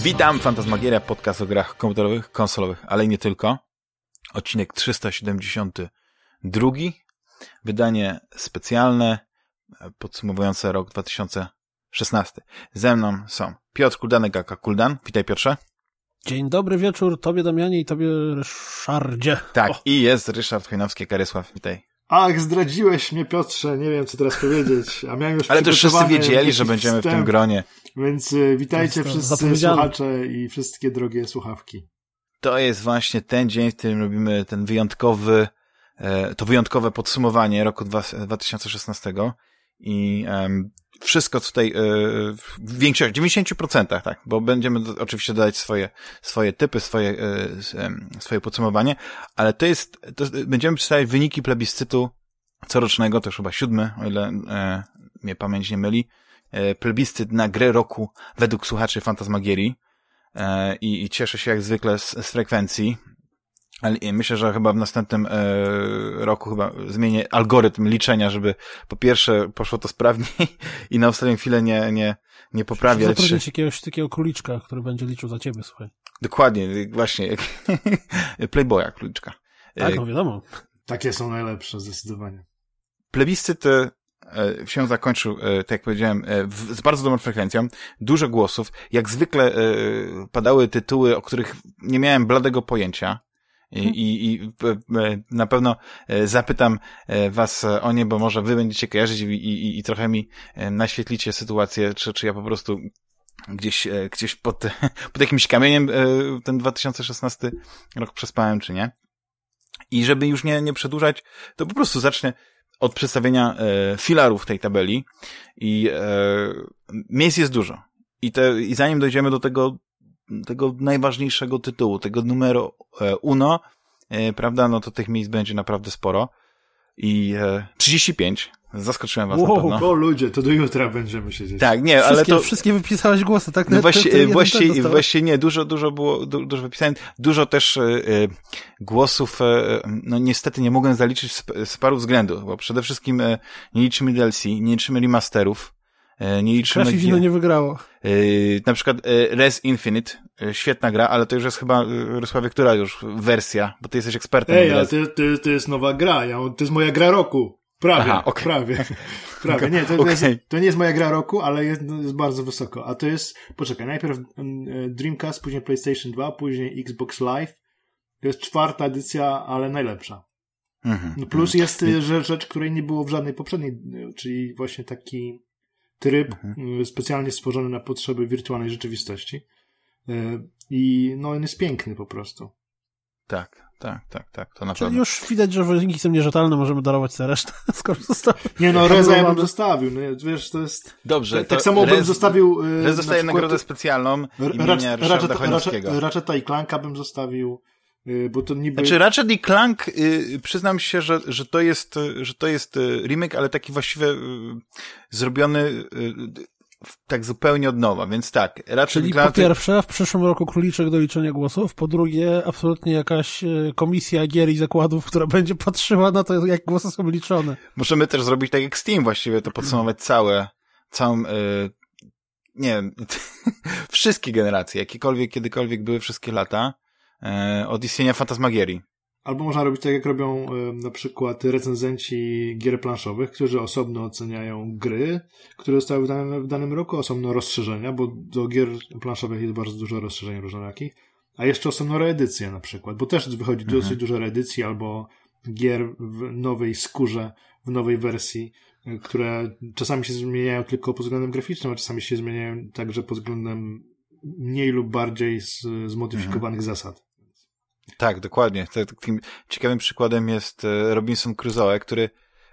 Witam, Fantasmagieria, podcast o grach komputerowych, konsolowych, ale i nie tylko. Odcinek 372. Wydanie specjalne, podsumowujące rok 2016. Ze mną są Piotr Kuldanek, aka Kuldan. Witaj, Piotrze. Dzień dobry wieczór tobie, Damianie, i tobie, Ryszardzie. Tak, i jest Ryszard Chojnowski, Karysław. Witaj. Ach, zdradziłeś mnie, Piotrze, nie wiem, co teraz powiedzieć. A miałem już ale to już wszyscy wiedzieli, że będziemy wstęp, w tym gronie. Więc witajcie wszyscy słuchacze i wszystkie drogie słuchawki. To jest właśnie ten dzień, w którym robimy ten wyjątkowe podsumowanie roku 2016 i wszystko tutaj w większości, 90%, tak, bo będziemy oczywiście dodać swoje typy, swoje podsumowanie, ale będziemy przedstawiać wyniki plebiscytu corocznego, to już chyba 7, o ile mnie pamięć nie myli, plebiscyt na grę roku według słuchaczy Fantasmagierii i cieszę się jak zwykle z frekwencji. Ale myślę, że chyba w następnym roku chyba zmienię algorytm liczenia, żeby po pierwsze poszło to sprawniej i na ostatnią chwilę nie poprawiać. Zatrudnić jakiegoś takiego króliczka, który będzie liczył za ciebie, słuchaj. Dokładnie, właśnie. Playboya króliczka. Tak, no wiadomo. Takie są najlepsze, zdecydowanie. Plebiscyt się zakończył, tak jak powiedziałem, z bardzo dobrą frekwencją. Dużo głosów. Jak zwykle padały tytuły, o których nie miałem bladego pojęcia. I na pewno zapytam was o nie, bo może wy będziecie kojarzyć i trochę mi naświetlicie sytuację, czy ja po prostu gdzieś pod jakimś kamieniem ten 2016 rok przespałem, czy nie. I żeby już nie przedłużać, to po prostu zacznę od przedstawienia filarów tej tabeli i miejsc jest dużo. I zanim dojdziemy do tego najważniejszego tytułu, tego numero uno, prawda, no to tych miejsc będzie naprawdę sporo. I 35. Zaskoczyłem was na pewno. O ludzie, to do jutra będziemy siedzieć. Tak, nie, ale to... Wszystkie wypisałeś głosy, tak? No właśnie nie, dużo było, dużo wypisałem. Dużo też głosów, no niestety nie mogłem zaliczyć z paru względów, bo przede wszystkim nie liczymy DLC, nie liczymy remasterów, nie liczymy... Crash nie wygrało. Na przykład Res Infinite, świetna gra, ale to już jest chyba, Rysławie, która już wersja, bo ty jesteś ekspertem. Ale to jest nowa gra, to jest moja gra roku. Prawie, aha, okay. prawie. Okay. Nie, to nie jest moja gra roku, ale jest bardzo wysoko. A to jest, poczekaj, najpierw Dreamcast, później PlayStation 2, później Xbox Live. To jest 4. edycja, ale najlepsza. Plus jest rzecz, której nie było w żadnej poprzedniej, czyli właśnie taki tryb specjalnie stworzony na potrzeby wirtualnej rzeczywistości. I no on jest piękny po prostu. Tak, to na Czyli pewno. już widać, że wyniki są nierzetelne, możemy darować sobie resztę, skoro zostało. Nie no, Reza ja bym zostawił, no wiesz, to jest... Dobrze, tak samo bym zostawił... Rez dostaje nagrodę specjalną imienia Ryszarda Chojnowskiego. Ratcheta i Clanka bym zostawił, bo to niby... Znaczy Ratchet i Clank, przyznam się, że to jest remake, ale taki właściwie zrobiony tak zupełnie od nowa, więc tak. Czyli po pierwsze, w przyszłym roku króliczek do liczenia głosów, po drugie, absolutnie jakaś komisja gier i zakładów, która będzie patrzyła na to, jak głosy są liczone. Możemy też zrobić tak jak Steam właściwie, to podsumować całą, nie wiem, wszystkie generacje, jakiekolwiek, kiedykolwiek były, wszystkie lata, od istnienia Fantasmagierii. Albo można robić tak, jak robią na przykład recenzenci gier planszowych, którzy osobno oceniają gry, które zostały w danym roku, osobno rozszerzenia, bo do gier planszowych jest bardzo dużo rozszerzeń różnorakich, a jeszcze osobno reedycje na przykład, bo też wychodzi dosyć dużo reedycji albo gier w nowej skórze, w nowej wersji, które czasami się zmieniają tylko pod względem graficznym, a czasami się zmieniają także pod względem mniej lub bardziej zmodyfikowanych zasad. Tak, dokładnie. Takim ciekawym przykładem jest Robinson Crusoe, który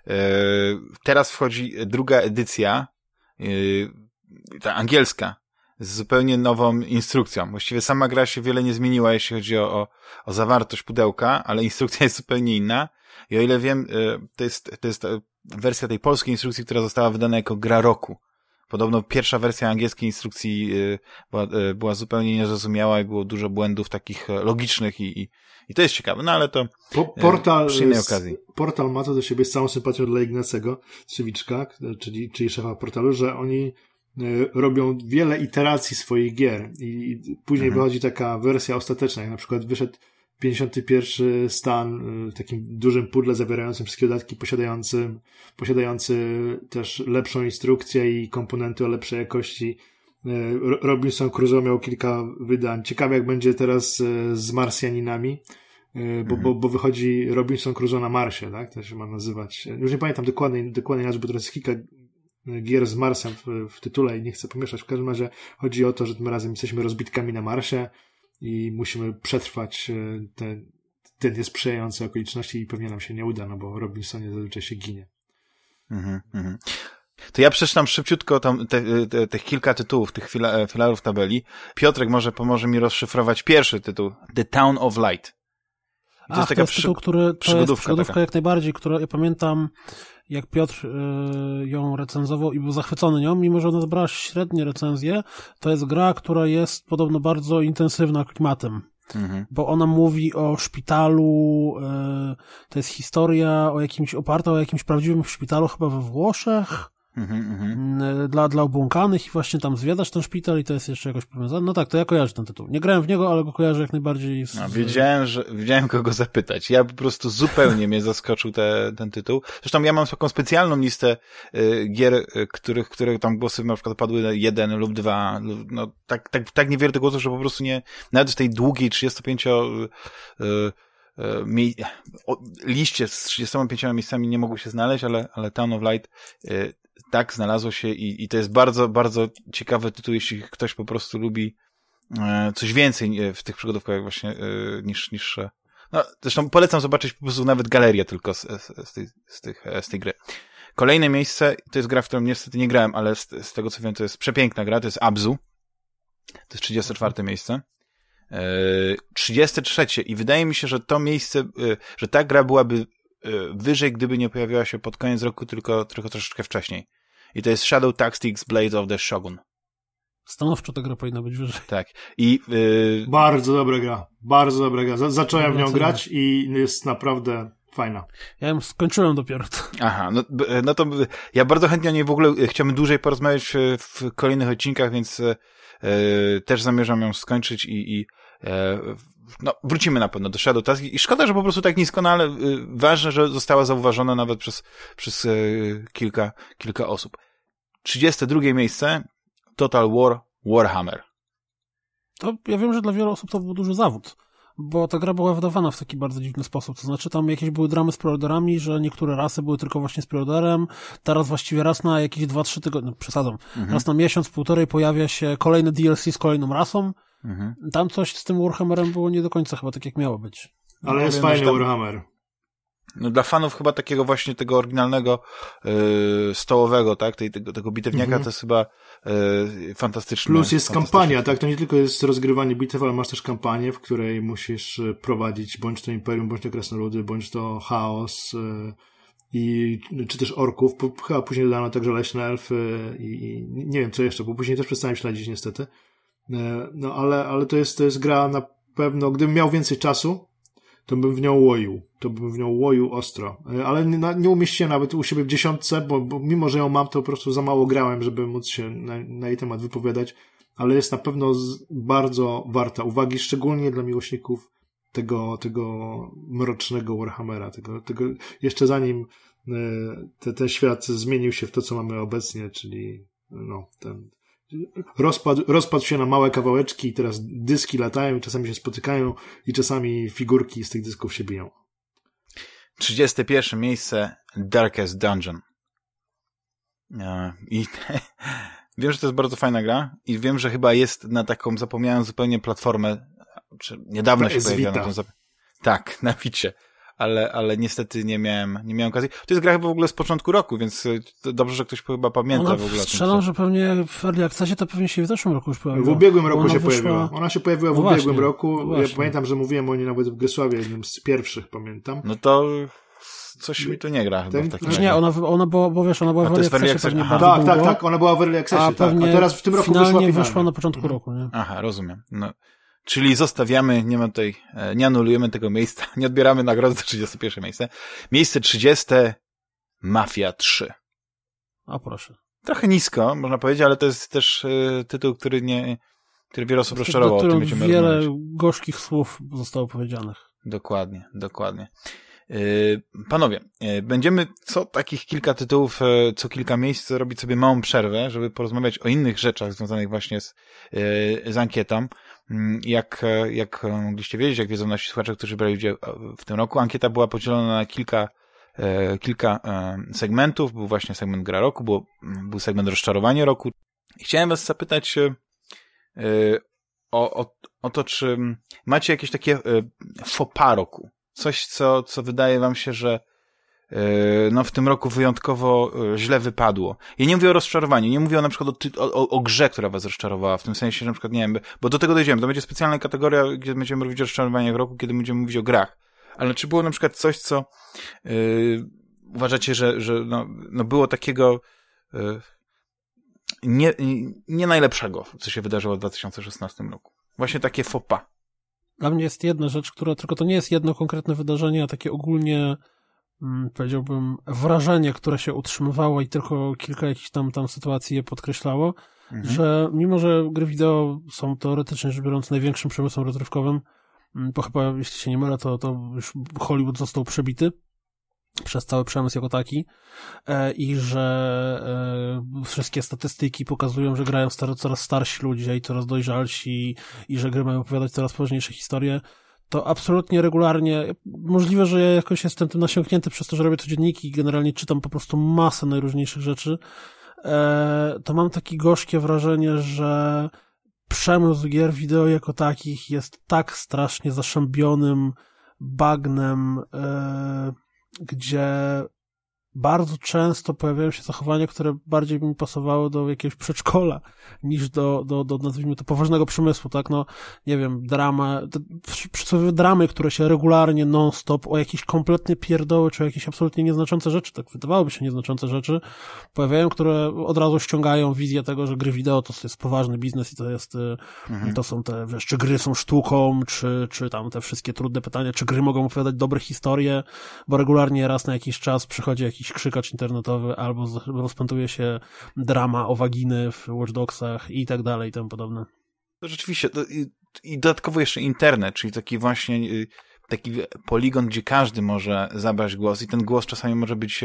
teraz wchodzi druga edycja, ta angielska, z zupełnie nową instrukcją. Właściwie sama gra się wiele nie zmieniła, jeśli chodzi o zawartość pudełka, ale instrukcja jest zupełnie inna. I o ile wiem, to jest wersja tej polskiej instrukcji, która została wydana jako gra roku. Podobno pierwsza wersja angielskiej instrukcji była zupełnie niezrozumiała i było dużo błędów takich logicznych i to jest ciekawe, no ale to przy innej okazji. Portal ma to do siebie z całą sympatią dla Ignacego Trzewiczka, czyli szefa portalu, że oni robią wiele iteracji swoich gier i później wychodzi taka wersja ostateczna, jak na przykład wyszedł 51 stan w takim dużym pudle zawierającym wszystkie dodatki, posiadający też lepszą instrukcję i komponenty o lepszej jakości. Robinson Crusoe miał kilka wydań. Ciekawe jak będzie teraz z Marsjaninami, bo wychodzi Robinson Crusoe na Marsie, tak? To się ma nazywać. Już nie pamiętam dokładnej nazwy, bo teraz jest kilka gier z Marsem w tytule i nie chcę pomieszać. W każdym razie chodzi o to, że tym razem jesteśmy rozbitkami na Marsie i musimy przetrwać te niesprzyjające okoliczności i pewnie nam się nie uda, no bo Robinsonie zazwyczaj się ginie. To ja przeczytam szybciutko tam tych kilka tytułów, tych filarów tabeli. Piotrek może pomoże mi rozszyfrować pierwszy tytuł, The Town of Light. To jest taka tytuł, który to jest przygodówka jak najbardziej, która ja pamiętam, jak Piotr ją recenzował i był zachwycony nią, mimo że ona zebrała średnie recenzje, to jest gra, która jest podobno bardzo intensywna klimatem. Bo ona mówi o szpitalu, to jest historia oparta o jakimś prawdziwym szpitalu chyba we Włoszech, dla obłąkanych i właśnie tam zwiedzasz ten szpital i to jest jeszcze jakoś powiązane. No tak, to ja kojarzę ten tytuł. Nie grałem w niego, ale go kojarzę jak najbardziej. Wiedziałem kogo zapytać. Ja po prostu zupełnie mnie zaskoczył ten tytuł. Zresztą ja mam taką specjalną listę gier, które tam głosy na przykład padły 1 lub 2. No tak niewiele tych głosów, że po prostu nie, nawet w tej długiej 35 liście z 35 miejscami nie mogły się znaleźć, ale Town of Light tak znalazło się i to jest bardzo, bardzo ciekawy tytuł, jeśli ktoś po prostu lubi coś więcej w tych przygodówkach właśnie niż no, zresztą polecam zobaczyć po prostu nawet galerię tylko z tej gry. Kolejne miejsce, to jest gra, w którą niestety nie grałem, ale z tego co wiem, to jest przepiękna gra, to jest Abzu. To jest 34 miejsce. 33 i wydaje mi się, że to miejsce, że ta gra byłaby wyżej, gdyby nie pojawiła się pod koniec roku, tylko troszeczkę wcześniej. I to jest Shadow Tactics Blades of the Shogun. Stanowczo ta gra powinna być wyżej. Tak. I bardzo dobra gra. Bardzo dobra gra. Zacząłem w nią grać i jest naprawdę fajna. Ja ją skończyłem dopiero. Aha, no to ja bardzo chętnie o niej w ogóle chciałbym dłużej porozmawiać w kolejnych odcinkach, więc też zamierzam ją skończyć i no, wrócimy na pewno do Shadow Tactics i szkoda, że po prostu tak nisko, no ale ważne, że została zauważona nawet przez kilka osób. 32 miejsce Total War Warhammer. To ja wiem, że dla wielu osób to był duży zawód, bo ta gra była wydawana w taki bardzo dziwny sposób, to znaczy tam jakieś były dramy z preorderami, że niektóre rasy były tylko właśnie z preorderem, teraz właściwie raz na jakieś 2-3 tygodnie, no, przesadzam, raz na miesiąc, półtorej pojawia się kolejny DLC z kolejną rasą. Tam coś z tym Warhammerem było nie do końca chyba tak jak miało być. Ale no, jest fajny Warhammer. No dla fanów chyba takiego właśnie tego oryginalnego stołowego, tak, tego bitewniaka to jest chyba fantastyczne. Plus jest kampania, tak, to nie tylko jest rozgrywanie bitew, ale masz też kampanię, w której musisz prowadzić bądź to Imperium, bądź to Krasnoludy, bądź to Chaos czy też orków. Chyba później dodano także leśne elfy i nie wiem co jeszcze, bo później też przestałem śledzić niestety. No ale to jest gra na pewno, gdybym miał więcej czasu, to bym w nią łoił ostro. Ale nie umieściłem nawet u siebie w 10, bo mimo, że ją mam, to po prostu za mało grałem, żeby móc się na jej temat wypowiadać, ale jest na pewno bardzo warta uwagi, szczególnie dla miłośników tego mrocznego Warhammera, tego jeszcze zanim ten świat zmienił się w to, co mamy obecnie, czyli no, ten rozpadł się na małe kawałeczki i teraz dyski latają i czasami się spotykają i czasami figurki z tych dysków się biją. 31 miejsce Darkest Dungeon. I wiem, że to jest bardzo fajna gra i wiem, że chyba jest na taką, zapomniałem zupełnie platformę, czy niedawno się pojawiła na tą tak, na Wicie. Ale niestety nie miałem okazji. To jest gra w ogóle z początku roku, więc dobrze, że ktoś chyba pamięta w ogóle. Strzelam, że pewnie w Early Accessie to pewnie się w zeszłym roku już pojawiła. W ubiegłym roku się pojawiła. Ona się pojawiła w ubiegłym roku. Właśnie. Ja pamiętam, że mówiłem o niej nawet w Grysławie, jednym z pierwszych, pamiętam. No to coś mi tu nie gra chyba w takim razie. Nie, ona była, bo wiesz, ona była w Early Accessie pewnie bardzo długo. Tak, ona była w Early Accessie, tak. A teraz w tym roku wyszła na początku roku, nie? Aha, rozumiem. No. Czyli zostawiamy, nie anulujemy tego miejsca, nie odbieramy nagrody za 31 miejsce. Miejsce 30, Mafia 3. A proszę. trochę nisko, można powiedzieć, ale to jest też tytuł, który wiele osób rozczarował. O tym będziemy wiele gorzkich słów zostało powiedzianych. Dokładnie. Panowie, będziemy takich kilka tytułów, co kilka miejsc robić sobie małą przerwę, żeby porozmawiać o innych rzeczach związanych właśnie z ankietą. Jak mogliście wiedzieć, jak wiedzą nasi słuchacze, którzy brali udział w tym roku, ankieta była podzielona na kilka segmentów. Był właśnie segment gra roku, był segment rozczarowanie roku. I chciałem was zapytać o to, czy macie jakieś takie faux pas roku? Coś, co wydaje wam się, że w tym roku wyjątkowo źle wypadło. Ja nie mówię o rozczarowaniu, nie mówię na przykład o grze, która was rozczarowała, w tym sensie, że na przykład, nie wiem, bo do tego dojdziemy, to będzie specjalna kategoria, gdzie będziemy mówić o rozczarowaniach roku, kiedy będziemy mówić o grach. Ale czy było na przykład coś, co uważacie, że było takiego nie najlepszego, co się wydarzyło w 2016 roku? Właśnie takie faux pas. Dla mnie jest jedna rzecz, tylko to nie jest jedno konkretne wydarzenie, a takie ogólnie, powiedziałbym, wrażenie, które się utrzymywało i tylko kilka jakichś tam sytuacji je podkreślało, że mimo, że gry wideo są teoretycznie rzecz biorąc największym przemysłem rozrywkowym, bo chyba, jeśli się nie mylę, to już Hollywood został przebity przez cały przemysł jako taki i że wszystkie statystyki pokazują, że grają coraz starsi ludzie i coraz dojrzalsi i że gry mają opowiadać coraz poważniejsze historie, to absolutnie regularnie, możliwe, że ja jakoś jestem tym nasiąknięty przez to, że robię codzienniki i generalnie czytam po prostu masę najróżniejszych rzeczy, to mam takie gorzkie wrażenie, że przemysł gier wideo jako takich jest tak strasznie zaszambionym bagnem, gdzie bardzo często pojawiają się zachowania, które bardziej by mi pasowały do jakiegoś przedszkola niż do nazwijmy to poważnego przemysłu, tak? Nie wiem, dramy, które się regularnie non-stop o jakieś kompletnie pierdoły, czy o jakieś absolutnie nieznaczące rzeczy, tak wydawałoby się nieznaczące rzeczy, pojawiają, które od razu ściągają wizję tego, że gry wideo to jest poważny biznes i to jest, to są te, wiesz, czy gry są sztuką, czy tam te wszystkie trudne pytania, czy gry mogą opowiadać dobre historie, bo regularnie raz na jakiś czas przychodzi jakiś krzykacz internetowy, albo rozpętuje się drama o waginy w Watch Dogsach i tak dalej i tym podobne. To rzeczywiście, i dodatkowo jeszcze internet, czyli taki właśnie taki poligon, gdzie każdy może zabrać głos i ten głos czasami może być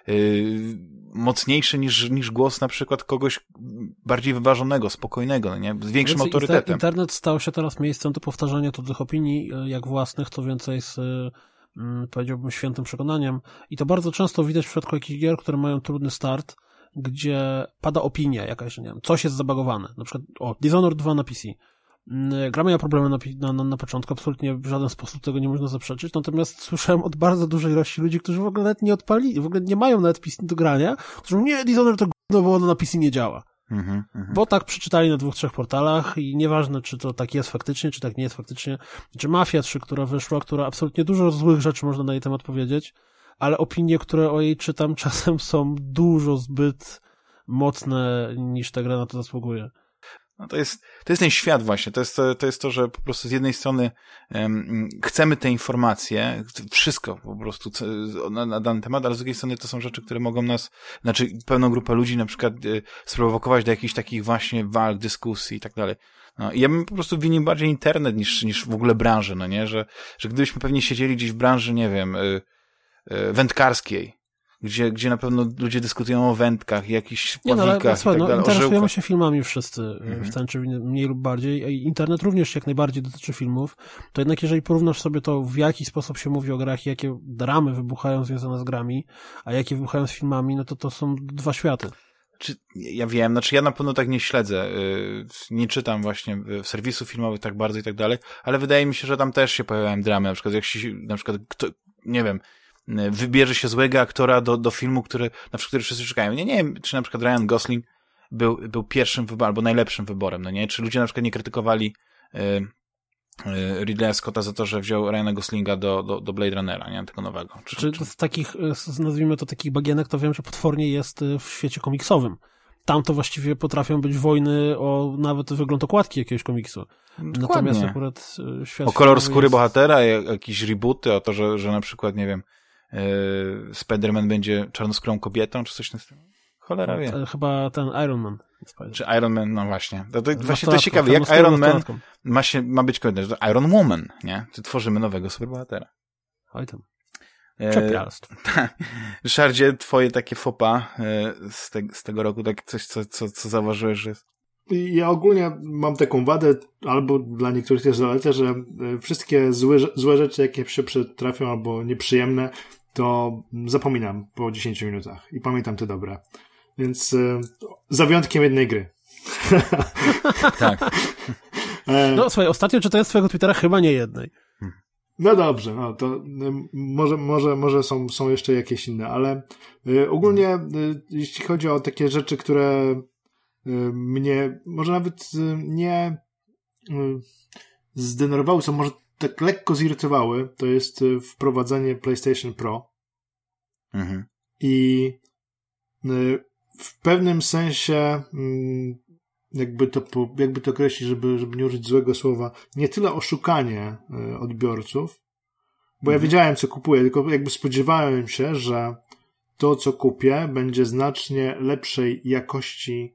mocniejszy niż głos na przykład kogoś bardziej wyważonego, spokojnego, nie? Z większym autorytetem. Internet stał się teraz miejscem do powtarzania tych opinii jak własnych, to więcej z powiedziałbym świętym przekonaniem i to bardzo często widać w przypadku jakichś gier, które mają trudny start, gdzie pada opinia jakaś, że nie wiem, coś jest zabagowane. Na przykład, Dishonored 2 na PC. Gra miała problemy na początku, absolutnie w żaden sposób tego nie można zaprzeczyć, natomiast słyszałem od bardzo dużej ilości ludzi, którzy w ogóle nawet nie odpalili, w ogóle nie mają nawet PC do grania, którzy mówią, nie, Dishonored to gówno, bo ono na PC nie działa. Bo tak przeczytali na 2-3 portalach i nieważne, czy to tak jest faktycznie, czy tak nie jest faktycznie, czy Mafia 3, która wyszła, która absolutnie dużo złych rzeczy można na jej temat powiedzieć, ale opinie, które o jej czytam, czasem są dużo zbyt mocne, niż ta gra na to zasługuje. No to jest ten świat właśnie, to jest to, że po prostu z jednej strony chcemy te informacje, wszystko po prostu na dany temat, ale z drugiej strony to są rzeczy, które mogą nas, znaczy pewną grupę ludzi na przykład sprowokować do jakichś takich właśnie walk, dyskusji i tak dalej. No, i ja bym po prostu winił bardziej internet niż w ogóle branżę, no nie, że gdybyśmy pewnie siedzieli gdzieś w branży, nie wiem, wędkarskiej, gdzie na pewno ludzie dyskutują o wędkach, jakichś pławikach i tak dalej, interesujemy się filmami wszyscy, w ten czy mniej lub bardziej. I internet również jak najbardziej dotyczy filmów. To jednak jeżeli porównasz sobie to, w jaki sposób się mówi o grach i jakie dramy wybuchają związane z grami, a jakie wybuchają z filmami, no to są dwa światy. Ja wiem, znaczy ja na pewno tak nie śledzę, nie czytam właśnie serwisów filmowych tak bardzo i tak dalej, ale wydaje mi się, że tam też się pojawiają dramy, jak się, nie wiem, wybierze się złego aktora do filmu, na który wszyscy czekają. Nie wiem, czy na przykład Ryan Gosling był pierwszym wyborem, albo najlepszym wyborem, no nie? Czy ludzie na przykład nie krytykowali Ridleya Scotta za to, że wziął Ryana Goslinga do Blade Runnera, nie? Tego nowego. Czy z takich, nazwijmy to takich bagienek, to wiem, że potwornie jest w świecie komiksowym. Tam to właściwie potrafią być wojny o nawet wygląd okładki jakiegoś komiksu. Dokładnie. Natomiast akurat świat... O kolor skóry bohatera, jakieś rebooty, o to, że na przykład, nie wiem, Spider-Man będzie czarnoskórą kobietą, czy coś na tym. Cholera wie. Chyba ten Iron Man. Czy Iron Man, no właśnie. To właśnie to jest ciekawe, jak Iron Man ma być kończy, to Iron Woman, nie? Czy tworzymy nowego superbohatera. Oj tam. Czepialstwo. Ryszardzie, twoje takie fopa z tego roku, tak coś, co zauważyłeś, że... Ja ogólnie mam taką wadę, albo dla niektórych też zaletę, że wszystkie złe rzeczy, jakie się przytrafią, albo nieprzyjemne, to zapominam po 10 minutach i pamiętam te dobre. Więc za wyjątkiem jednej gry. Tak. No słuchaj, ostatnio czytając twojego Twittera chyba nie jednej. No dobrze, no to może są jeszcze jakieś inne, ale ogólnie jeśli chodzi o takie rzeczy, które mnie może nawet nie zdenerwowały, co może tak lekko zirytowały, to jest wprowadzenie PlayStation Pro. Mhm. I w pewnym sensie jakby to określić, żeby nie użyć złego słowa, nie tyle oszukanie odbiorców, bo ja wiedziałem, co kupuję, tylko jakby spodziewałem się, że to, co kupię, będzie znacznie lepszej jakości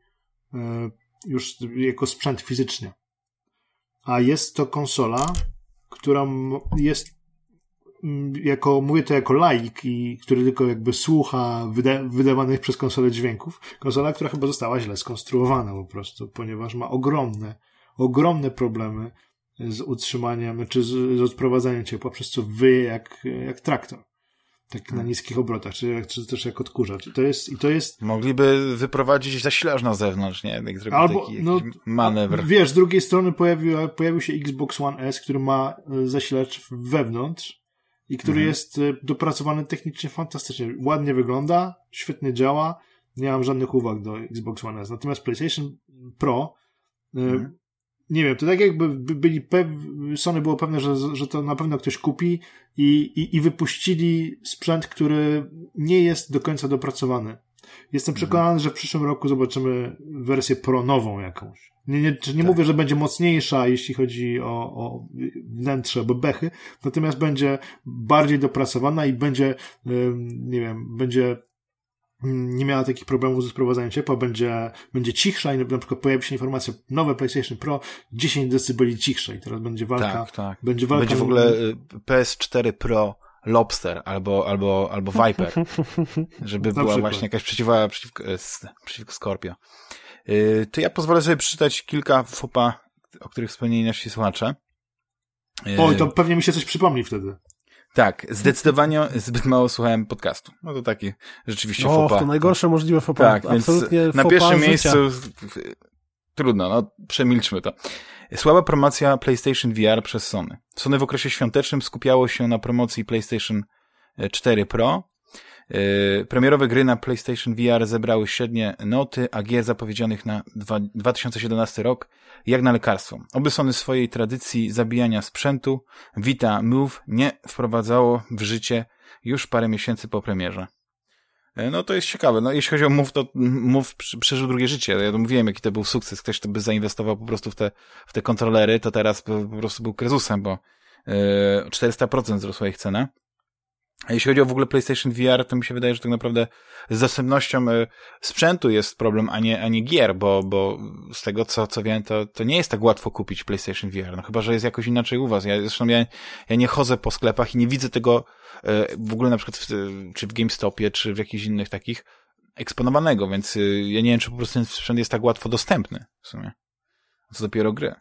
już jako sprzęt fizycznie. A jest to konsola, która jest mówię to jako laik, i który tylko jakby słucha wydawanych przez konsolę dźwięków. Konsola, która chyba została źle skonstruowana po prostu, ponieważ ma ogromne problemy z utrzymaniem, czy z odprowadzaniem ciepła, przez co wyje jak traktor. Tak na niskich obrotach, czy też jak odkurzacz. I to jest... Mogliby wyprowadzić zasilacz na zewnątrz, nie? Jak zrobić taki manewr. Wiesz, z drugiej strony pojawił się Xbox One S, który ma zasilacz wewnątrz i który jest dopracowany technicznie fantastycznie. Ładnie wygląda, świetnie działa. Nie mam żadnych uwag do Xbox One S. Natomiast PlayStation Pro nie wiem, to tak jakby Sony było pewne, że to na pewno ktoś kupi i wypuścili sprzęt, który nie jest do końca dopracowany. Jestem przekonany, że w przyszłym roku zobaczymy wersję Pro nową jakąś. Nie mówię, że będzie mocniejsza, jeśli chodzi o wnętrze, albo bechy, natomiast będzie bardziej dopracowana i będzie, nie wiem, nie miała takich problemów ze sprowadzaniem ciepła, będzie cichsza i na przykład pojawi się informacja, nowe PlayStation Pro 10 decybeli cichsze i teraz będzie walka. Tak. Będzie w ogóle PS4 Pro Lobster albo Viper, żeby była właśnie jakaś przeciwko Scorpio. To ja pozwolę sobie przeczytać kilka fopa, o których wspomnieli nasi słuchacze. Oj, to pewnie mi się coś przypomni wtedy. Tak, zdecydowanie zbyt mało słuchałem podcastu. No to taki rzeczywiście fopa. To najgorsze możliwe fopa. Tak, absolutnie więc na pierwszym miejscu trudno, no przemilczmy to. Słaba promocja PlayStation VR przez Sony. Sony w okresie świątecznym skupiało się na promocji PlayStation 4 Pro. Premierowe gry na PlayStation VR zebrały średnie noty, a gier zapowiedzianych na 2017 rok jak na lekarstwo. Oby Sony swojej tradycji zabijania sprzętu Vita Move nie wprowadzało w życie już parę miesięcy po premierze. No to jest ciekawe. No jeśli chodzi o Move, to Move przeżył drugie życie. Ja to mówiłem, jaki to był sukces. Ktoś, kto by zainwestował po prostu w te kontrolery, to teraz po prostu był kryzysem, bo 400% wzrosła ich cena. A jeśli chodzi o w ogóle PlayStation VR, to mi się wydaje, że tak naprawdę z dostępnością sprzętu jest problem, a nie gier, bo z tego, co wiem, to nie jest tak łatwo kupić PlayStation VR. No chyba, że jest jakoś inaczej u was. Zresztą ja nie chodzę po sklepach i nie widzę tego w ogóle na przykład czy w GameStopie, czy w jakichś innych takich eksponowanego, więc ja nie wiem, czy po prostu ten sprzęt jest tak łatwo dostępny w sumie. Co dopiero gry.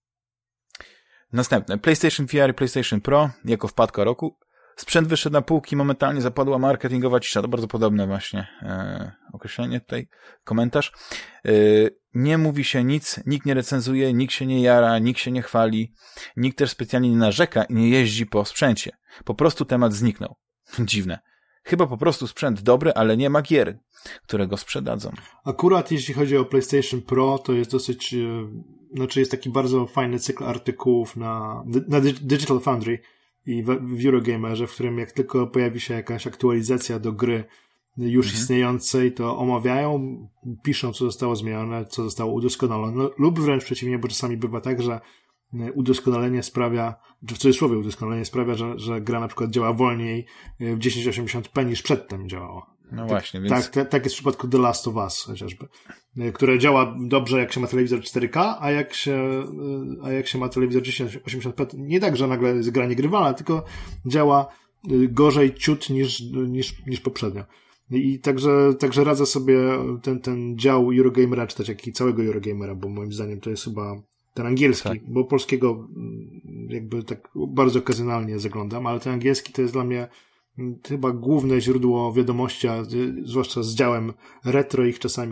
Następne. PlayStation VR i PlayStation Pro jako wpadka roku. Sprzęt wyszedł na półki, momentalnie zapadła marketingowa cisza. To bardzo podobne właśnie określenie tutaj, komentarz. Nie mówi się nic, nikt nie recenzuje, nikt się nie jara, nikt się nie chwali, nikt też specjalnie nie narzeka i nie jeździ po sprzęcie. Po prostu temat zniknął. Dziwne. Chyba po prostu sprzęt dobry, ale nie ma gier, które go sprzedadzą. Akurat jeśli chodzi o PlayStation Pro, to jest dosyć, jest taki bardzo fajny cykl artykułów na Digital Foundry i w Eurogamerze, w którym jak tylko pojawi się jakaś aktualizacja do gry już istniejącej, to omawiają, piszą, co zostało zmienione, co zostało udoskonalone, lub wręcz przeciwnie, bo czasami bywa tak, że udoskonalenie sprawia, czy w cudzysłowie udoskonalenie sprawia, że gra na przykład działa wolniej w 1080p niż przedtem działała. No właśnie, więc... Tak jest w przypadku The Last of Us chociażby, które działa dobrze, jak się ma telewizor 4K, a jak się ma telewizor 1080p, nie tak, że nagle jest gra niegrywalna, tylko działa gorzej ciut niż poprzednio. I także radzę sobie ten dział Eurogamera czytać, jak i całego Eurogamera, bo moim zdaniem to jest chyba ten angielski, tak. Bo polskiego jakby tak bardzo okazjonalnie zaglądam, ale ten angielski to jest dla mnie chyba główne źródło wiadomości, zwłaszcza z działem retro ich czasami,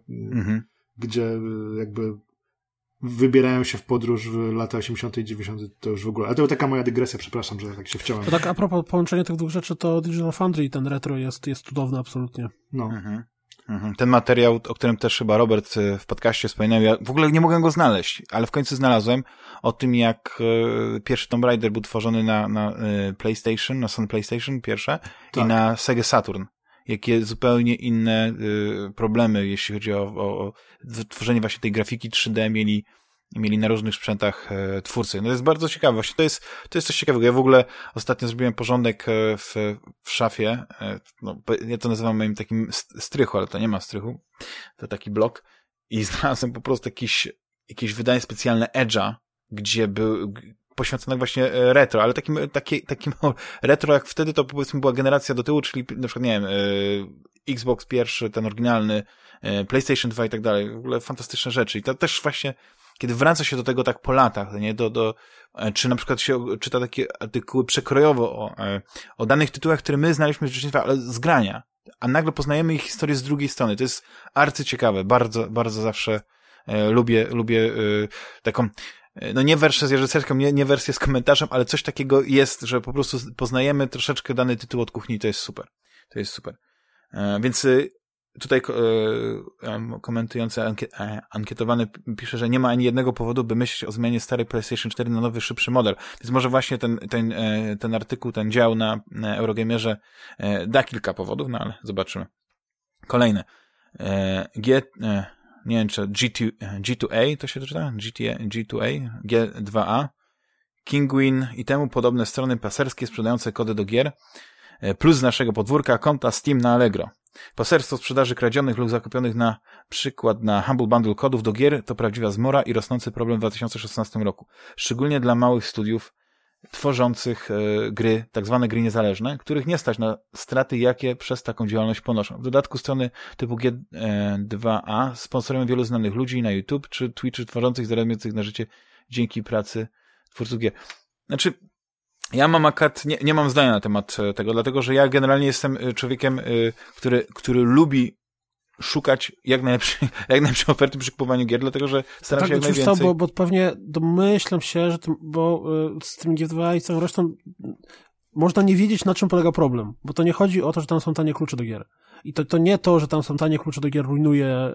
gdzie jakby wybierają się w podróż w lata 80. i 90. to już w ogóle. Ale to taka moja dygresja, przepraszam, że tak się wciąłem. To tak a propos połączenia tych dwóch rzeczy, to Digital Foundry i ten retro jest cudowny absolutnie. No. Ten materiał, o którym też chyba Robert w podcaście wspominał, ja w ogóle nie mogłem go znaleźć, ale w końcu znalazłem, o tym jak pierwszy Tomb Raider był tworzony na PlayStation, na Sony PlayStation pierwsze i na Sega Saturn. Jakie zupełnie inne problemy, jeśli chodzi o tworzenie właśnie tej grafiki 3D mieli na różnych sprzętach twórcy. No to jest bardzo ciekawe. Właśnie to jest coś ciekawego. Ja w ogóle ostatnio zrobiłem porządek w szafie. No, ja to nazywam moim takim strychu, ale to nie ma strychu. To taki blok. I znalazłem po prostu jakieś wydanie specjalne Edge'a, gdzie był poświęcone właśnie retro, ale takim retro jak wtedy to powiedzmy była generacja do tyłu, czyli na przykład, nie wiem, Xbox pierwszy, ten oryginalny, PlayStation 2 i tak dalej. W ogóle fantastyczne rzeczy. I to też właśnie kiedy wraca się do tego tak po latach, nie? Czy na przykład się czyta takie artykuły przekrojowo o danych tytułach, które my znaliśmy z dzieciństwa, ale z grania, a nagle poznajemy ich historię z drugiej strony. To jest arcyciekawe. Bardzo, bardzo zawsze lubię taką, no nie wersję z reżyserską, nie wersję z komentarzem, ale coś takiego jest, że po prostu poznajemy troszeczkę dany tytuł od kuchni i to jest super. To jest super. Więc tutaj komentujący ankietowany pisze, że nie ma ani jednego powodu, by myśleć o zmianie starej PlayStation 4 na nowy, szybszy model. Więc może właśnie ten artykuł, ten dział na Eurogamerze da kilka powodów, no ale zobaczymy. Kolejne. Nie wiem, czy G2A to się to czyta? G2A, G2A, Kinguin i temu podobne strony paserskie sprzedające kody do gier, plus z naszego podwórka konta Steam na Allegro. Paserstwo sprzedaży kradzionych lub zakupionych na przykład na Humble Bundle kodów do gier to prawdziwa zmora i rosnący problem w 2016 roku. Szczególnie dla małych studiów tworzących gry, tak zwane gry niezależne, których nie stać na straty, jakie przez taką działalność ponoszą. W dodatku strony typu G2A sponsorują wielu znanych ludzi na YouTube czy Twitchu tworzących, zarabiających na życie dzięki pracy twórców gier. Znaczy, ja mam akurat, nie mam zdania na temat tego, dlatego, że ja generalnie jestem człowiekiem, który lubi szukać jak najlepszej oferty przy kupowaniu gier, dlatego, że staram się jak najwięcej. Bo pewnie domyślam się, że z tym G2 i całą resztą można nie wiedzieć, na czym polega problem, bo to nie chodzi o to, że tam są tanie klucze do gier. I to nie to, że tam są tanie klucze do gier rujnuje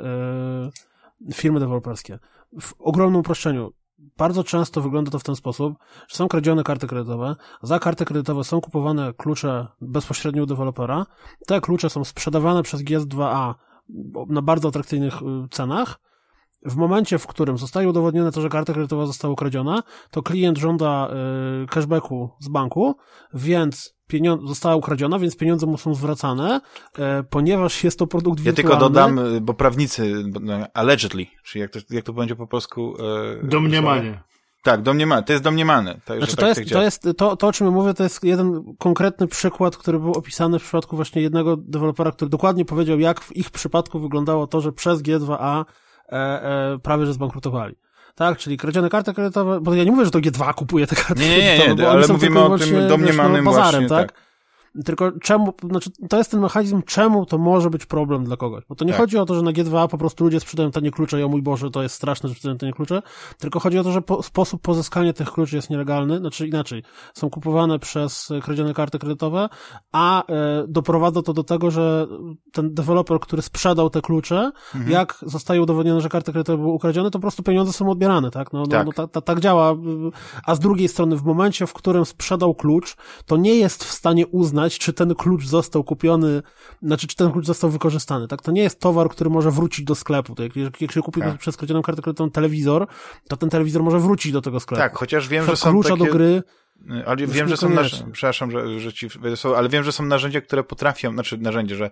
firmy deweloperskie. W ogromnym uproszczeniu. Bardzo często wygląda to w ten sposób, że są kradzione karty kredytowe, za karty kredytowe są kupowane klucze bezpośrednio u dewelopera, te klucze są sprzedawane przez GS2A na bardzo atrakcyjnych cenach. W momencie, w którym zostaje udowodnione to, że karta kredytowa została ukradziona, to klient żąda cashbacku z banku, więc została ukradziona, więc pieniądze mu są zwracane, ponieważ jest to produkt wirtualny. Ja tylko dodam, bo prawnicy, allegedly, czyli jak to będzie po polsku... domniemanie. Tak, domniemane. To jest domniemane. To, o czym ja mówię, to jest jeden konkretny przykład, który był opisany w przypadku właśnie jednego dewelopera, który dokładnie powiedział, jak w ich przypadku wyglądało to, że przez G2A prawie że zbankrutowali. Tak, czyli kradzione karty kredytowe, bo ja nie mówię, że to G2 kupuje te karty kredytowe, bo ale mówimy o tym domniemanym bazarem, właśnie, tak? Tylko to jest ten mechanizm, czemu to może być problem dla kogoś. Bo to nie chodzi o to, że na G2 po prostu ludzie sprzedają tanie klucze i o mój Boże, to jest straszne, że sprzedają tanie klucze, tylko chodzi o to, że sposób pozyskania tych kluczy jest nielegalny, znaczy inaczej, są kupowane przez kradzione karty kredytowe, a doprowadza to do tego, że ten deweloper, który sprzedał te klucze, jak zostaje udowodnione, że karty kredytowe były ukradzione, to po prostu pieniądze są odbierane, tak? Tak działa. A z drugiej strony, w momencie, w którym sprzedał klucz, to nie jest w stanie uznać, czy ten klucz został kupiony, znaczy, czy ten klucz został wykorzystany, tak? To nie jest towar, który może wrócić do sklepu. To jak się kupi przez kradzioną kartę kredytową telewizor, to ten telewizor może wrócić do tego sklepu. Tak, chociaż wiem, że są klucza takie... do gry... Ale wiem, że są przepraszam, że ci... Ale wiem, że są narzędzia, które potrafią, znaczy narzędzie, że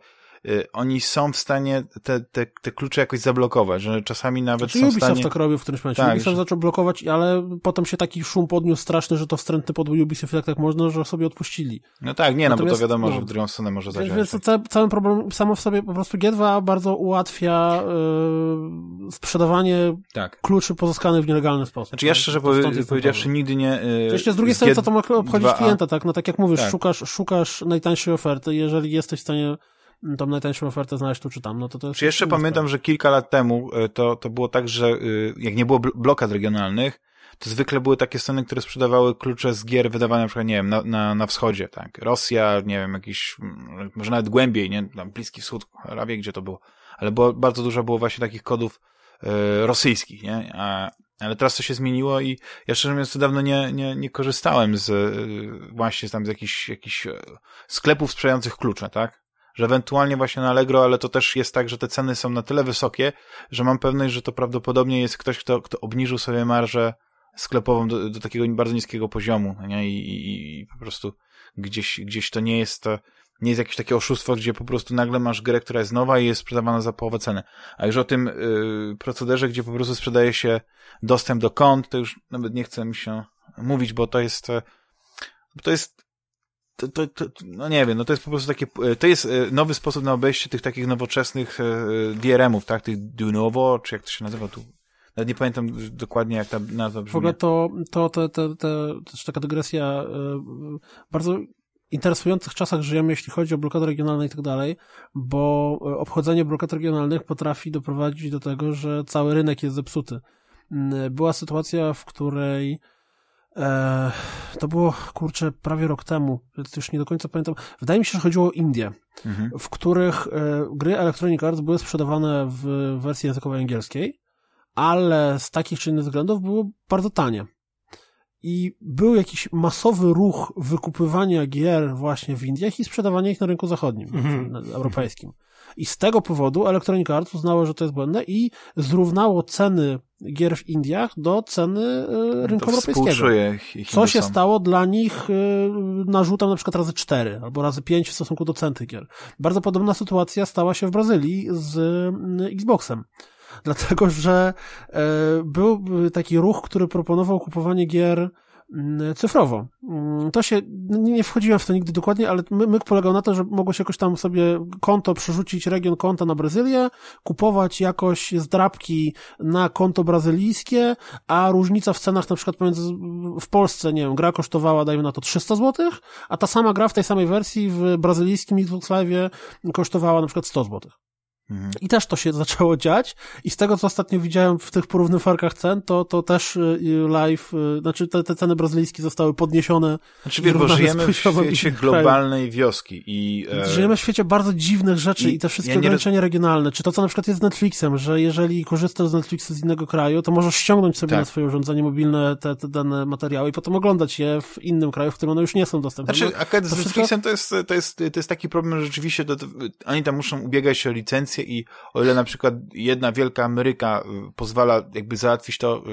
oni są w stanie te klucze jakoś zablokować, że czasami nawet są w Ubisoft stanie... tak robił w którymś momencie. Tak, Ubisoft zaczął blokować, ale potem się taki szum podniósł straszny, że to wstrętny podwój Ubisoft tak można, że sobie odpuścili. No tak, nie, bo to wiadomo, że w drugą stronę może zadziałać. Więc cały problem samo w sobie po prostu G2 bardzo ułatwia sprzedawanie kluczy pozyskanych w nielegalny sposób. Znaczy ja szczerze powiedziawszy nigdy nie... Jeszcze z drugiej strony, co to ma obchodzić klienta, tak? No tak jak mówisz, szukasz najtańszej oferty, jeżeli jesteś w stanie tą najtańszą ofertę znaleźć tu czy tam, no to jest... Czy jeszcze pamiętam, że kilka lat temu to było tak, że jak nie było blokad regionalnych, to zwykle były takie strony, które sprzedawały klucze z gier wydawane na przykład, nie wiem, na wschodzie, tak? Rosja, nie wiem, jakiś, może nawet głębiej, nie? Tam Bliski Wschód, a wie gdzie to było. Ale bardzo dużo było właśnie takich kodów rosyjskich, nie? Ale teraz to się zmieniło i ja szczerze mówiąc to dawno nie korzystałem właśnie tam z jakichś sklepów sprzedających klucze, tak? Że ewentualnie właśnie na Allegro, ale to też jest tak, że te ceny są na tyle wysokie, że mam pewność, że to prawdopodobnie jest ktoś, kto obniżył sobie marżę sklepową do takiego bardzo niskiego poziomu, nie? I po prostu gdzieś to nie jest jakieś takie oszustwo, gdzie po prostu nagle masz grę, która jest nowa i jest sprzedawana za połowę ceny. A już o tym procederze, gdzie po prostu sprzedaje się dostęp do kont, to już nawet nie chce mi się mówić, bo to jest no nie wiem, no to jest po prostu takie, to jest nowy sposób na obejście tych takich nowoczesnych DRM-ów, tak, tych Dunovo, czy jak to się nazywa tu, nawet nie pamiętam dokładnie jak ta nazwa brzmi. W ogóle to też taka dygresja, bardzo interesujących czasach żyjemy, jeśli chodzi o blokady regionalne i tak dalej, bo obchodzenie blokad regionalnych potrafi doprowadzić do tego, że cały rynek jest zepsuty. Była sytuacja, w której to było, kurczę, prawie rok temu, więc już nie do końca pamiętam. Wydaje mi się, że chodziło o Indię, w których gry Electronic Arts były sprzedawane w wersji językowej angielskiej, ale z takich czy innych względów były bardzo tanie. I był jakiś masowy ruch wykupywania gier właśnie w Indiach i sprzedawania ich na rynku zachodnim, europejskim. I z tego powodu Electronic Arts uznało, że to jest błędne i zrównało ceny gier w Indiach do ceny rynku europejskiego. Co się stało dla nich narzutem na przykład razy 4 albo razy 5 w stosunku do cen tych gier. Bardzo podobna sytuacja stała się w Brazylii z Xboxem. Dlatego, że był taki ruch, który proponował kupowanie gier cyfrowo. To się, nie wchodziłem w to nigdy dokładnie, ale myk polegał na to, że mogło się jakoś tam sobie konto przerzucić, region konta na Brazylię, kupować jakoś zdrabki na konto brazylijskie, a różnica w cenach na przykład w Polsce, nie wiem, gra kosztowała, dajmy na to 300 zł, a ta sama gra w tej samej wersji w brazylijskim Xbox Live'ie kosztowała na przykład 100 zł. I też to się zaczęło dziać i z tego, co ostatnio widziałem w tych porównywarkach cen, to też live, znaczy te ceny brazylijskie zostały podniesione. Znaczy wiesz, bo żyjemy w świecie globalnej wioski i... Żyjemy w świecie bardzo dziwnych rzeczy i te wszystkie ograniczenia regionalne. Czy to, co na przykład jest z Netflixem, że jeżeli korzystasz z Netflixa z innego kraju, to możesz ściągnąć sobie na swoje urządzenie mobilne te dane materiały i potem oglądać je w innym kraju, w którym one już nie są dostępne. Znaczy, akurat z Netflixem to jest taki problem, że rzeczywiście oni tam muszą ubiegać się o licencję i o ile na przykład jedna wielka Ameryka pozwala jakby załatwić to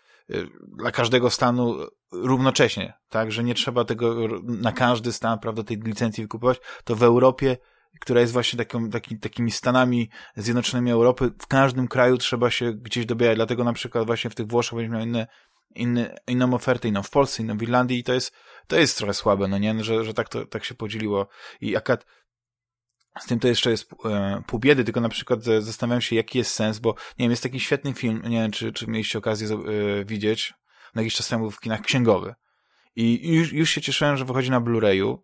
dla każdego stanu równocześnie, tak, że nie trzeba tego na każdy stan, prawda, tej licencji wykupować, to w Europie, która jest właśnie takimi stanami zjednoczonymi Europy, w każdym kraju trzeba się gdzieś dobijać, dlatego na przykład właśnie w tych Włoszech będziemy miał inną ofertę, inną w Polsce, inną w Irlandii i to jest trochę słabe, no nie, że tak się podzieliło i akurat z tym to jeszcze jest pół biedy, tylko na przykład zastanawiam się, jaki jest sens, bo nie wiem, jest taki świetny film, nie wiem, czy mieliście okazję widzieć, na jakiś czas temu w kinach, Księgowy. I już się cieszyłem, że wychodzi na Blu-rayu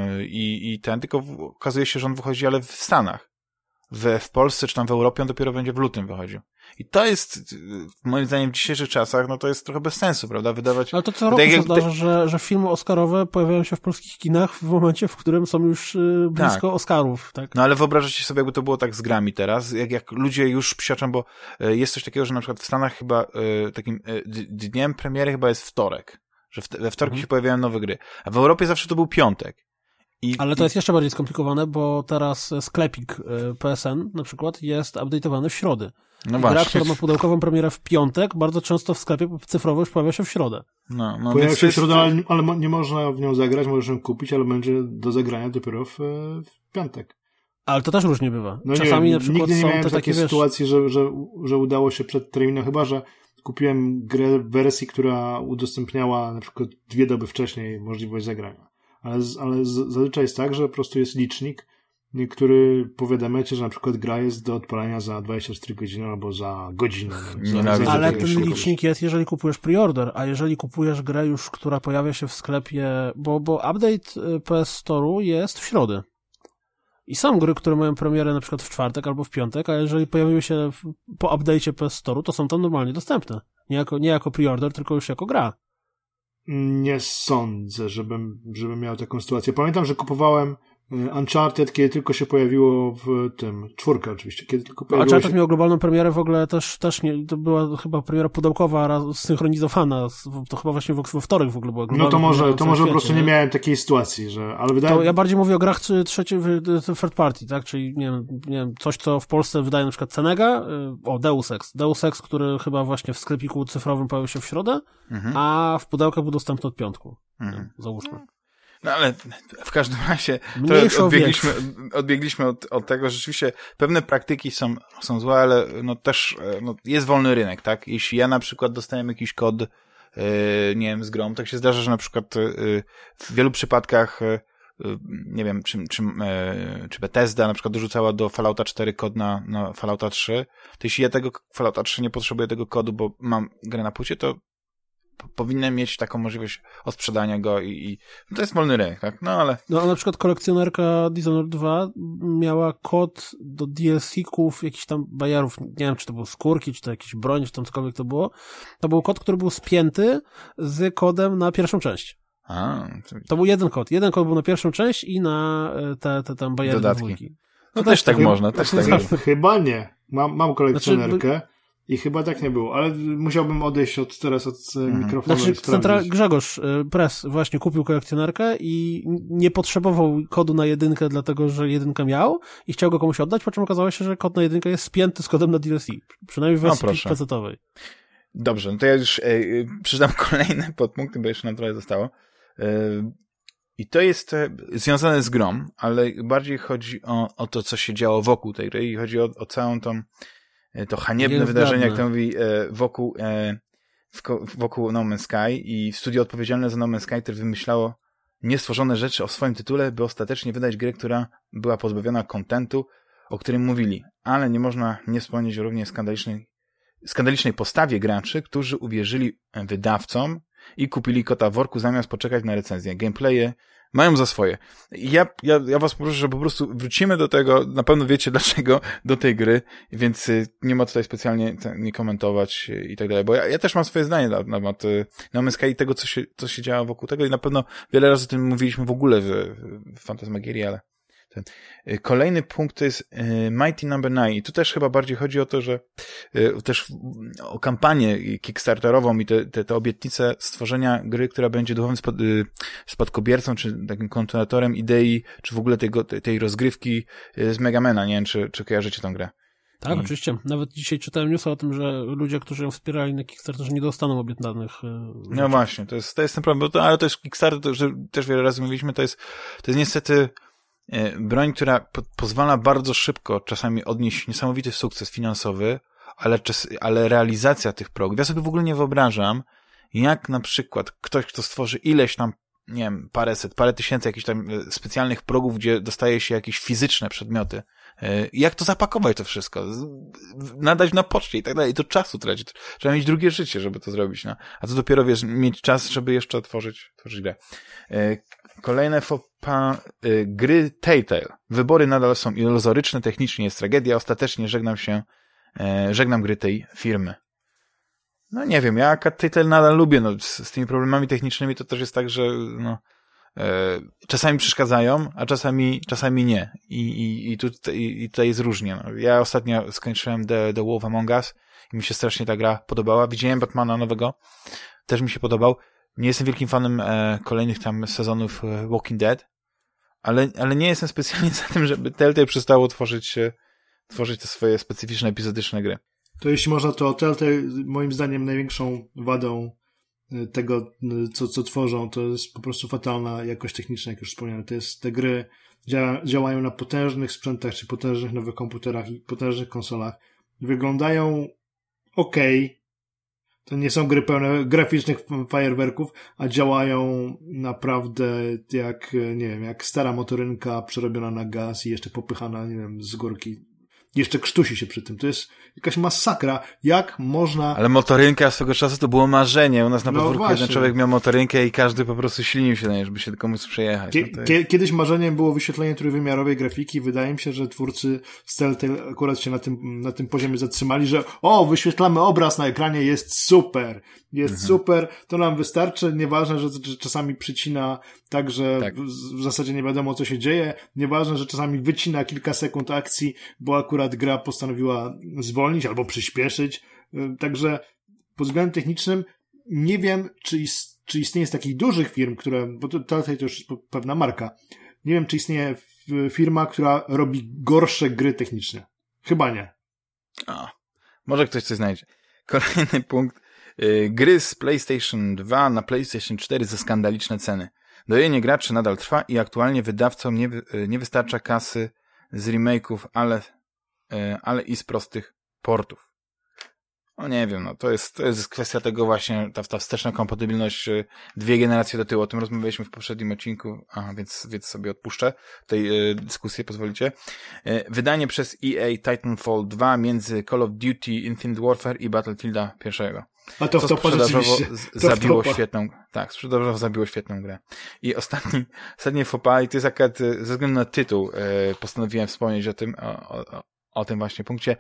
tylko okazuje się, że on wychodzi, ale w Stanach. W Polsce czy tam w Europie on dopiero będzie w lutym wychodził. I to jest, moim zdaniem, w dzisiejszych czasach, no to jest trochę bez sensu, prawda? Wydawać... Ale to co roku się zdarza, że filmy oscarowe pojawiają się w polskich kinach w momencie, w którym są już blisko Oscarów, tak? No ale wyobrażacie sobie, jakby to było tak z grami teraz, jak ludzie już psioczą, bo jest coś takiego, że na przykład w Stanach chyba takim dniem premiery chyba jest wtorek, że we wtorki się pojawiają nowe gry, a w Europie zawsze to był piątek. Ale to jest jeszcze bardziej skomplikowane, bo teraz sklepik PSN na przykład jest update'owany w środę. No gra, która ma pudełkową premierę w piątek, bardzo często w sklepie cyfrowo już pojawia się w środę. Pojawia się w środę, ale nie można w nią zagrać, możesz ją kupić, ale będzie do zagrania dopiero w piątek. Ale to też różnie bywa. No czasami nie, na przykład nigdy nie są miałem te takiej takie, sytuacji, że udało się przed terminem, chyba że kupiłem grę w wersji, która udostępniała na przykład 2 doby wcześniej możliwość zagrania. Ale zazwyczaj jest tak, że po prostu jest licznik, który powiadamia cię, że na przykład gra jest do odpalania za 24 godziny albo za godzinę. Ale ten licznik jest, jeżeli kupujesz preorder, a jeżeli kupujesz grę już, która pojawia się w sklepie, bo update PS Store'u jest w środę. I są gry, które mają premierę na przykład w czwartek albo w piątek, a jeżeli pojawiły się po update'cie PS Store'u, to są tam normalnie dostępne. Nie jako preorder, tylko już jako gra. Nie sądzę, żebym miał taką sytuację. Pamiętam, że kupowałem Uncharted, kiedy tylko się pojawiło w tym, 4 oczywiście, kiedy tylko pojawiło Uncharted miał globalną premierę w ogóle też nie, to była chyba premiera pudełkowa, synchronizowana, to chyba właśnie we wtorek w ogóle była globalna. No to może po prostu nie miałem takiej sytuacji, ale wydaje... To ja bardziej mówię o grach third party, tak, czyli nie wiem, coś co w Polsce wydaje na przykład Cenega, Deus Ex, który chyba właśnie w sklepiku cyfrowym pojawił się w środę, a w pudełkach był dostępny od piątku, załóżmy. No ale w każdym razie odbiegliśmy od tego, że rzeczywiście pewne praktyki są złe, ale no też jest wolny rynek, tak? Jeśli ja na przykład dostałem jakiś kod, nie wiem, z grą, tak się zdarza, że na przykład w wielu przypadkach nie wiem, czy Bethesda na przykład dorzucała do Fallouta 4 kod na Fallouta 3, to jeśli ja tego Fallouta 3 nie potrzebuję tego kodu, bo mam grę na płycie, to powinienem mieć taką możliwość odsprzedania go i to jest wolny rynek, tak? No ale... No, na przykład kolekcjonerka Dishonored 2 miała kod do DLC-ków jakichś tam bajerów, nie wiem, czy to były skórki, czy to jakieś broń, czy tam cokolwiek to było. To był kod, który był spięty z kodem na pierwszą część. To był jeden kod. Jeden kod był na pierwszą część i na te tam bajery dodatki. No też tak można, też tak można. Chyba nie. Mam kolekcjonerkę. I chyba tak nie było, ale musiałbym odejść od mikrofonu. Grzegorz Press właśnie kupił kolekcjonerkę i nie potrzebował kodu na 1, dlatego że 1 miał i chciał go komuś oddać, po czym okazało się, że kod na 1 jest spięty z kodem na DLC. Przynajmniej w wersji PC-owej. Dobrze, no to ja już przeczytam kolejne podpunkty, bo jeszcze nam trochę zostało. I to jest związane z grą, ale bardziej chodzi o to, co się działo wokół tej gry i chodzi o całą to haniebne wydarzenie, jak to mówi, wokół No Man's Sky i studio odpowiedzialne za No Man's Sky, które wymyślało niestworzone rzeczy o swoim tytule, by ostatecznie wydać grę, która była pozbawiona kontentu, o którym mówili. Ale nie można nie wspomnieć również skandalicznej postawie graczy, którzy uwierzyli wydawcom i kupili kota w worku zamiast poczekać na recenzję. Gameplaye mają za swoje. Ja was poproszę, że po prostu wrócimy do tego, na pewno wiecie dlaczego, do tej gry, więc nie ma tutaj specjalnie nie komentować i tak dalej, bo ja też mam swoje zdanie na temat No Man's Sky i tego, co się działo wokół tego i na pewno wiele razy o tym mówiliśmy w ogóle w Fantasmagierii, ale kolejny punkt to jest Mighty No. 9 i tu też chyba bardziej chodzi o to, że też o kampanię kickstarterową i te obietnice stworzenia gry, która będzie duchowym spadkobiercą, czy takim kontynuatorem idei, czy w ogóle tej rozgrywki z Megamana, nie wiem, czy kojarzycie tę grę. Tak, oczywiście. Nawet dzisiaj czytałem newsa o tym, że ludzie, którzy ją wspierali na Kickstarterze, nie dostaną obiectanych No właśnie, to jest ten problem, ale to jest Kickstarter, że też wiele razy mówiliśmy, to jest niestety broń, która pozwala bardzo szybko czasami odnieść niesamowity sukces finansowy, ale realizacja tych progów. Ja sobie w ogóle nie wyobrażam, jak na przykład ktoś, kto stworzy ileś tam, nie wiem, parę tysięcy jakichś tam specjalnych progów, gdzie dostaje się jakieś fizyczne przedmioty, jak to zapakować to wszystko, nadać na poczcie i tak dalej, to czasu traci. Trzeba mieć drugie życie, żeby to zrobić, no. A to dopiero, wiesz, mieć czas, żeby jeszcze tworzyć grę. Kolejne gry Telltale. Wybory nadal są iluzoryczne, technicznie jest tragedia. Ostatecznie żegnam gry tej firmy. No nie wiem, ja Telltale nadal lubię, no z tymi problemami technicznymi to też jest tak, że no czasami przeszkadzają, a czasami nie. I tutaj jest różnie. No. Ja ostatnio skończyłem The Wolf Among Us i mi się strasznie ta gra podobała. Widziałem Batmana nowego, też mi się podobał. Nie jestem wielkim fanem kolejnych tam sezonów Walking Dead, ale nie jestem specjalnie za tym, żeby Telltale przestało tworzyć te swoje specyficzne, epizodyczne gry. To jeśli można, to Telltale moim zdaniem największą wadą tego, co tworzą, to jest po prostu fatalna jakość techniczna, jak już wspomniałem. Te gry działają na potężnych sprzętach, czy potężnych nowych komputerach i potężnych konsolach. Wyglądają okej. To nie są gry pełne graficznych fajerwerków, a działają naprawdę jak, nie wiem, jak stara motorynka przerobiona na gaz i jeszcze popychana, nie wiem, z górki. Jeszcze krztusi się przy tym. To jest jakaś masakra. Jak można... Ale motorynka swego czasu to było marzenie. U nas na podwórku jeden człowiek miał motorynkę i każdy po prostu ślinił się na niej, żeby się komuś przejechać. Kiedyś marzeniem było wyświetlenie trójwymiarowej grafiki. Wydaje mi się, że twórcy z Telltale akurat się na tym poziomie zatrzymali, że wyświetlamy obraz na ekranie, jest super. Jest super, to nam wystarczy. Nieważne, że czasami przycina tak, że w zasadzie nie wiadomo, co się dzieje. Nieważne, że czasami wycina kilka sekund akcji, bo akurat gra postanowiła zwolnić albo przyspieszyć. Także pod względem technicznym nie wiem, czy istnieje z takich dużych firm, bo to już jest pewna marka. Nie wiem, czy istnieje firma, która robi gorsze gry technicznie. Chyba nie. Może ktoś coś znajdzie. Kolejny punkt. Gry z PlayStation 2 na PlayStation 4 za skandaliczne ceny. Dojenie graczy nadal trwa i aktualnie wydawcom nie wystarcza kasy z remake'ów, ale i z prostych portów. Nie wiem, to jest kwestia tego właśnie, ta wsteczna kompatybilność 2 generacje do tyłu. O tym rozmawialiśmy w poprzednim odcinku, więc sobie odpuszczę tej dyskusję, pozwolicie. Wydanie przez EA Titanfall 2 między Call of Duty Infinite Warfare i Battlefielda 1. A to sprzedażowo zabiło świetną grę. I ostatni faux pas, i to jest akurat ze względu na tytuł, postanowiłem wspomnieć o tym właśnie punkcie.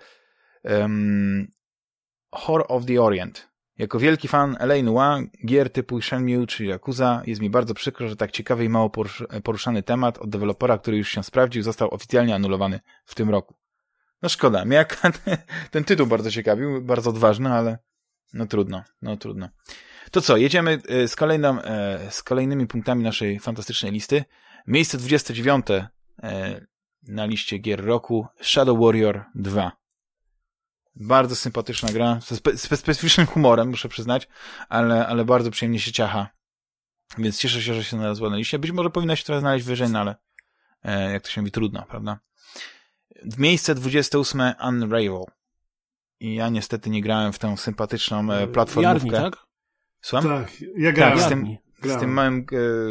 Horror of the Orient. Jako wielki fan L.A. Noire, gier typu Shenmue czy Yakuza, jest mi bardzo przykro, że tak ciekawy i mało poruszany temat od dewelopera, który już się sprawdził, został oficjalnie anulowany w tym roku. No szkoda. Mnie ten tytuł bardzo ciekawił, bardzo odważny, ale trudno. To co, jedziemy z kolejnymi punktami naszej fantastycznej listy. Miejsce 29 na liście gier roku Shadow Warrior 2. Bardzo sympatyczna gra, z specyficznym humorem, muszę przyznać, ale bardzo przyjemnie się ciacha. Więc cieszę się, że się znalazła na liście. Być może powinna się trochę znaleźć wyżej, ale jak to się mówi, trudno, prawda? Miejsce 28 Unravel. I ja niestety nie grałem w tę sympatyczną platformówkę. Jarni, tak? Słucham? Tak, ja grałem. Z tym małym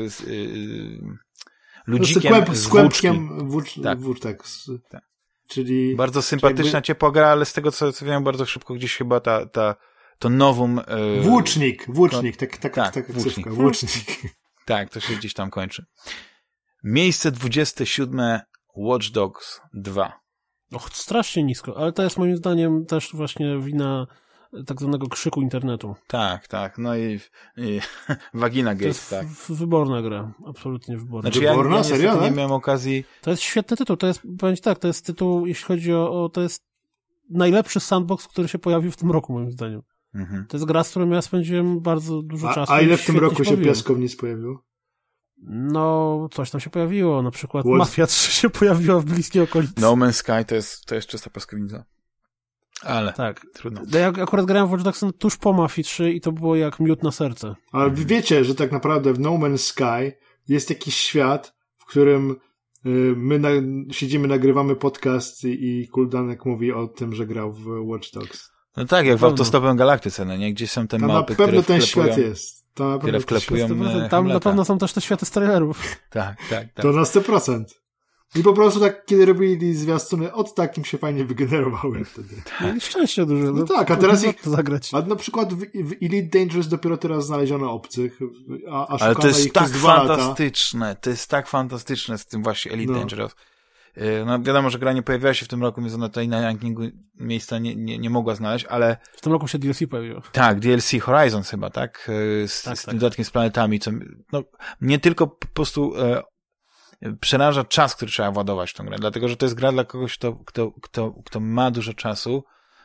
ludzikiem z kłębkiem tak. Czyli bardzo sympatyczna, ciepła gra, ale z tego co wiem, bardzo szybko gdzieś chyba to nowum... Włócznik, Włócznik. Tak, to się gdzieś tam kończy. Miejsce 27 Watch Dogs 2. Strasznie nisko, ale to jest moim zdaniem też właśnie wina tak zwanego krzyku internetu. Tak, no i Vagina Gate, tak. Wyborna gra, absolutnie wyborna. Znaczy ja serio, nie miałem okazji... To jest świetny tytuł, to jest tytuł, jeśli chodzi to jest najlepszy sandbox, który się pojawił w tym roku, moim zdaniem. To jest gra, z którą ja spędziłem bardzo dużo czasu. A ile w tym roku się piaskownic pojawiło? No, coś tam się pojawiło, na przykład Mafia 3 się pojawiła w bliskiej okolicy. No Man's Sky to jest czysta piaskownica. Ale tak, trudno. Ja akurat grałem w Watch Dogs tuż po Mafii 3 i to było jak miód na serce. Ale wiecie, że tak naprawdę w No Man's Sky jest jakiś świat, w którym my siedzimy, nagrywamy podcast i Kuldanek mówi o tym, że grał w Watch Dogs. No tak, jak w Autostopem Galaktyce, no nie? Gdzie są te małpy, które na pewno ten świat jest. Które wklepują tam na pewno są też te światy z trailerów. Tak. To na 100%. I po prostu tak, kiedy robili zwiastuny, takim się fajnie wygenerowały wtedy. Mieli szczęście duże. No tak, a teraz to zagrać. A na przykład w Elite Dangerous dopiero teraz znaleziono obcych, a ale to jest ich tak fantastyczne. To jest tak fantastyczne z tym właśnie Elite Dangerous. No wiadomo, że gra nie pojawiła się w tym roku, więc ona tutaj na rankingu miejsca nie mogła znaleźć, ale... W tym roku się DLC pojawiło. Tak, DLC Horizon chyba, tak? Z tym dodatkiem z planetami, co nie tylko po prostu przeraża czas, który trzeba władować w tą grę, dlatego, że to jest gra dla kogoś, kto ma dużo czasu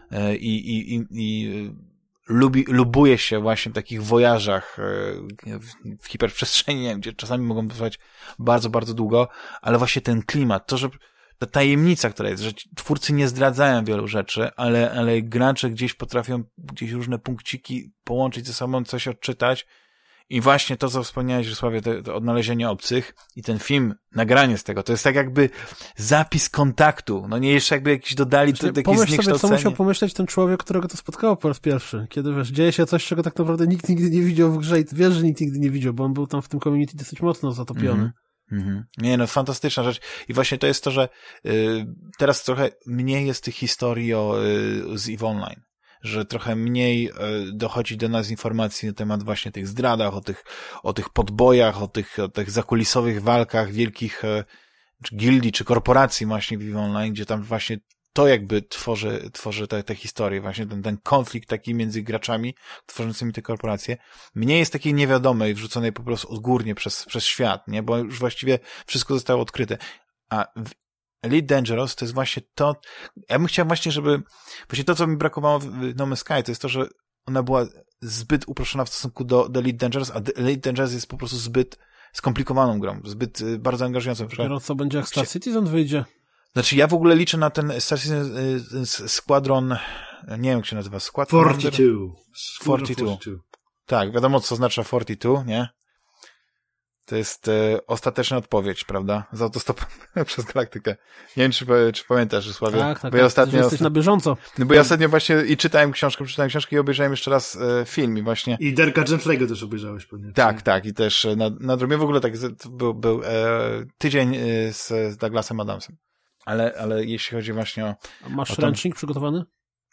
i lubuje się właśnie w takich wojażach w hiperprzestrzeni, gdzie czasami mogą trwać bardzo, bardzo długo, ale właśnie ten klimat, ta tajemnica, która jest, że twórcy nie zdradzają wielu rzeczy, ale gracze gdzieś potrafią gdzieś różne punkciki połączyć ze sobą, coś odczytać. I właśnie to, co wspomniałeś, Rzesławie, to odnalezienie obcych i ten film, nagranie z tego, to jest tak jakby zapis kontaktu. No nie jeszcze jakby jakiś dodali to jakieś zniekształcenie. Pomyśl sobie, co musiał pomyśleć ten człowiek, którego to spotkało po raz pierwszy. Kiedy, wiesz, dzieje się coś, czego tak naprawdę nikt nigdy nie widział w grze i wiesz, że nikt nigdy nie widział, bo on był tam w tym community dosyć mocno zatopiony. Nie, no fantastyczna rzecz. I właśnie to jest to, że teraz trochę mniej jest tych historii z EVE Online. Że trochę mniej dochodzi do nas informacji na temat właśnie tych zdradach, o tych podbojach, o tych zakulisowych walkach wielkich czy gildii, czy korporacji właśnie w EVE Online, gdzie tam właśnie to jakby tworzy te historie, właśnie ten konflikt taki między graczami tworzącymi te korporacje. Mniej jest takiej niewiadomej, wrzuconej po prostu odgórnie przez świat, nie? Bo już właściwie wszystko zostało odkryte. A Elite Dangerous to jest właśnie to, ja bym chciał właśnie, żeby, właśnie to, co mi brakowało w No Man's Sky, to jest to, że ona była zbyt uproszczona w stosunku do Elite Dangerous, a Elite Dangerous jest po prostu zbyt skomplikowaną grą, zbyt bardzo angażującą. Dopiero co będzie, jak Star Citizen wyjdzie? Znaczy, ja w ogóle liczę na ten Star Citizen Squadron, nie wiem, jak się nazywa, Squadron 42. Tak, wiadomo, co oznacza 42, nie? To jest ostateczna odpowiedź, prawda? Z autostopem przez galaktykę. Nie wiem, czy pamiętasz, Rzesławie? Tak, bo ja ostatnio, jesteś na bieżąco. No bo ja ostatnio właśnie i czytałem książkę i obejrzałem jeszcze raz film i właśnie... I Derka Gentlego też obejrzałeś pewnie. Tak, i też na drugim w ogóle tak był tydzień z Douglasem Adamsem. Ale jeśli chodzi właśnie o... A masz ręcznik przygotowany?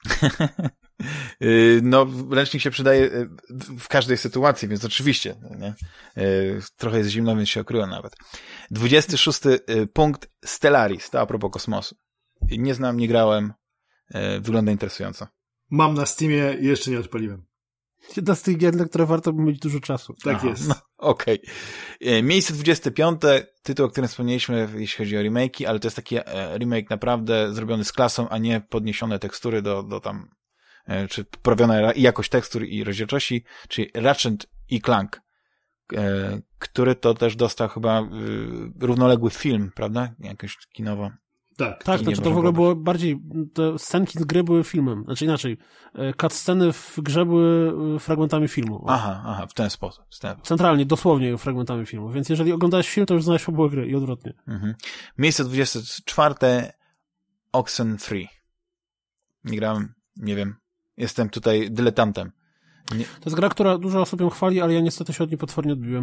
No, ręcznik się przydaje w każdej sytuacji, więc oczywiście, nie? Trochę jest zimno, więc się okryłem nawet. 26 punkt, Stellaris, to a propos kosmosu. Nie znam, nie grałem, wygląda interesująco. Mam na Steamie i jeszcze nie odpaliłem. Jedna z tych gier, na które warto by mieć dużo czasu. Tak jest. No, okej. Miejsce 25, tytuł, o którym wspomnieliśmy, jeśli chodzi o remake'i, ale to jest taki remake naprawdę zrobiony z klasą, a nie podniesione tekstury do tam, czy poprawiona jakość tekstur i rozdzielczości, czyli Ratchet i Clank, który to też dostał chyba równoległy film, prawda? Jakoś kinowo. Tak, znaczy to w ogóle było bardziej, te scenki z gry były filmem, znaczy inaczej, cutsceny w grze były fragmentami filmu. Aha, w ten sposób. Centralnie, dosłownie fragmentami filmu, więc jeżeli oglądałeś film, to już znałeś fabułę gry i odwrotnie. Miejsce 24, Oxenfree. Nie grałem, nie wiem, jestem tutaj dyletantem. Nie. To jest gra, która dużo osób ją chwali, ale ja niestety się od niej potwornie odbiłem.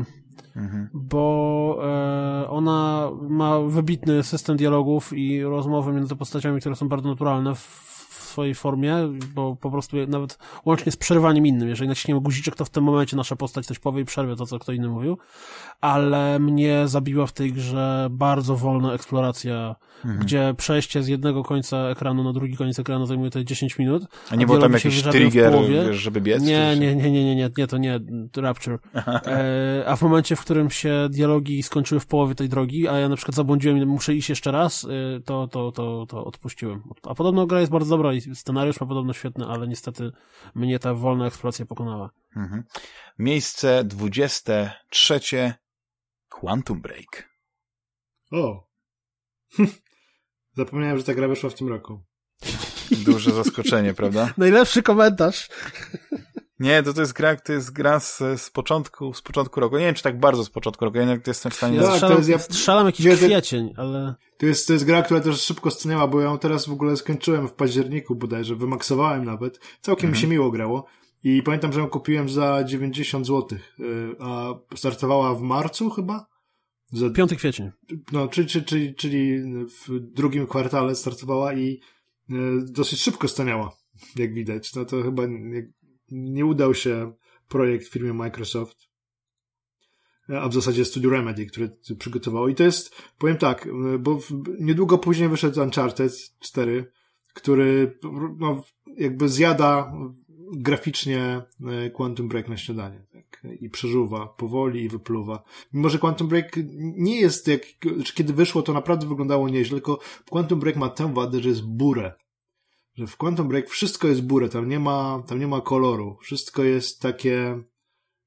Bo ona ma wybitny system dialogów i rozmowy między postaciami, które są bardzo naturalne w swojej formie, bo po prostu nawet łącznie z przerwaniem innym, jeżeli naciśniemy guziczek, to w tym momencie nasza postać coś powie i przerwie to, co kto inny mówił, ale mnie zabiła w tej grze bardzo wolna eksploracja, gdzie przejście z jednego końca ekranu na drugi koniec ekranu zajmuje tutaj 10 minut. A nie było tam jakiś trigger, wiesz, żeby biec? Nie, to nie Rapture. A w momencie, w którym się dialogi skończyły w połowie tej drogi, a ja na przykład zabłądziłem i muszę iść jeszcze raz, to odpuściłem. A podobno gra jest bardzo dobra i scenariusz ma podobno świetny, ale niestety mnie ta wolna eksploracja pokonała. Miejsce 23, Quantum Break. O! Zapomniałem, że ta gra wyszła w tym roku. Duże zaskoczenie, prawda? Najlepszy komentarz. Nie, to jest gra z początku roku. Nie wiem, czy tak bardzo z początku roku. Ja nie jestem w stanie... Strzelam jakiś kwiecień, ale... To jest gra, która też szybko stanęła, bo ją teraz w ogóle skończyłem w październiku bodajże, wymaksowałem nawet. Całkiem mi się miło grało. I pamiętam, że ją kupiłem za 90 zł, a startowała w marcu chyba? 5 kwiecień. No, czyli w drugim kwartale startowała i dosyć szybko staniała, jak widać. No to chyba nie udał się projekt firmy Microsoft, a w zasadzie Studio Remedy, które przygotowało. I to jest, powiem tak, bo niedługo później wyszedł Uncharted 4, który no, jakby zjada graficznie Quantum Break na śniadanie, tak? I przeżuwa powoli i wypluwa. Mimo że Quantum Break nie jest kiedy wyszło, to naprawdę wyglądało nieźle, tylko Quantum Break ma tę wadę, że jest burę. Że w Quantum Break wszystko jest burę, tam nie ma koloru. Wszystko jest takie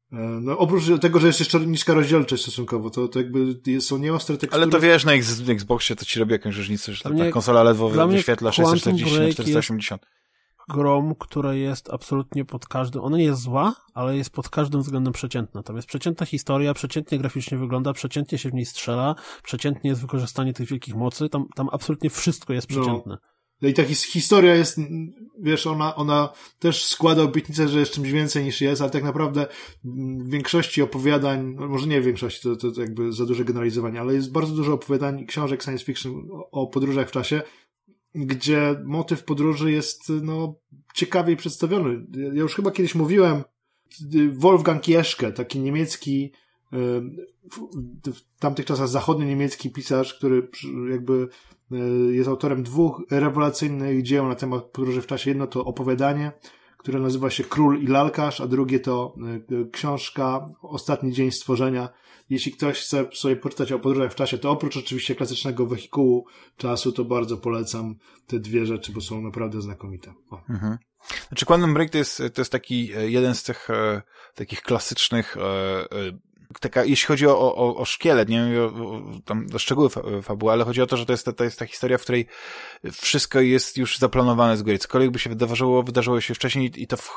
No, oprócz tego, że jest jeszcze niska rozdzielczość stosunkowo, to jakby są nieostre tekstury. Ale to wiesz, na Xboxie to ci robi jakąś różnicę, że ta konsola ledwo wyświetla 640 na 480. Grą, która jest absolutnie pod każdym... Ona nie jest zła, ale jest pod każdym względem przeciętna. Tam jest przeciętna historia, przeciętnie graficznie wygląda, przeciętnie się w niej strzela, przeciętnie jest wykorzystanie tych wielkich mocy, tam absolutnie wszystko jest przeciętne. No i ta historia jest, wiesz, ona też składa obietnicę, że jest czymś więcej niż jest, ale tak naprawdę w większości opowiadań, może nie w większości, to jakby za duże generalizowanie, ale jest bardzo dużo opowiadań i książek science fiction o podróżach w czasie, gdzie motyw podróży jest, ciekawiej przedstawiony. Ja już chyba kiedyś mówiłem, Wolfgang Jeschke, taki niemiecki, w tamtych czasach zachodnio-niemiecki pisarz, który jakby jest autorem 2 rewelacyjnych dzieł na temat podróży w czasie. Jedno to opowiadanie, które nazywa się Król i Lalkarz, a drugie to książka Ostatni dzień stworzenia. Jeśli ktoś chce sobie poczytać o podróżach w czasie, to oprócz oczywiście klasycznego wehikułu czasu, to bardzo polecam te 2 rzeczy, bo są naprawdę znakomite. Mhm. Znaczy Quantum Break to jest taki jeden z tych takich klasycznych jeśli chodzi o szkielet, nie wiem tam o szczegóły fabuły, ale chodzi o to, że to jest ta historia, w której wszystko jest już zaplanowane z góry. Cokolwiek by się wydarzyło się wcześniej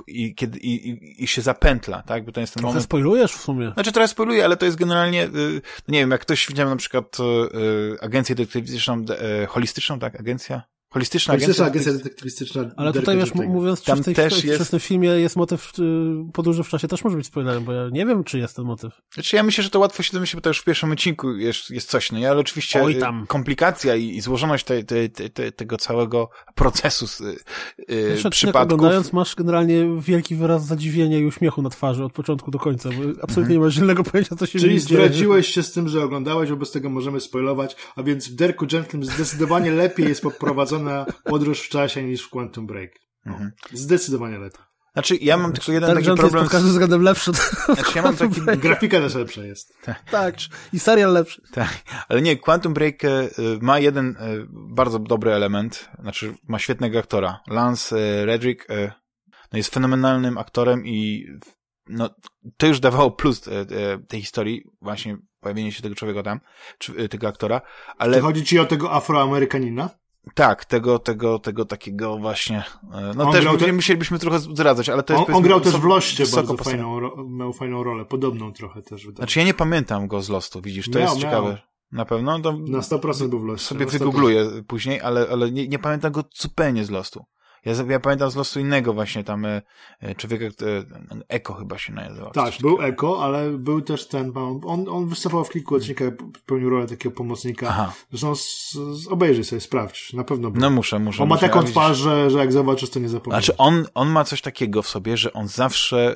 i się zapętla, tak? Bo to jest ten trochę moment... spoilujesz w sumie. Znaczy trochę spoiluję, ale to jest generalnie, nie wiem, jak ktoś widział na przykład agencję detektywistyczną, holistyczną, tak? Holistyczna agencja detektywistyczna. Ale tutaj wiesz, mówiąc, tam w tym filmie jest motyw podróży w czasie, też może być spoilerem, bo ja nie wiem, czy jest ten motyw. Znaczy ja myślę, że to łatwo się domyślić, bo to już w pierwszym odcinku jest coś, ale oczywiście komplikacja i złożoność tego całego procesu przypadków. Oglądając masz generalnie wielki wyraz zadziwienia i uśmiechu na twarzy od początku do końca, bo absolutnie nie masz żadnego pojęcia, co się dzieje. Czyli zdradziłeś się z tym, że oglądałeś, wobec tego możemy spoilować, a więc w Dirku Gently'm zdecydowanie lepiej jest poprowadzona podróż w czasie niż w Quantum Break. Zdecydowanie lepiej. Znaczy, ja mam tylko jeden taki problem. Jest pod każdym względem lepszy. Znaczy, ja mam taki... Grafika też lepsza jest. Tak, i serial lepszy. Tak, ale nie, Quantum Break ma jeden bardzo dobry element, znaczy ma świetnego aktora. Lance Reddick jest fenomenalnym aktorem i to już dawało plus tej historii, właśnie pojawienie się tego człowieka tam, tego aktora, ale... Czy chodzi ci o tego Afroamerykanina? Tak, tego takiego właśnie, też musielibyśmy trochę zdradzać, ale to jest... On grał też w Loście bardzo miał fajną rolę, podobną trochę też. Znaczy ja nie pamiętam go z Lostu, widzisz, to jest ciekawe. Na pewno? Na 100% był w Loście. Sobie wygoogluję później, ale nie pamiętam go zupełnie z Lostu. Ja pamiętam z Lostu innego właśnie tam człowieka, Eko chyba się nazywał. Tak, był Eko, ale był też ten, on występował w kilku odcinkach, pełnił rolę takiego pomocnika. Aha. Zresztą obejrzyj sobie, sprawdź, na pewno był. No muszę. On ma taką twarz, że jak zobaczysz, to nie zapomnisz. Znaczy on ma coś takiego w sobie, że on zawsze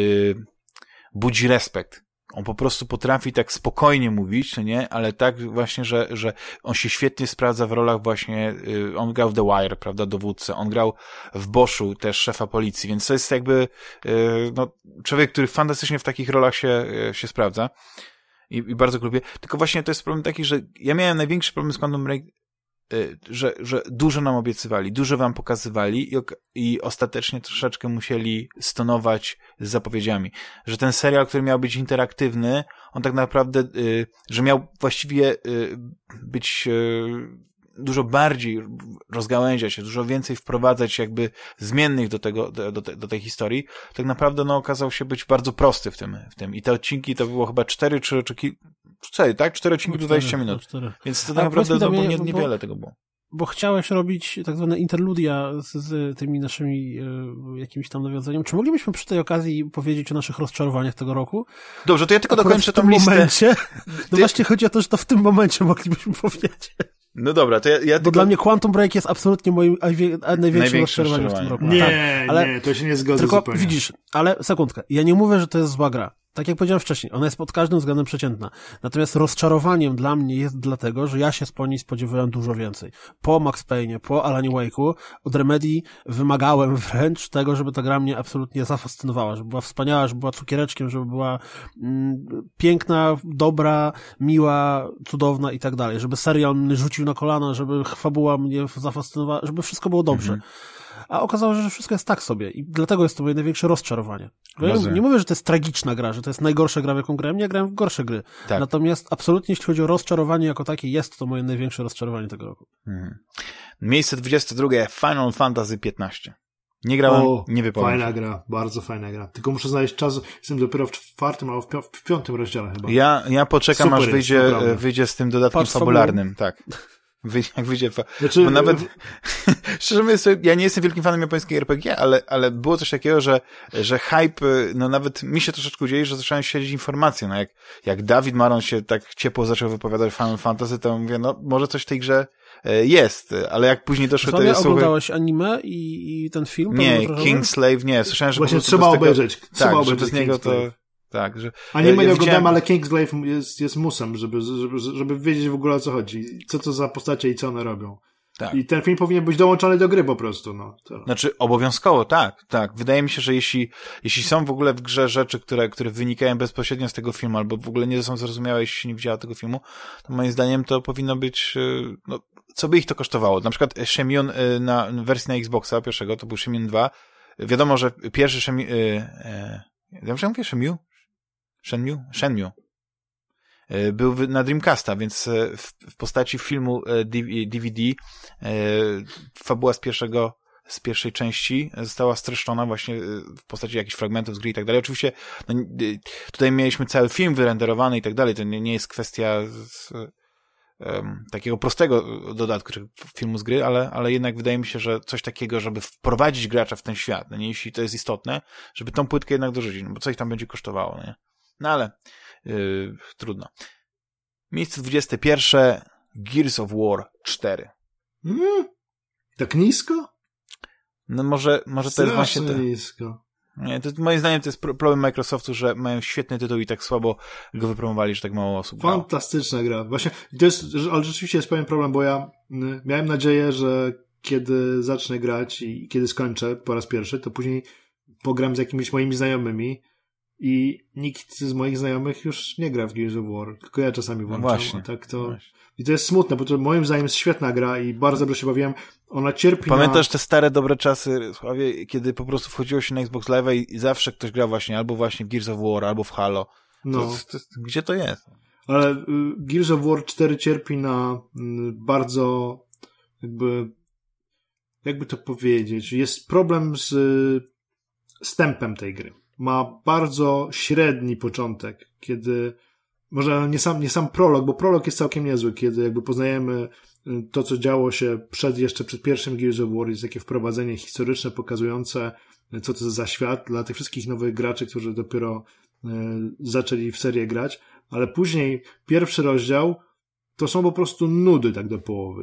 budzi respekt. On po prostu potrafi tak spokojnie mówić, nie? Ale tak właśnie, że on się świetnie sprawdza w rolach właśnie, on grał w The Wire, prawda, dowódcę, on grał w Boschu też szefa policji, więc to jest jakby człowiek, który fantastycznie w takich rolach się sprawdza i bardzo go lubię. Tylko właśnie to jest problem taki, że ja miałem największy problem z Quantum Break, że dużo nam obiecywali, dużo wam pokazywali i ostatecznie troszeczkę musieli stonować z zapowiedziami. Że ten serial, który miał być interaktywny, on tak naprawdę, że miał właściwie być dużo bardziej rozgałęziać się, dużo więcej wprowadzać jakby zmiennych do tej historii, tak naprawdę okazał się być bardzo prosty w tym. I te odcinki to było chyba 4 tak? 4 odcinki do 20 minut. 4. Więc to tak naprawdę niewiele tego było. Bo chciałeś robić tak zwane interludia z tymi naszymi jakimiś tam nawiązaniami. Czy moglibyśmy przy tej okazji powiedzieć o naszych rozczarowaniach tego roku? Dobrze, to ja tylko dokończę tą listę. Momencie, właśnie chodzi o to, że to w tym momencie moglibyśmy powiedzieć. No dobra, to ja Bo tylko... dla mnie Quantum Break jest absolutnie moim największym rozczarowaniem w tym roku. Nie, to się nie zgodzę tylko zupełnie. Widzisz, ale sekundkę, ja nie mówię, że to jest zła gra. Tak jak powiedziałem wcześniej, ona jest pod każdym względem przeciętna. Natomiast rozczarowaniem dla mnie jest dlatego, że ja się po niej spodziewałem dużo więcej. Po Max Payne'ie, po Alanie Wake'u od Remedy wymagałem wręcz tego, żeby ta gra mnie absolutnie zafascynowała, żeby była wspaniała, żeby była cukiereczkiem, żeby była piękna, dobra, miła, cudowna i tak dalej. Żeby serial mnie rzucił na kolana, żeby fabuła mnie zafascynowała, żeby wszystko było dobrze. a okazało się, że wszystko jest tak sobie i dlatego jest to moje największe rozczarowanie. Ja nie mówię, że to jest tragiczna gra, że to jest najgorsza gra, w jaką grałem, nie grałem w gorsze gry. Tak. Natomiast absolutnie, jeśli chodzi o rozczarowanie jako takie, jest to moje największe rozczarowanie tego roku. Miejsce 22. Final Fantasy XV. Nie grałem, nie wypowiem. Fajna gra, bardzo fajna gra. Tylko muszę znaleźć czas, jestem dopiero w 4. albo w 5. rozdziale chyba. Ja poczekam, super, aż wyjdzie z tym dodatkiem fabularnym, tak. Jak wyjdzie, znaczy, bo nawet szczerze mówiąc, ja nie jestem wielkim fanem japońskiej RPG, ale było coś takiego, że hype, no nawet mi się troszeczkę dzieje, że zacząłem śledzić informacje, no jak Dawid Maron się tak ciepło zaczął wypowiadać Final Fantasy, to mówię, no może coś w tej grze jest, ale jak później doszły te słowy... Oglądałeś anime i ten film? Nie, Kingslave nie, słyszałem, że właśnie trzeba obejrzeć. Tak, trzeba że obejrzeć bez niego to... Tak, że... Anime nie oglądałem, ale Kingsglaive jest musem, żeby wiedzieć w ogóle o co chodzi. Co to za postacie i co one robią. Tak. I ten film powinien być dołączony do gry po prostu. No. Znaczy obowiązkowo, tak. Wydaje mi się, że jeśli są w ogóle w grze rzeczy, które wynikają bezpośrednio z tego filmu, albo w ogóle nie są zrozumiałe, jeśli się nie widziała tego filmu, to moim zdaniem to powinno być, no, co by ich to kosztowało. Na przykład Shenmue na wersji na Xboxa pierwszego, to był Shenmue 2. Wiadomo, że pierwszy Shenmue, ja mówię Shenmue. Był na Dreamcasta, więc w postaci filmu DVD fabuła z pierwszej części została streszczona właśnie w postaci jakichś fragmentów z gry i tak dalej. Oczywiście no, tutaj mieliśmy cały film wyrenderowany i tak dalej. To nie jest kwestia takiego prostego dodatku filmu z gry, ale jednak wydaje mi się, że coś takiego, żeby wprowadzić gracza w ten świat, no nie, jeśli to jest istotne, żeby tą płytkę jednak dorzucić, no bo coś tam będzie kosztowało, nie? No ale trudno. Miejsce 21. Gears of War 4. Tak nisko? No może to jest właśnie to. Nisko. Nie, to moim zdaniem to jest problem Microsoftu, że mają świetny tytuł i tak słabo go wypromowali, że tak mało osób grało. Fantastyczna gra. Właśnie, to jest, ale rzeczywiście jest pewien problem, bo ja miałem nadzieję, że kiedy zacznę grać i kiedy skończę po raz pierwszy, to później pogram z jakimiś moimi znajomymi i nikt z moich znajomych już nie gra w Gears of War, tylko ja czasami włączam. No właśnie, tak to... Właśnie. I to jest smutne, bo to moim zdaniem jest świetna gra i bardzo dobrze się bawiłem. Ona cierpi Pamiętasz te stare, dobre czasy, Sławie, kiedy po prostu wchodziło się na Xbox Live i zawsze ktoś grał albo właśnie w Gears of War, albo w Halo. No. Gdzie to jest? Ale Gears of War 4 cierpi na bardzo jakby to powiedzieć, jest problem z tempem tej gry. Ma bardzo średni początek, kiedy może nie sam prolog, bo prolog jest całkiem niezły, kiedy jakby poznajemy to, co działo się jeszcze przed pierwszym Gears of War, jest takie wprowadzenie historyczne pokazujące, co to za świat dla tych wszystkich nowych graczy, którzy dopiero zaczęli w serię grać, ale później pierwszy rozdział to są po prostu nudy tak do połowy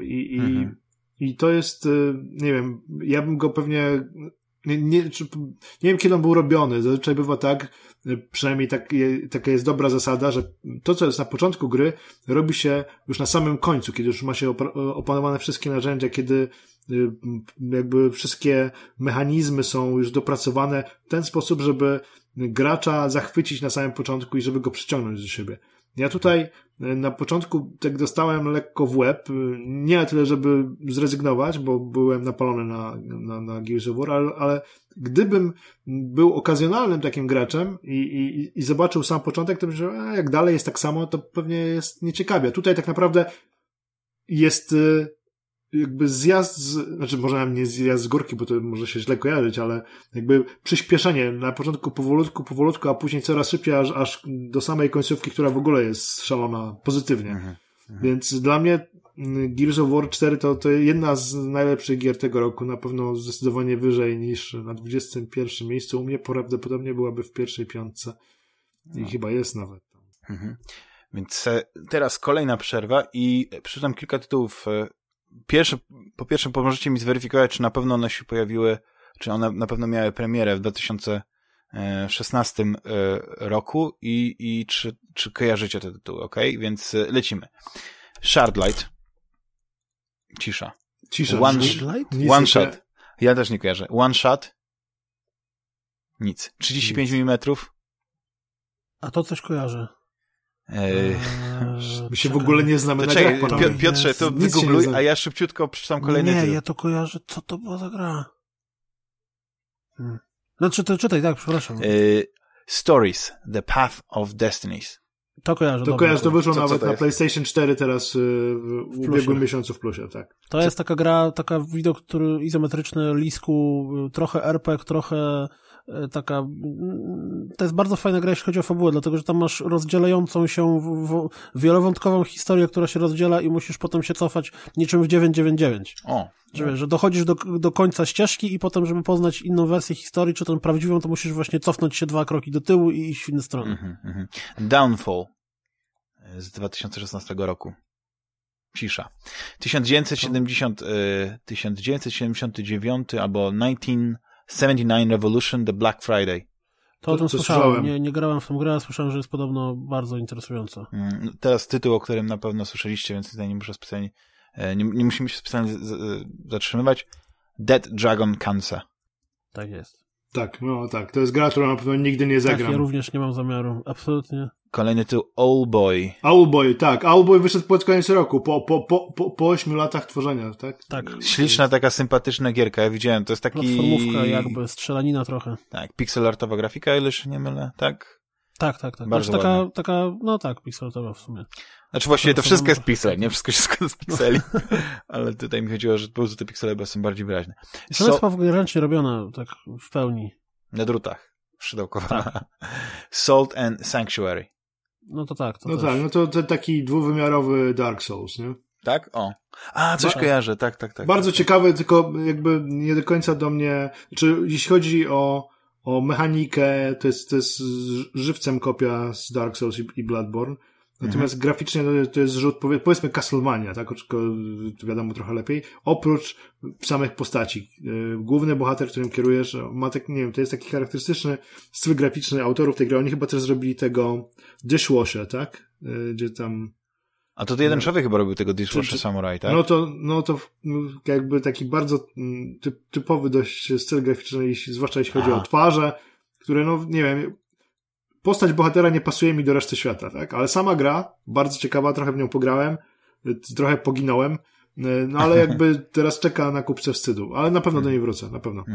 i to jest, nie wiem, ja bym go pewnie nie wiem, kiedy on był robiony. Zazwyczaj bywa tak, przynajmniej taka jest dobra zasada, że to, co jest na początku gry, robi się już na samym końcu, kiedy już ma się opanowane wszystkie narzędzia, kiedy jakby wszystkie mechanizmy są już dopracowane w ten sposób, żeby gracza zachwycić na samym początku i żeby go przyciągnąć do siebie. Ja tutaj na początku tak dostałem lekko w łeb, nie tyle, żeby zrezygnować, bo byłem napalony na Gears of War, ale gdybym był okazjonalnym takim graczem i zobaczył sam początek, to bym powiedział, jak dalej jest tak samo, to pewnie jest nieciekawie. Tutaj tak naprawdę jest jakby zjazd znaczy może nie zjazd z górki, bo to może się źle kojarzyć, ale jakby przyspieszenie na początku powolutku, a później coraz szybciej, aż do samej końcówki, która w ogóle jest szalona pozytywnie. Więc dla mnie Gears of War 4 to jedna z najlepszych gier tego roku, na pewno zdecydowanie wyżej niż na 21 miejscu. U mnie prawdopodobnie byłaby w pierwszej 5 i chyba jest nawet. Więc teraz kolejna przerwa i przeczytam kilka tytułów. Po pierwsze możecie mi zweryfikować, czy na pewno one się pojawiły, czy one na pewno miały premierę w 2016 roku i czy kojarzycie te tytuły, okej? Więc lecimy. Shardlight. Cisza. One Shot. Ja też nie kojarzę. One Shot. Nic. 35 mm. A to coś kojarzę. My się w ogóle nie znamy na grach. Piotrze, to wygoogluj, a ja szybciutko przeczytam kolejny tytuł. Ja to kojarzę. Co to była za gra? No czytaj, tak, przepraszam. Stories, The Path of Destinies. To kojarzę. To wyszło nawet na PlayStation 4 teraz w ubiegłym miesiącu w plusie, tak. To jest taka gra, taka widok, który izometryczny, lisku, trochę RPG, trochę taka... To jest bardzo fajna gra, jeśli chodzi o fabułę, dlatego, że tam masz rozdzielającą się wielowątkową historię, która się rozdziela i musisz potem się cofać niczym w 999. Że dochodzisz do końca ścieżki i potem, żeby poznać inną wersję historii, czy tą prawdziwą, to musisz właśnie cofnąć się 2 kroki do tyłu i iść w inne strony. Downfall z 2016 roku. Cisza. 1979 albo 1979 Revolution, The Black Friday. To o tym słyszałem. Nie grałem w tą grę, słyszałem, że jest podobno bardzo interesująca. Teraz tytuł, o którym na pewno słyszeliście, więc tutaj nie muszę specjalnie nie musimy się specjalnie zatrzymywać. Dead Dragon Cancer. Tak jest. Tak, no tak. To jest gra, którą na pewno nigdy nie zagram. Tak, ja również nie mam zamiaru. Absolutnie. Kolejny tytuł Owlboy. Owlboy, tak. Owlboy wyszedł pod koniec roku. Po 8 latach tworzenia, tak? Tak. Śliczna, taka sympatyczna gierka. Ja widziałem. To jest taki... Platformówka jakby, strzelanina trochę. Tak, pixelartowa grafika, ile się nie mylę, tak? Tak. Bardzo znaczy, taka, no tak, pixelartowa w sumie. Znaczy właściwie to wszystko jest pixel, nie? Wszystko się składa z pixeli. Ale tutaj mi chodziło, że po prostu te piksele są bardziej wyraźne. To jest w ogóle ręcznie robiona, tak w pełni. Na drutach. Szydełkowana. Tak. Salt and Sanctuary. No to tak. To taki dwuwymiarowy Dark Souls, nie? Tak? O. Coś kojarzę. Tak. Bardzo ciekawe, tylko jakby nie do końca do mnie... jeśli chodzi o mechanikę, to jest żywcem kopia z Dark Souls i Bloodborne. Natomiast graficznie to jest rzut, powiedzmy Castlevania, tak? To wiadomo trochę lepiej. Oprócz samych postaci. Główny bohater, którym kierujesz, ma tak, nie wiem, to jest taki charakterystyczny styl graficzny autorów tej gry. Oni chyba też zrobili tego Dishwasher, tak? Gdzie tam... A to jeden człowiek chyba robił tego Dishwasher Samurai, tak? No to jakby taki bardzo typowy dość styl graficzny, zwłaszcza jeśli chodzi o twarze, które, no nie wiem, postać bohatera nie pasuje mi do reszty świata, tak? Ale sama gra, bardzo ciekawa, trochę w nią pograłem, trochę poginąłem, no ale jakby teraz czeka na kupce wstydu, ale na pewno do niej wrócę, na pewno.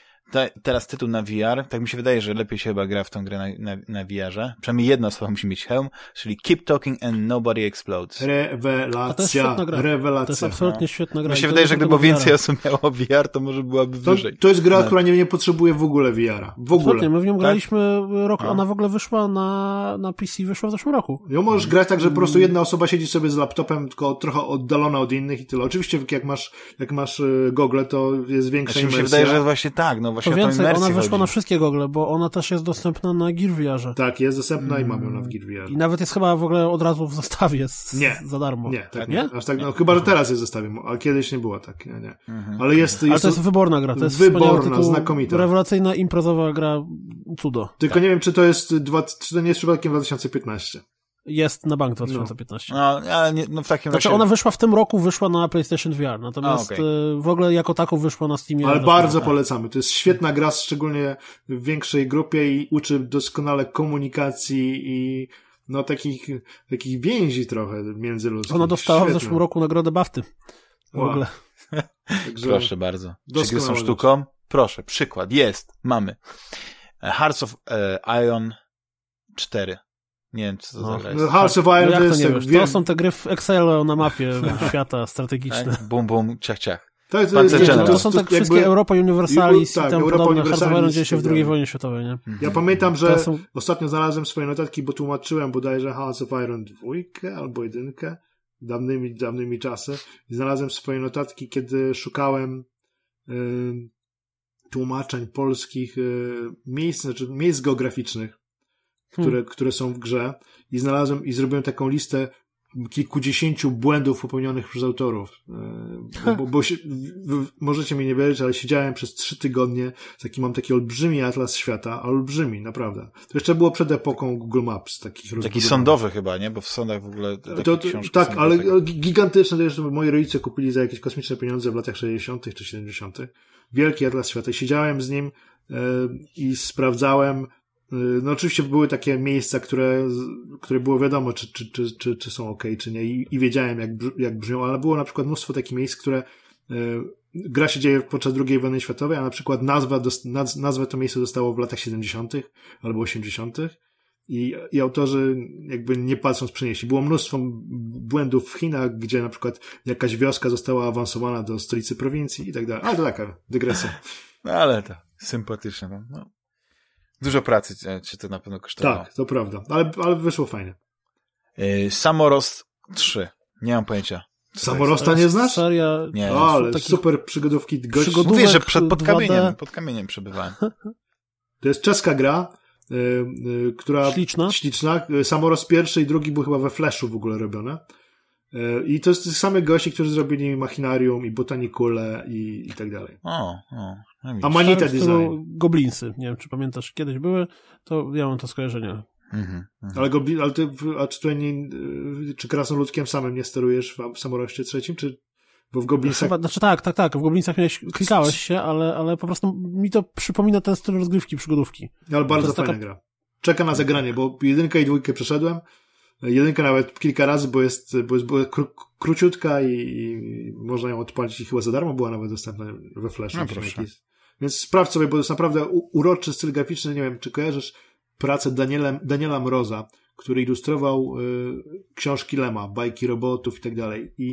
Teraz tytuł na VR, tak mi się wydaje, że lepiej się chyba gra w tą grę na VR-ze. Przynajmniej jedna osoba musi mieć hełm, czyli Keep Talking and Nobody Explodes. Rewelacja. To jest świetna gra. Rewelacja. To jest absolutnie świetna gra. Mi się wydaje, że gdyby więcej osób miało VR, to może byłaby wyżej. To jest gra, która nie potrzebuje w ogóle VR-a. W ogóle. Absolutnie, my w nią graliśmy rok, ona w ogóle wyszła na PC, wyszła w zeszłym roku. Ją możesz grać tak, że po prostu jedna osoba siedzi sobie z laptopem, tylko trochę oddalona od innych i tyle. Oczywiście jak masz gogle, to jest większa imersja. Mi się wydaje, że właśnie tak, no właśnie o tą imersję wyszła na wszystkie gogle, bo ona też jest dostępna na Gear VR-ze. Tak, jest dostępna i mam ją na Gear VR. I nawet jest chyba w ogóle od razu w zestawie za darmo. Nie, tak nie? Aż tak, no, chyba, że teraz jest w zestawie, a kiedyś nie była tak, nie. Ale to jest wyborna gra, to jest wyborna, znakomita. Rewelacyjna, imprezowa gra, cudo. Tylko nie wiem, czy to nie jest przypadkiem 2015. Jest na bank 2015. No, ale nie, no w takim razie... Znaczy ona wyszła w tym roku, wyszła na PlayStation VR, natomiast w ogóle jako taką wyszła na Steamie. Ale bardzo polecamy. To jest świetna gra, szczególnie w większej grupie i uczy doskonale komunikacji i no takich więzi trochę międzyludzkich. Ona dostała w zeszłym roku nagrodę BAFTY. W ogóle. Także proszę bardzo. Czy gry są sztuką? Proszę, przykład. Mamy. Hearts of Iron 4. Nie wiem, co to za gra jest. Hearts of Iron to jest... To są te gry w Excelu na mapie świata strategiczne. Tak? Bum, bum, ciach, ciach. To są tak wszystkie Europa Universalis i tam podobne. Hearts of Iron dzieje się w II wojnie światowej, nie? Ja pamiętam, że ostatnio znalazłem swoje notatki, bo tłumaczyłem bodajże Hearts of Iron 2 albo 1 dawnymi czasy. I znalazłem swoje notatki, kiedy szukałem tłumaczeń polskich miejsc geograficznych, które są w grze i znalazłem i zrobiłem taką listę kilkudziesięciu błędów popełnionych przez autorów. Bo możecie mnie nie wierzyć, ale siedziałem przez 3 tygodnie, mam taki olbrzymi atlas świata, olbrzymi, naprawdę. To jeszcze było przed epoką Google Maps. Taki sądowy chyba, nie? Bo w sądach w ogóle książki tak, ale gigantyczne, to jeszcze moi rodzice kupili za jakieś kosmiczne pieniądze w latach 60. czy 70. Wielki atlas świata. Siedziałem z nim i sprawdzałem. No oczywiście były takie miejsca, które było wiadomo, czy są okej, czy nie i wiedziałem jak brzmią, ale było na przykład mnóstwo takich miejsc, które gra się dzieje podczas II wojny światowej, a na przykład nazwę to miejsce dostało w latach 70. albo 80. I autorzy jakby nie patrząc przenieśli. Było mnóstwo błędów w Chinach, gdzie na przykład jakaś wioska została awansowana do stolicy prowincji i tak dalej. Ale to taka dygresja. No ale to sympatyczne. No. Dużo pracy cię to na pewno kosztowało. Tak, to prawda. Ale wyszło fajnie. Samorost 3. Nie mam pojęcia. Samorosta nie znasz? Seria... Nie. O, ale super przygodówki. Mówię, że pod kamieniem przebywałem. To jest czeska gra, która... Śliczna. Samorost pierwszy i drugi był chyba we Flashu w ogóle robione. I to jest tych samych gości, którzy zrobili Machinarium i Botanicule i tak dalej. Amanita Design. Goblinsy. Nie wiem, czy pamiętasz, kiedyś były, to ja mam to skojarzenie. Ale czy tutaj czy krasnoludkiem samym nie sterujesz w Samoroście trzecim, czy bo w Goblinsach... Chyba, znaczy tak, w Goblinsach klikałeś się, ale po prostu mi to przypomina ten styl rozgrywki, przygodówki. Ale bardzo fajna gra. Czeka na zagranie, bo 1 i 2 przeszedłem. 1 nawet kilka razy, bo jest króciutka i można ją odpalić i chyba za darmo była nawet dostępna we Flashu. No proszę. Więc sprawdź sobie, bo to jest naprawdę uroczy styl graficzny. Nie wiem, czy kojarzysz pracę Daniela Mroza, który ilustrował książki Lema, bajki robotów i tak dalej. I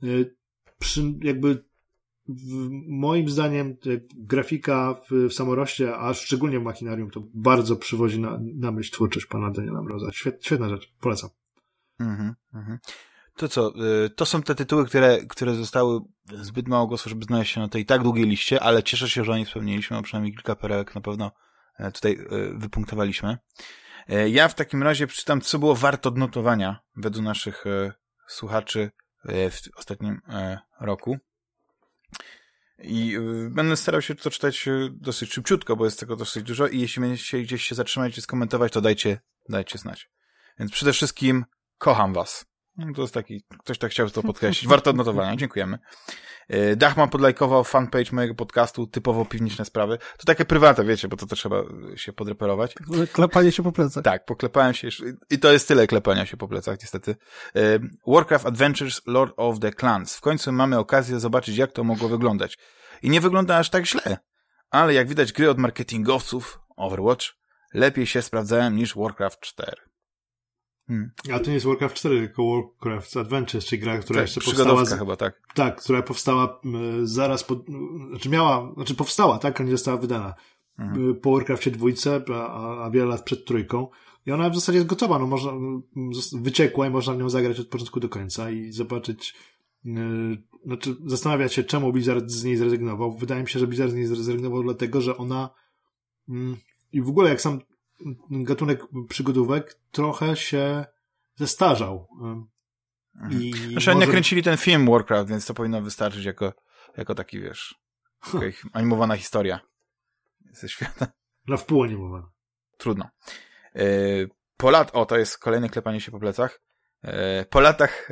moim zdaniem grafika w Samoroście, a szczególnie w Machinarium, to bardzo przywodzi na myśl twórczość pana Daniela Mroza. Świetna rzecz. Polecam. To co? To są te tytuły, które zostały zbyt mało głosu, żeby znaleźć się na tej tak długiej liście, ale cieszę się, że o nich wspomnieliśmy, a przynajmniej kilka perełek na pewno tutaj wypunktowaliśmy. Ja w takim razie przeczytam, co było warte odnotowania według naszych słuchaczy w ostatnim roku. I będę starał się to czytać dosyć szybciutko, bo jest tego dosyć dużo i jeśli będziecie gdzieś się zatrzymać i skomentować, to dajcie znać. Więc przede wszystkim kocham was. To jest taki, ktoś tak chciał to podkreślić. Warto odnotowania, dziękujemy. Dachman podlajkował fanpage mojego podcastu, typowo piwniczne sprawy. To takie prywatne, wiecie, bo to trzeba się podreperować. Klepanie się po plecach. Tak, poklepałem się i to jest tyle klepania się po plecach, niestety. Warcraft Adventures Lord of the Clans. W końcu mamy okazję zobaczyć, jak to mogło wyglądać. I nie wygląda aż tak źle. Ale jak widać, gry od marketingowców, Overwatch, lepiej się sprawdzają niż Warcraft 4. A to nie jest Warcraft 4, tylko Warcraft Adventures, czyli gra, która jeszcze powstała... chyba, tak. Tak, która powstała zaraz powstała, tak, ale nie została wydana. Po Warcraftie 2, a wiele lat przed 3. I ona w zasadzie jest gotowa, można, wyciekła i można w nią zagrać od początku do końca i zobaczyć, zastanawiać się, czemu Blizzard z niej zrezygnował. Wydaje mi się, że Blizzard z niej zrezygnował dlatego, że ona i w ogóle jak sam gatunek przygodówek trochę się zestarzał. Znaczy oni nakręcili ten film Warcraft, więc to powinno wystarczyć jako taki, wiesz, animowana historia ze świata. Na wpół animowana. Trudno. To jest kolejne klepanie się po plecach. Po latach,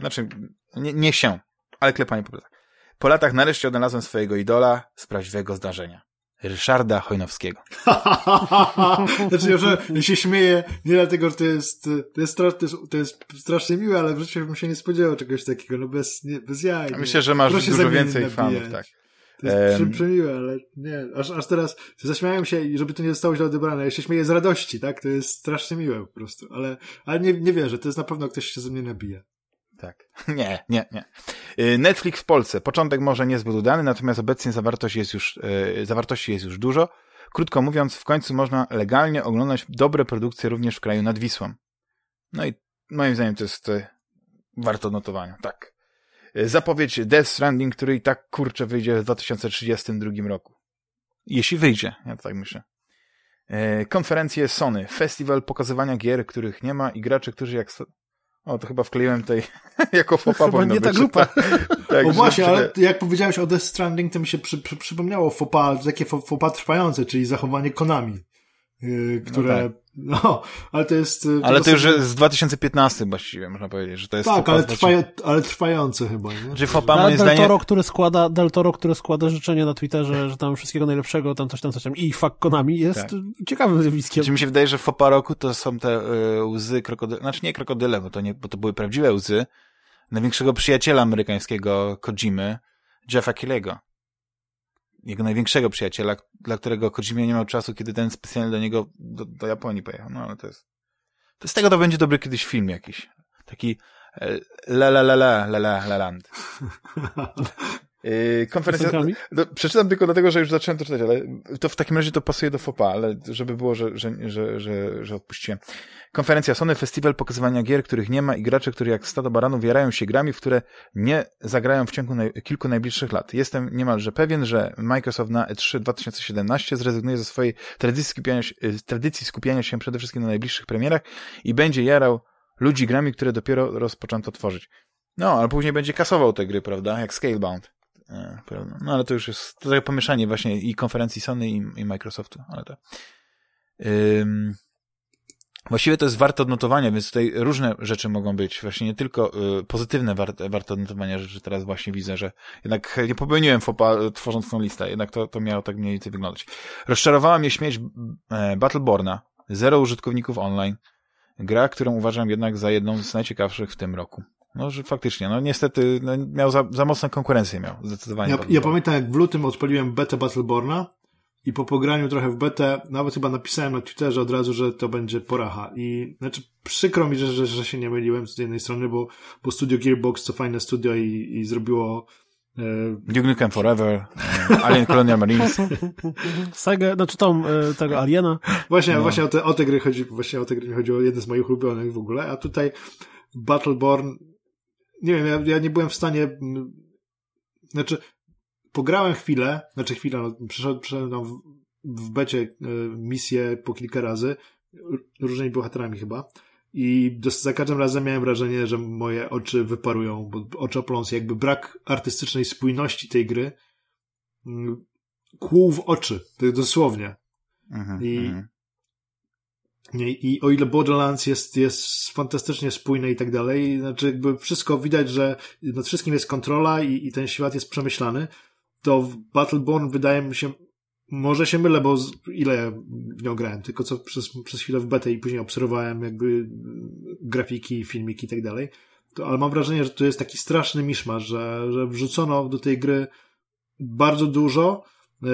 ale klepanie po plecach. Po latach nareszcie odnalazłem swojego idola z prawdziwego zdarzenia. Ryszarda Chojnowskiego. Znaczy, ja się śmieję nie dlatego, że to jest strasznie miłe, ale w życiu bym się nie spodziewał czegoś takiego, bez jaj. Myślę, że masz dużo więcej fanów, tak. To jest przemiłe, ale nie, aż teraz zaśmiałem się i żeby to nie zostało źle odebrane, ja się śmieję z radości, tak, to jest strasznie miłe po prostu, ale nie wierzę, to jest na pewno ktoś się ze mnie nabija. Tak. Nie. Netflix w Polsce. Początek może niezbyt udany, natomiast obecnie zawartości jest już dużo. Krótko mówiąc, w końcu można legalnie oglądać dobre produkcje również w kraju nad Wisłą. No i moim zdaniem to jest warto odnotowania. Tak. Zapowiedź Death Stranding, który i tak wyjdzie w 2032 roku. Jeśli wyjdzie, ja tak myślę. Konferencje Sony. Festiwal pokazywania gier, których nie ma i graczy, którzy to chyba wkleiłem tutaj jako faux-pas. Chyba nie ta grupa. Tak, właśnie, ale jak powiedziałeś o Death Stranding, to mi się przypomniało faux-pas, takie faux-pas trwające, czyli zachowanie Konami, które... ale to jest... Ale to już z 2015 właściwie, można powiedzieć, że to jest... Tak, ale trwające chyba, nie? Że faux-pas, moim zdaniem... Del Toro, który składa życzenie na Twitterze, że tam wszystkiego najlepszego, tam coś tam i fuck Konami jest ciekawym zjawiskiem. Czy mi się wydaje, że w faux-pas roku to są te łzy krokodyle, znaczy nie krokodyle, bo to były prawdziwe łzy największego przyjaciela amerykańskiego Kojimy, Jeffa Keighley'ego. Jego największego przyjaciela, dla którego Kojima nie miał czasu, kiedy ten specjalnie do niego, do Japonii pojechał. No ale to z tego to będzie dobry kiedyś film jakiś. Taki La Land. Konferencja... przeczytam tylko dlatego, że już zacząłem to czytać, ale to w takim razie to pasuje do faux pas, ale żeby było, że odpuściłem. Konferencja Sony, festiwal pokazywania gier, których nie ma i gracze, którzy jak stado baranów jarają się grami, w które nie zagrają w ciągu kilku najbliższych lat. Jestem niemalże pewien, że Microsoft na E3 2017 zrezygnuje ze swojej tradycji skupiania się przede wszystkim na najbliższych premierach i będzie jarał ludzi grami, które dopiero rozpoczęto tworzyć. No, ale później będzie kasował te gry, prawda? Jak Scalebound. No, ale to już jest to takie pomieszanie właśnie i konferencji Sony i Microsoftu. Ale to... Właściwie to jest warte odnotowania, więc tutaj różne rzeczy mogą być. Właśnie nie tylko pozytywne warte odnotowania rzeczy. Teraz właśnie widzę, że jednak nie popełniłem faux pas tworząc tą listę. Jednak to miało tak mniej więcej wyglądać. Rozczarowała mnie śmierć Battleborna. 0 użytkowników online. Gra, którą uważam jednak za jedną z najciekawszych w tym roku. No, że faktycznie, no niestety miał za mocną konkurencję miał, zdecydowanie. Ja pamiętam, jak w lutym odpaliłem betę Battleborna i po pograniu trochę w betę, nawet chyba napisałem na Twitterze od razu, że to będzie poracha. I znaczy przykro mi, że się nie myliłem z jednej strony, bo studio Gearbox to fajne studio i zrobiło Duke Nukem Forever, Alien Colonial Marines. Sega, znaczy tego Aliena. Właśnie o te gry chodzi, mi chodziło, jeden z moich ulubionych w ogóle, a tutaj Battleborn, nie wiem, ja nie byłem w stanie, znaczy pograłem chwilę, przeszedłem tam w becie misję po kilka razy, różnymi bohaterami chyba, i za każdym razem miałem wrażenie, że moje oczy wyparują, bo oczopląs, jakby brak artystycznej spójności tej gry kłuł w oczy, tak dosłownie. I o ile Borderlands jest fantastycznie spójne i tak dalej, znaczy jakby wszystko widać, że nad wszystkim jest kontrola i ten świat jest przemyślany, to w Battleborn wydaje mi się, może się mylę, bo ile ja w nią grałem, tylko co przez chwilę w betę i później obserwowałem jakby grafiki, filmiki i tak dalej, ale mam wrażenie, że to jest taki straszny miszmasz, że wrzucono do tej gry bardzo dużo,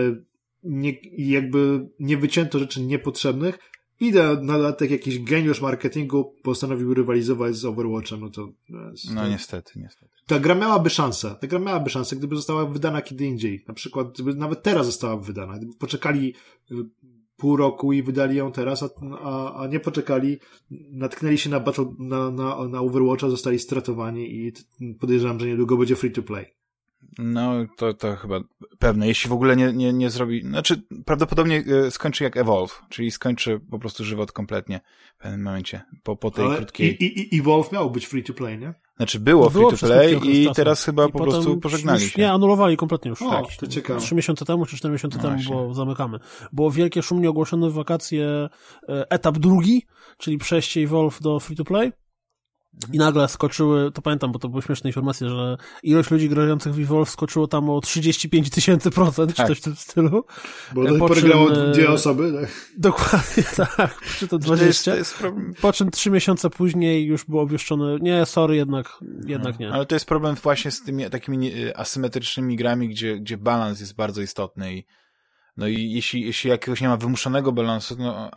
jakby nie wycięto rzeczy niepotrzebnych i na dodatek jakiś geniusz marketingu postanowił rywalizować z Overwatchem, no to... No niestety. Ta gra miałaby szansę, gdyby została wydana kiedy indziej. Na przykład, gdyby nawet teraz została wydana. Gdyby poczekali pół roku i wydali ją teraz, a nie poczekali, natknęli się na Overwatcha, zostali stratowani i podejrzewam, że niedługo będzie free to play. No, to chyba pewne. Jeśli w ogóle nie zrobi... Znaczy, prawdopodobnie skończy jak Evolve, czyli skończy po prostu żywot kompletnie w pewnym momencie, po tej krótkiej... I Evolve miało być free to play, nie? Znaczy, było free to play i teraz chyba po prostu pożegnali się. Nie, anulowali kompletnie już. O, to ciekawe. 3 miesiące temu, czy 4 miesiące temu, bo zamykamy. Było wielkie, szumnie ogłoszone w wakacje etap drugi, czyli przejście Evolve do free to play. I nagle skoczyły, to pamiętam, bo to były śmieszne informacje, że ilość ludzi grających w Evolve skoczyło tam o 35 000%, czy coś w tym stylu. Bo do tej pory grało 2 osoby, tak? Dokładnie, tak, przy to 20. Po czym 3 miesiące później już było obwieszczone, nie, sorry, jednak nie. Ale to jest problem właśnie z tymi takimi asymetrycznymi grami, gdzie balans jest bardzo istotny i jeśli jakiegoś nie ma wymuszonego balansu,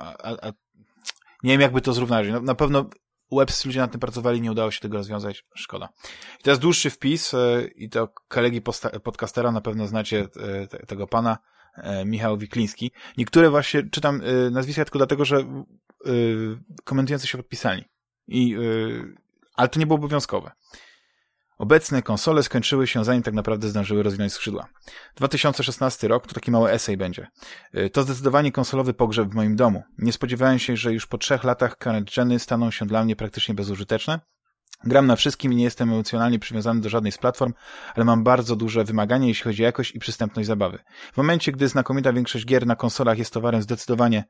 nie wiem, jakby to zrównać. No, na pewno ludzie nad tym pracowali, nie udało się tego rozwiązać, szkoda. I teraz dłuższy wpis i to kolegi podcastera, na pewno znacie tego pana, Michał Wikliński. Niektóre właśnie czytam nazwiska tylko dlatego, że komentujący się podpisali. Ale to nie było obowiązkowe. Obecne konsole skończyły się, zanim tak naprawdę zdążyły rozwinąć skrzydła. 2016 rok to taki mały esej będzie. To zdecydowanie konsolowy pogrzeb w moim domu. Nie spodziewałem się, że już po 3 latach current geny staną się dla mnie praktycznie bezużyteczne. Gram na wszystkim i nie jestem emocjonalnie przywiązany do żadnej z platform, ale mam bardzo duże wymagania, jeśli chodzi o jakość i przystępność zabawy. W momencie, gdy znakomita większość gier na konsolach jest towarem zdecydowanie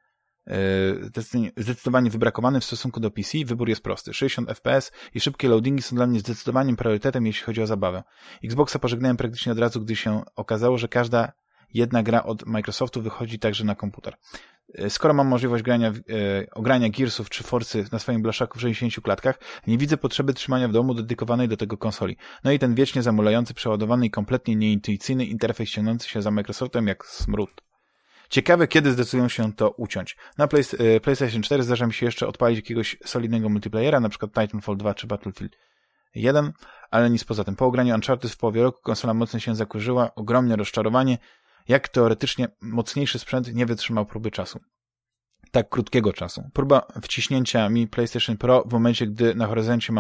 wybrakowanym w stosunku do PC, wybór jest prosty. 60 FPS i szybkie loadingi są dla mnie zdecydowanym priorytetem, jeśli chodzi o zabawę. Xboxa pożegnałem praktycznie od razu, gdy się okazało, że każda jedna gra od Microsoftu wychodzi także na komputer. skoro mam możliwość ogrania Gearsów czy Forcy na swoim blaszaku w 60 klatkach, nie widzę potrzeby trzymania w domu dedykowanej do tego konsoli. No i ten wiecznie zamulający, przeładowany i kompletnie nieintuicyjny interfejs ciągnący się za Microsoftem jak smród. Ciekawe, kiedy zdecydują się to uciąć. Na PlayStation 4 zdarza mi się jeszcze odpalić jakiegoś solidnego multiplayera, na przykład Titanfall 2 czy Battlefield 1, ale nic poza tym. Po ograniu Uncharted w połowie roku konsola mocno się zakurzyła, ogromne rozczarowanie, jak teoretycznie mocniejszy sprzęt nie wytrzymał próby czasu. Tak krótkiego czasu. Próba wciśnięcia mi PlayStation Pro w momencie, gdy na horyzoncie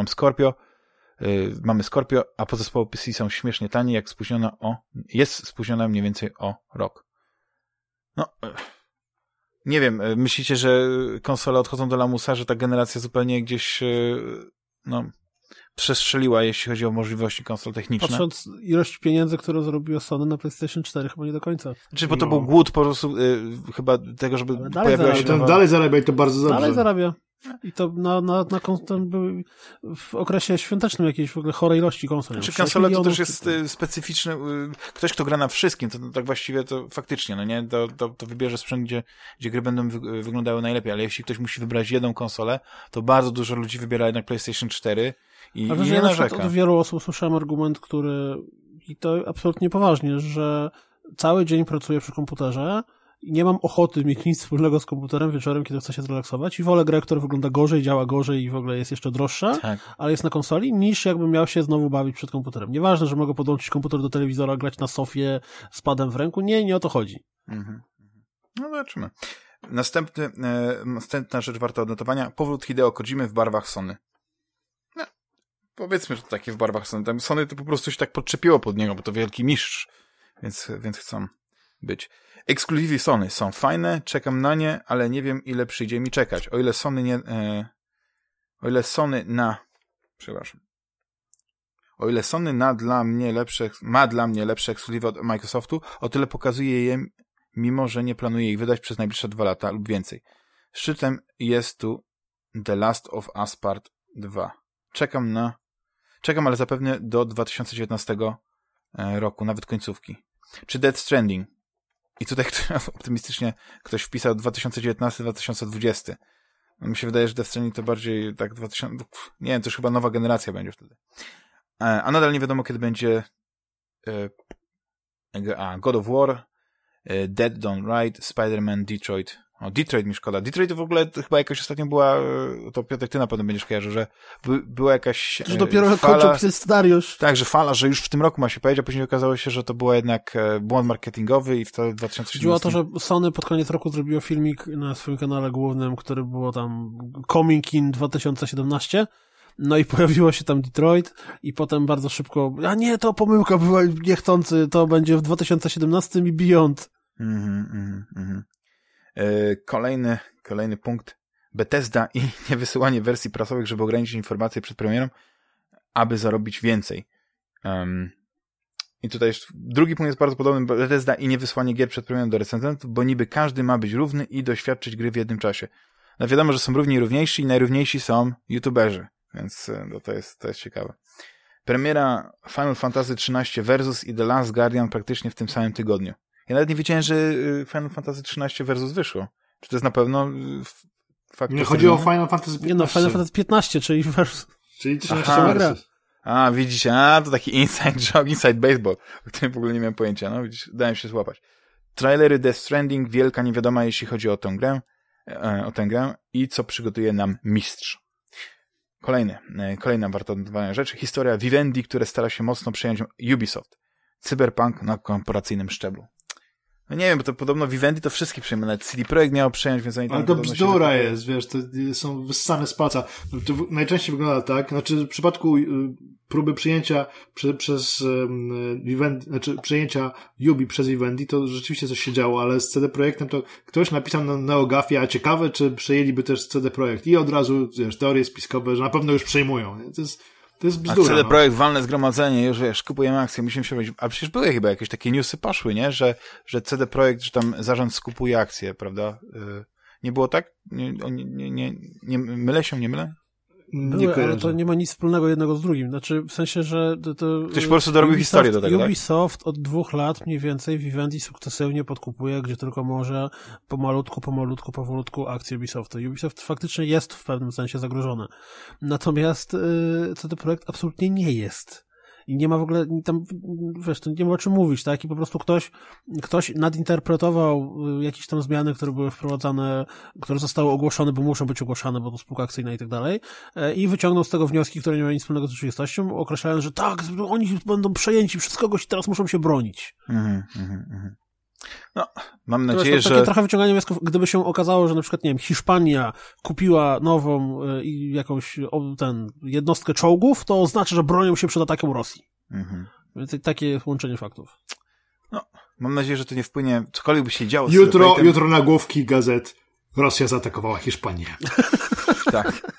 mamy Scorpio, a pozostałe PC są śmiesznie tanie, jak jest spóźniona mniej więcej o rok. No, nie wiem, myślicie, że konsole odchodzą do lamusa, że ta generacja zupełnie gdzieś przestrzeliła, jeśli chodzi o możliwości konsol technicznych? Patrząc ilość pieniędzy, które zrobiło Sony na PlayStation 4, chyba nie do końca. Bo to był głód po prostu chyba tego, żeby pojawiła się nowa... Dalej zarabia i to bardzo dobrze. Dalej zarabia. I to były w okresie świątecznym jakiejś w ogóle chorej ilości konsol. Konsole to też jest specyficzny, ktoś, kto gra na wszystkim, to tak właściwie to faktycznie, no nie, to wybierze sprzęt, gdzie gry będą wyglądały najlepiej, ale jeśli ktoś musi wybrać jedną konsolę, to bardzo dużo ludzi wybiera jednak PlayStation 4 i nie narzeka. Od wielu osób słyszałem argument, i to absolutnie poważnie, że cały dzień pracuję przy komputerze i nie mam ochoty mieć nic wspólnego z komputerem wieczorem, kiedy chcę się zrelaksować i wolę grę, która wygląda gorzej, działa gorzej i w ogóle jest jeszcze droższa, ale jest na konsoli, niż jakbym miał się znowu bawić przed komputerem. Nieważne, że mogę podłączyć komputer do telewizora, grać na sofie z padem w ręku. Nie o to chodzi. No zobaczymy. Następna rzecz warta odnotowania. Powrót Hideo Kojimy w barwach Sony. No, powiedzmy, że to takie w barwach Sony. Tam Sony to po prostu się tak podczepiło pod niego, bo to wielki mistrz. Więc chcą być. Ekskluzywy Sony są fajne, czekam na nie, ale nie wiem, ile przyjdzie mi czekać. O ile Sony ma dla mnie lepsze ekskluzywy od Microsoftu, o tyle pokazuje je, mimo że nie planuje ich wydać przez najbliższe 2 lata lub więcej. Szczytem jest tu The Last of Us Part 2. Czekam, ale zapewne do 2019 roku, nawet końcówki. Czy Death Stranding? I tutaj optymistycznie ktoś wpisał 2019-2020. No, mi się wydaje, że Death Stranding to bardziej tak 2000... Nie wiem, to już chyba nowa generacja będzie wtedy. A nadal nie wiadomo, kiedy będzie God of War, Dead Don't Ride, Spider-Man, Detroit. O, Detroit mi szkoda. Detroit to w ogóle chyba jakoś ostatnio była, to Piotrek, ty na pewno będziesz kojarzył, że była jakaś że dopiero kończą pisać scenariusz. Tak, że fala, że już w tym roku ma się pojawić, a później okazało się, że to było jednak błąd marketingowy i w 2017... Chodziło o to, że Sony pod koniec roku zrobiło filmik na swoim kanale głównym, który było tam Coming in 2017. No i pojawiło się tam Detroit i potem bardzo szybko, a nie, to pomyłka była niechcący, to będzie w 2017 i beyond. Kolejny punkt. Bethesda i niewysyłanie wersji prasowych, żeby ograniczyć informacje przed premierą, aby zarobić więcej. I tutaj jeszcze drugi punkt jest bardzo podobny. Bethesda i niewysłanie gier przed premierą do recenzentów, bo niby każdy ma być równy i doświadczyć gry w jednym czasie. No wiadomo, że są równi i równiejsi i najrówniejsi są youtuberzy, więc to jest ciekawe. Premiera Final Fantasy XIII Versus i The Last Guardian praktycznie w tym samym tygodniu. Ja nawet nie wiedziałem, że Final Fantasy XIII Versus wyszło. Czy to jest na pewno fakt? Nie chodzi o Final Fantasy XV. Nie no, Final Fantasy 15, czyli Versus. Czyli 13 Versus. A, widzicie, to taki inside joke, inside baseball, o którym w ogóle nie miałem pojęcia. No widzisz, dałem się złapać. Trailery Death Stranding, wielka niewiadoma, jeśli chodzi o tę grę i co przygotuje nam mistrz. Kolejna warta odnotowania rzecz. Historia Vivendi, które stara się mocno przejąć Ubisoft. Cyberpunk na korporacyjnym szczeblu. No nie wiem, bo to podobno Vivendi to wszystkich przejmie, nawet CD Projekt miało przejąć, więc oni tam... Ale to bzdura jest, wiesz, to są wyssane z palca. To najczęściej wygląda tak, znaczy w przypadku próby przyjęcia przez Vivendi, znaczy przejęcia Ubi przez Vivendi, to rzeczywiście coś się działo, ale z CD Projektem to ktoś napisał na NeoGAFie, a ciekawe, czy przejęliby też CD Projekt i od razu, wiesz, teorie spiskowe, że na pewno już przejmują. To jest bzdura. A CD Projekt, walne zgromadzenie, już wiesz, kupujemy akcje, musimy się robić. A przecież były chyba jakieś takie newsy poszły, nie? Że CD Projekt, że tam zarząd skupuje akcje, prawda? Nie było tak? Nie mylę się, nie mylę? ale to nie ma nic wspólnego jednego z drugim. Znaczy, w sensie, że to ktoś po prostu dorobił historię do tego, Ubisoft od 2 lat mniej więcej Vivendi sukcesywnie podkupuje, gdzie tylko może, powolutku akcje Ubisoftu. Ubisoft faktycznie jest w pewnym sensie zagrożony. Natomiast CD Projekt absolutnie nie jest. I nie ma w ogóle tam, wiesz, to nie ma o czym mówić, tak? I po prostu ktoś nadinterpretował jakieś tam zmiany, które były wprowadzane, które zostały ogłoszone, bo muszą być ogłoszone, bo to spółka akcyjna i tak dalej, i wyciągnął z tego wnioski, które nie mają nic wspólnego z rzeczywistością, określając, że tak, oni będą przejęci przez kogoś i teraz muszą się bronić. No, mam nadzieję, że... Takie trochę wyciąganie wniosków, gdyby się okazało, że na przykład, nie wiem, Hiszpania kupiła nową jakąś jednostkę czołgów, to oznacza, że bronią się przed atakiem Rosji. Więc takie łączenie faktów. No, mam nadzieję, że to nie wpłynie, cokolwiek by się działo. Jutro nagłówki gazet: Rosja zaatakowała Hiszpanię. Tak.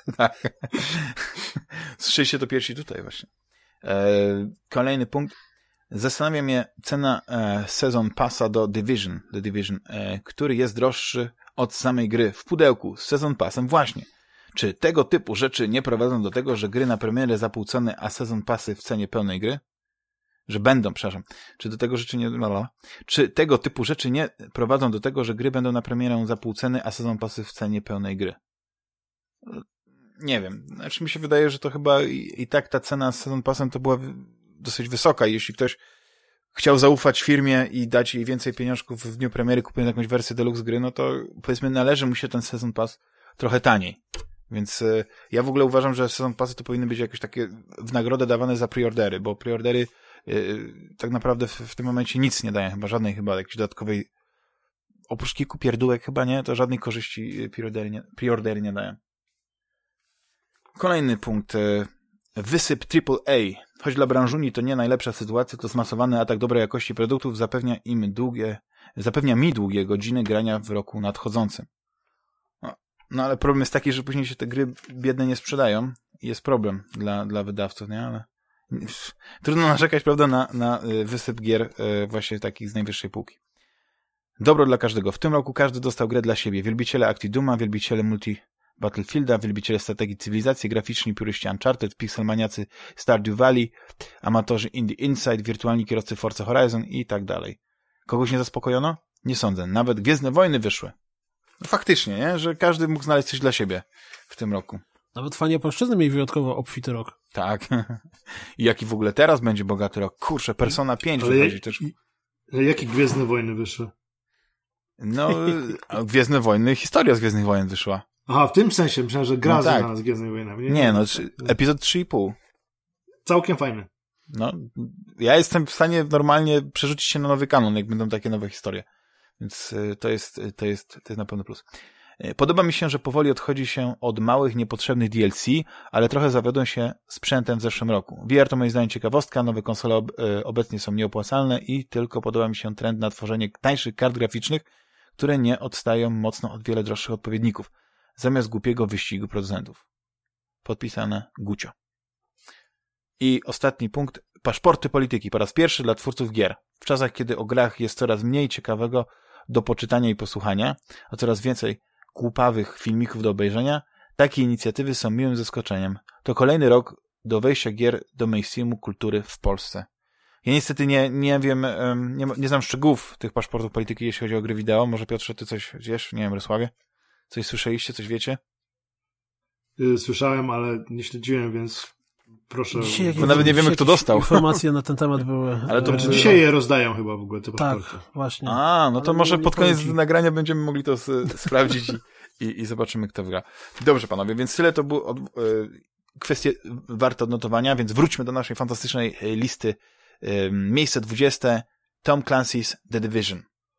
Słyszeliście to pierwsi tutaj właśnie. Kolejny punkt. Zastanawia mnie cena Season Passa do The Division, który jest droższy od samej gry w pudełku z Season Passem właśnie. Czy tego typu rzeczy nie prowadzą do tego, że gry na premierę za pół ceny, a Season Passy w cenie pełnej gry? Czy do tego rzeczy nie... Czy tego typu rzeczy nie prowadzą do tego, że gry będą na premierę za pół ceny, a Season Passy w cenie pełnej gry? Nie wiem. Znaczy mi się wydaje, że to chyba i tak ta cena z Season Passem to była dosyć wysoka i jeśli ktoś chciał zaufać firmie i dać jej więcej pieniążków w dniu premiery, kupując jakąś wersję deluxe gry, no to powiedzmy należy mu się ten Season Pass trochę taniej. Więc ja w ogóle uważam, że Season Passy to powinny być jakieś takie w nagrodę dawane za preordery, bo preordery tak naprawdę w tym momencie nic nie dają, żadnej jakiejś dodatkowej, oprócz kilku pierdółek chyba nie, to żadnej korzyści preordery nie dają. Kolejny punkt. Wysyp AAA. Choć dla branżuni to nie najlepsza sytuacja, to zmasowany atak dobrej jakości produktów zapewnia mi długie godziny grania w roku nadchodzącym. No ale problem jest taki, że później się te gry biedne nie sprzedają i jest problem dla wydawców, nie? Ale trudno narzekać, prawda, na wysyp gier właśnie takich z najwyższej półki. Dobro dla każdego. W tym roku każdy dostał grę dla siebie. Wielbiciele Acti Duma, wielbiciele Battlefielda, wielbiciele strategii cywilizacji, graficzni puryści Uncharted, pixelmaniacy Stardew Valley, amatorzy Indie Inside, wirtualni kierowcy Forza Horizon i tak dalej. Kogoś nie zaspokojono? Nie sądzę. Nawet Gwiezdne Wojny wyszły. No faktycznie, nie? Że każdy mógł znaleźć coś dla siebie w tym roku. Nawet fani japońszczyzny mieli wyjątkowo obfity rok. Tak. I jaki w ogóle teraz będzie bogaty rok? Kurczę, Persona 5 wychodzi też. Jakie Gwiezdne Wojny wyszły? No, Gwiezdne Wojny, historia z Gwiezdnych Wojen wyszła. Aha, w tym sensie. Myślałem, że gra związana z Gwiezdnymi Wojnami. Nie, epizod 3,5. Całkiem fajny. No, ja jestem w stanie normalnie przerzucić się na nowy kanon, jak będą takie nowe historie. Więc to jest na pewno plus. Podoba mi się, że powoli odchodzi się od małych, niepotrzebnych DLC, ale trochę zawiodłem się sprzętem w zeszłym roku. VR to moim zdaniem ciekawostka, nowe konsole obecnie są nieopłacalne i tylko podoba mi się trend na tworzenie tańszych kart graficznych, które nie odstają mocno od wiele droższych odpowiedników, zamiast głupiego wyścigu producentów. Podpisane Gucio. I ostatni punkt. Paszporty polityki. Po raz pierwszy dla twórców gier. W czasach, kiedy o grach jest coraz mniej ciekawego do poczytania i posłuchania, a coraz więcej głupawych filmików do obejrzenia, takie inicjatywy są miłym zaskoczeniem. To kolejny rok do wejścia gier do mainstreamu kultury w Polsce. Ja niestety nie wiem, nie znam szczegółów tych paszportów polityki, jeśli chodzi o gry wideo. Może Piotrze, ty coś wiesz? Nie wiem, Rysławie? Coś słyszeliście? Coś wiecie? Słyszałem, ale nie śledziłem, więc proszę. Bo nawet nie wiemy, kto dostał. Informacje na ten temat były. Ale to dzisiaj je rozdają chyba w ogóle te paszporty. Tak, właśnie. No to może pod koniec nagrania będziemy mogli to sprawdzić i zobaczymy, kto wygra. Dobrze, panowie, więc tyle to było kwestie warte odnotowania, więc wróćmy do naszej fantastycznej listy. Miejsce 20. Tom Clancy's The Division.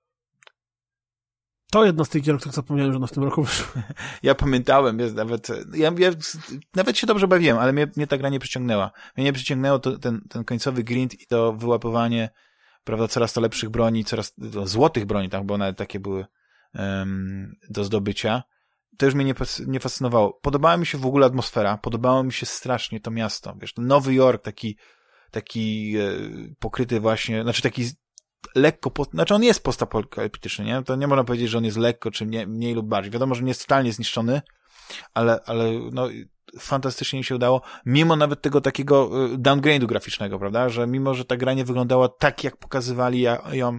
To jedna z tych gier, o których zapomniałem, że ona w tym roku wyszła. Ja pamiętałem, ja nawet się dobrze bawiłem, ale mnie ta gra nie przyciągnęła. Mnie nie przyciągnęło ten końcowy grind i to wyłapywanie, prawda, coraz to lepszych broni, coraz złotych broni, tak, bo nawet takie były do zdobycia. To już mnie nie fascynowało. Podobała mi się w ogóle atmosfera, podobało mi się strasznie to miasto. Wiesz, Nowy Jork, taki pokryty właśnie, znaczy taki lekko, znaczy on jest postapokaliptyczny, nie? To nie można powiedzieć, że on jest lekko, czy mniej lub bardziej. Wiadomo, że nie jest totalnie zniszczony, ale no, fantastycznie się udało, mimo nawet tego takiego downgrade'u graficznego, prawda, że mimo, że ta gra nie wyglądała tak, jak pokazywali ją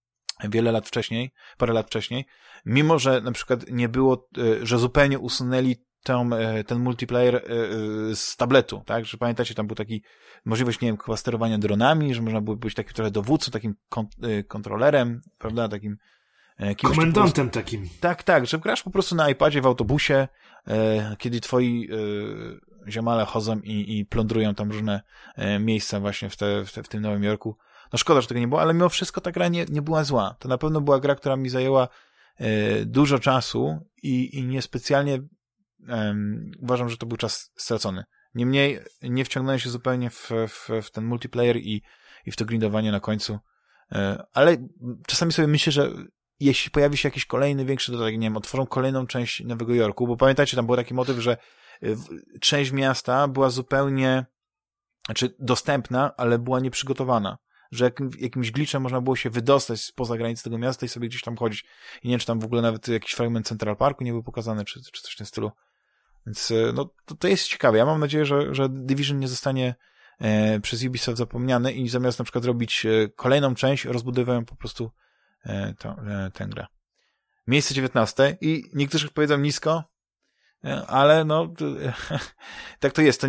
parę lat wcześniej, mimo, że na przykład nie było, że zupełnie usunęli ten multiplayer z tabletu, tak, że pamiętacie, tam był taki możliwość, nie wiem, chyba sterowania dronami, że można było być takim trochę dowódcą, takim kontrolerem, prawda, takim komendantem takim. Tak, że grasz po prostu na iPadzie w autobusie, kiedy twoi ziomale chodzą i plądrują tam różne miejsca właśnie w tym Nowym Jorku. No szkoda, że tego nie było, ale mimo wszystko ta gra nie była zła. To na pewno była gra, która mi zajęła dużo czasu i niespecjalnie uważam, że to był czas stracony. Niemniej nie wciągnąłem się zupełnie w ten multiplayer i w to grindowanie na końcu. Ale czasami sobie myślę, że jeśli pojawi się jakiś kolejny większy dodatek, nie wiem, otworzą kolejną część Nowego Jorku, bo pamiętacie, tam był taki motyw, że część miasta była zupełnie, dostępna, ale była nieprzygotowana. Że jakimś glitchem można było się wydostać spoza granic tego miasta i sobie gdzieś tam chodzić. I nie wiem, czy tam w ogóle nawet jakiś fragment Central Parku nie był pokazany, czy coś w tym stylu. Więc no, to jest ciekawe. Ja mam nadzieję, że Division nie zostanie przez Ubisoft zapomniany i zamiast na przykład robić kolejną część, rozbudowają po prostu tę grę. Miejsce 19 i niektórzy powiedzą nisko, ale no tak to jest.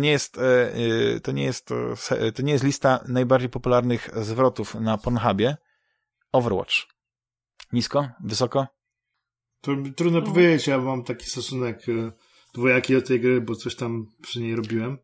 To nie jest lista najbardziej popularnych zwrotów na Pornhubie. Overwatch. Nisko? Wysoko? To trudno powiedzieć, ja mam taki stosunek dwojaki do tej gry, bo coś tam przy niej robiłem.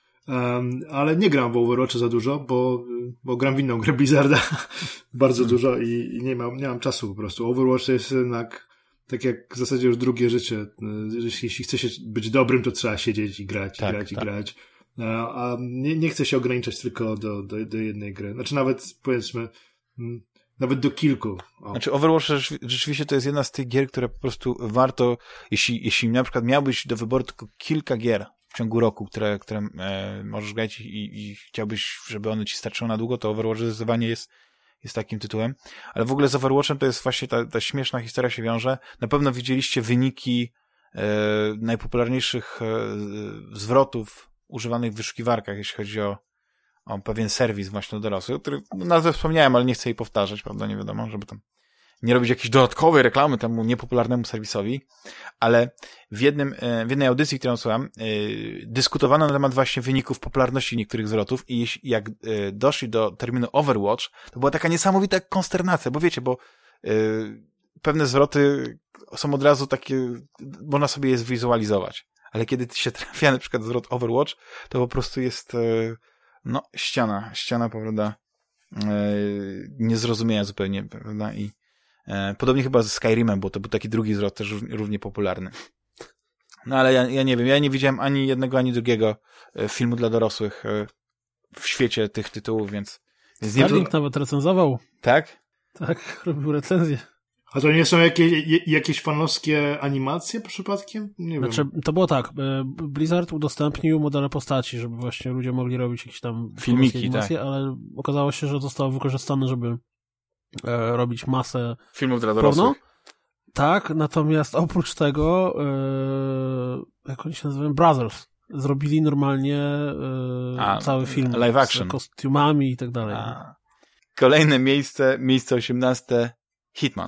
Ale nie gram w Overwatcha za dużo, bo gram w inną grę Blizzarda bardzo dużo i nie mam czasu po prostu. Overwatch to jest jednak tak jak w zasadzie już drugie życie. Jeśli chce się być dobrym, to trzeba siedzieć i grać, grać. A nie chce się ograniczać tylko do jednej gry. Znaczy nawet, powiedzmy, nawet do kilku. Znaczy Overwatch rzeczywiście to jest jedna z tych gier, które po prostu warto, jeśli na przykład miałbyś do wyboru tylko kilka gier w ciągu roku, które możesz grać i chciałbyś, żeby one ci starczyły na długo, to Overwatch zdecydowanie jest takim tytułem. Ale w ogóle z Overwatchem to jest właśnie ta śmieszna historia się wiąże. Na pewno widzieliście wyniki najpopularniejszych zwrotów używanych w wyszukiwarkach, jeśli chodzi o pewien serwis właśnie do dorosłych, o którym nazwę wspomniałem, ale nie chcę jej powtarzać, prawda, nie wiadomo, żeby tam nie robić jakiejś dodatkowej reklamy temu niepopularnemu serwisowi, ale w jednej audycji, którą słucham, dyskutowano na temat właśnie wyników popularności niektórych zwrotów i jak doszli do terminu Overwatch, to była taka niesamowita konsternacja, bo wiecie, bo pewne zwroty są od razu takie, można sobie je zwizualizować, ale kiedy się trafia na przykład zwrot Overwatch, to po prostu jest ściana, prawda, niezrozumienia zupełnie, prawda, i podobnie chyba ze Skyrimem, bo to był taki drugi zwrot, też równie popularny. No ale ja nie wiem, ja nie widziałem ani jednego, ani drugiego filmu dla dorosłych w świecie tych tytułów, więc Starlink nawet recenzował. Tak? Tak, robił recenzję. A to nie są jakieś fanowskie animacje przypadkiem? Nie wiem. To było tak, Blizzard udostępnił modele postaci, żeby właśnie ludzie mogli robić jakieś tam filmiki, animacje, tak. Ale okazało się, że zostało wykorzystane, żeby robić masę filmów dla dorosłych. Porno. Tak, natomiast oprócz tego jak oni się nazywają? Brothers. Zrobili normalnie cały film live action z kostiumami i tak dalej. Kolejne miejsce 18, Hitman.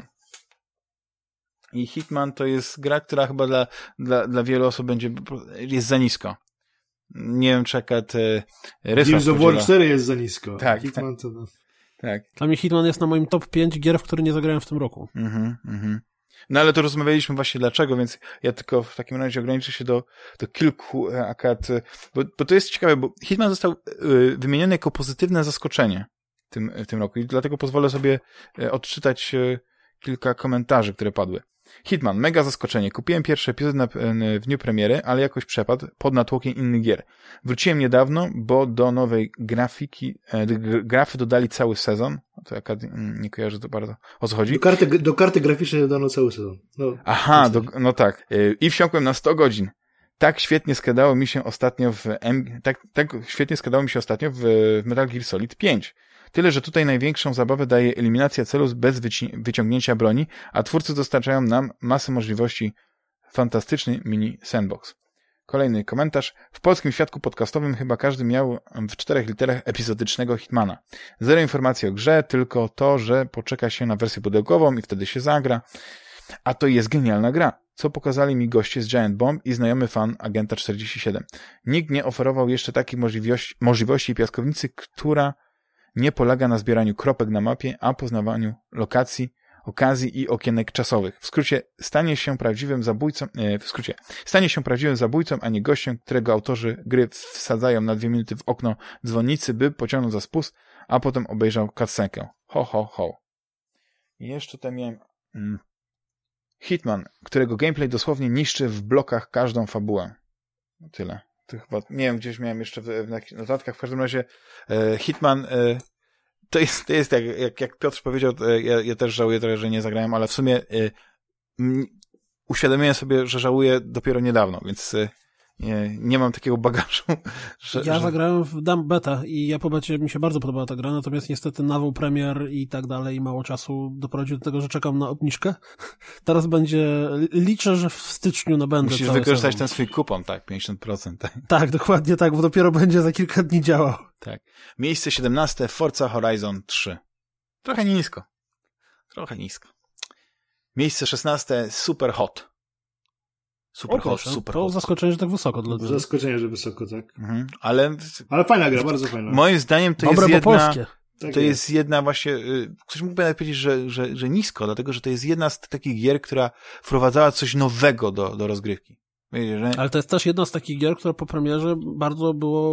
I Hitman to jest gra, która chyba dla wielu osób jest za nisko. Nie wiem, czy jaka Gears of War 4 jest za nisko. Tak. Hitman to... Tak. Dla mnie Hitman jest na moim top 5 gier, w które nie zagrałem w tym roku. No ale to rozmawialiśmy właśnie dlaczego, więc ja tylko w takim razie ograniczę się do kilku akad, bo to jest ciekawe, bo Hitman został wymieniony jako pozytywne zaskoczenie w tym roku i dlatego pozwolę sobie odczytać kilka komentarzy, które padły. Hitman, mega zaskoczenie. Kupiłem pierwszy epizod w dniu premiery, ale jakoś przepadł pod natłokiem innych gier. Wróciłem niedawno, bo do nowej grafy dodali cały sezon. To jaka, nie kojarzę to bardzo. O co chodzi? Do karty graficznej dodano cały sezon. Aha, no tak. I wsiąkłem na 100 godzin. Tak świetnie składało mi się ostatnio w Metal Gear Solid 5. Tyle, że tutaj największą zabawę daje eliminacja celów bez wyciągnięcia broni, a twórcy dostarczają nam masę możliwości. Fantastyczny mini sandbox. Kolejny komentarz. W polskim świadku podcastowym chyba każdy miał w 4 literach epizodycznego Hitmana. Zero informacji o grze, tylko to, że poczeka się na wersję pudełkową i wtedy się zagra. A to jest genialna gra, co pokazali mi goście z Giant Bomb i znajomy fan Agenta 47. Nikt nie oferował jeszcze takiej możliwości piaskownicy, która nie polega na zbieraniu kropek na mapie, a poznawaniu lokacji, okazji i okienek czasowych. W skrócie, stanie się prawdziwym zabójcą, a nie gościem, którego autorzy gry wsadzają na 2 minuty w okno dzwonnicy, by pociągnął za spust, a potem obejrzał cutscenkę. Ho, ho, ho. I jeszcze tam miałem Hitman, którego gameplay dosłownie niszczy w blokach każdą fabułę. Tyle. To chyba, nie wiem, gdzieś miałem jeszcze w notatkach. W każdym razie Hitman to jest jak Piotr powiedział, ja też żałuję trochę, że nie zagrałem, ale w sumie uświadomiłem sobie, że żałuję dopiero niedawno, więc nie mam takiego bagażu. Ja zagrałem w Dumb Beta i ja po becie mi się bardzo podobała ta gra, natomiast niestety nawał premier i tak dalej, mało czasu doprowadził do tego, że czekam na obniżkę. Teraz liczę, że w styczniu nabędę. Musisz wykorzystać ten swój kupon, tak, 50%. Tak. Tak, dokładnie tak, bo dopiero będzie za kilka dni działał. Tak. Miejsce 17, Forza Horizon 3. Trochę nisko. Miejsce 16, Super Hot. Super hot. Zaskoczenie, że tak wysoko. Zaskoczenie, że wysoko, tak. Mhm, ale fajna gra, bardzo fajna. Moim zdaniem to dobre, jest jedna... polskie. To jest jedna właśnie... Ktoś mógłby nawet powiedzieć, że nisko, dlatego, że to jest jedna z takich gier, która wprowadzała coś nowego do rozgrywki. Ale to jest też jedna z takich gier, która po premierze bardzo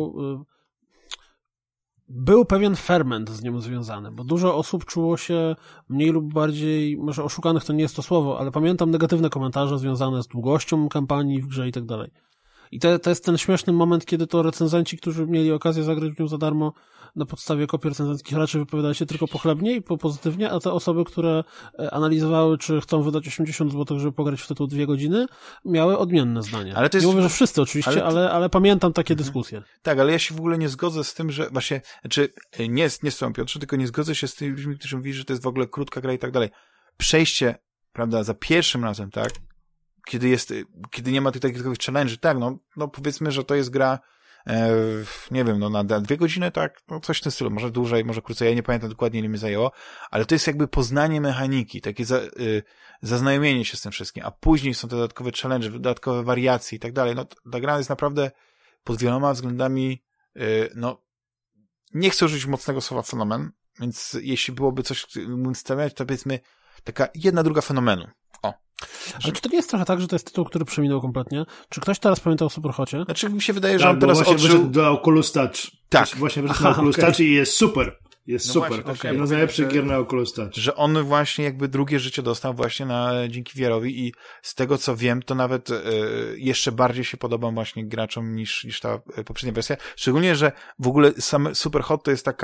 był pewien ferment z nią związany, bo dużo osób czuło się mniej lub bardziej, może oszukanych to nie jest to słowo, ale pamiętam negatywne komentarze związane z długością kampanii w grze i tak dalej. I to jest ten śmieszny moment, kiedy to recenzenci, którzy mieli okazję zagrać w nią za darmo na podstawie kopii recenzenckich, raczej wypowiadali się tylko pochlebnie i pozytywnie, a te osoby, które analizowały, czy chcą wydać 80 zł, żeby pograć w tytuł 2 godziny, miały odmienne zdanie. Ale to jest... Nie mówię, że wszyscy oczywiście, ale pamiętam takie dyskusje. Tak, ale ja się w ogóle nie zgodzę z tym, że właśnie, nie z tobą, Piotrze, tylko nie zgodzę się z tymi ludźmi, którzy mówili, że to jest w ogóle krótka gra i tak dalej. Przejście, prawda, za pierwszym razem, tak, kiedy nie ma tych takich challenge'y, tak, no powiedzmy, że to jest gra, nie wiem, na 2 godziny, tak, no coś w tym stylu, może dłużej, może krócej, ja nie pamiętam dokładnie, ile mi zajęło, ale to jest jakby poznanie mechaniki, takie zaznajomienie się z tym wszystkim, a później są te dodatkowe challenge, dodatkowe wariacje i tak dalej, no ta gra jest naprawdę pod wieloma względami, nie chcę użyć mocnego słowa fenomen, więc jeśli byłoby coś, mógł stawiać, to powiedzmy taka 1/2 fenomenu. Ale czy to nie jest trochę tak, że to jest tytuł, który przeminął kompletnie? Czy ktoś teraz pamiętał o Superhocie? Znaczy mi się wydaje, że on teraz wyszedł do Oculus Touch. Tak. Właśnie wyszedł na Oculus Touch i jest super. Jest super. Jedna z najlepszych gier na Oculus Touch. Że on właśnie jakby drugie życie dostał właśnie dzięki VR-owi i z tego co wiem, to nawet jeszcze bardziej się podoba właśnie graczom niż ta poprzednia wersja. Szczególnie, że w ogóle sam Superhot to jest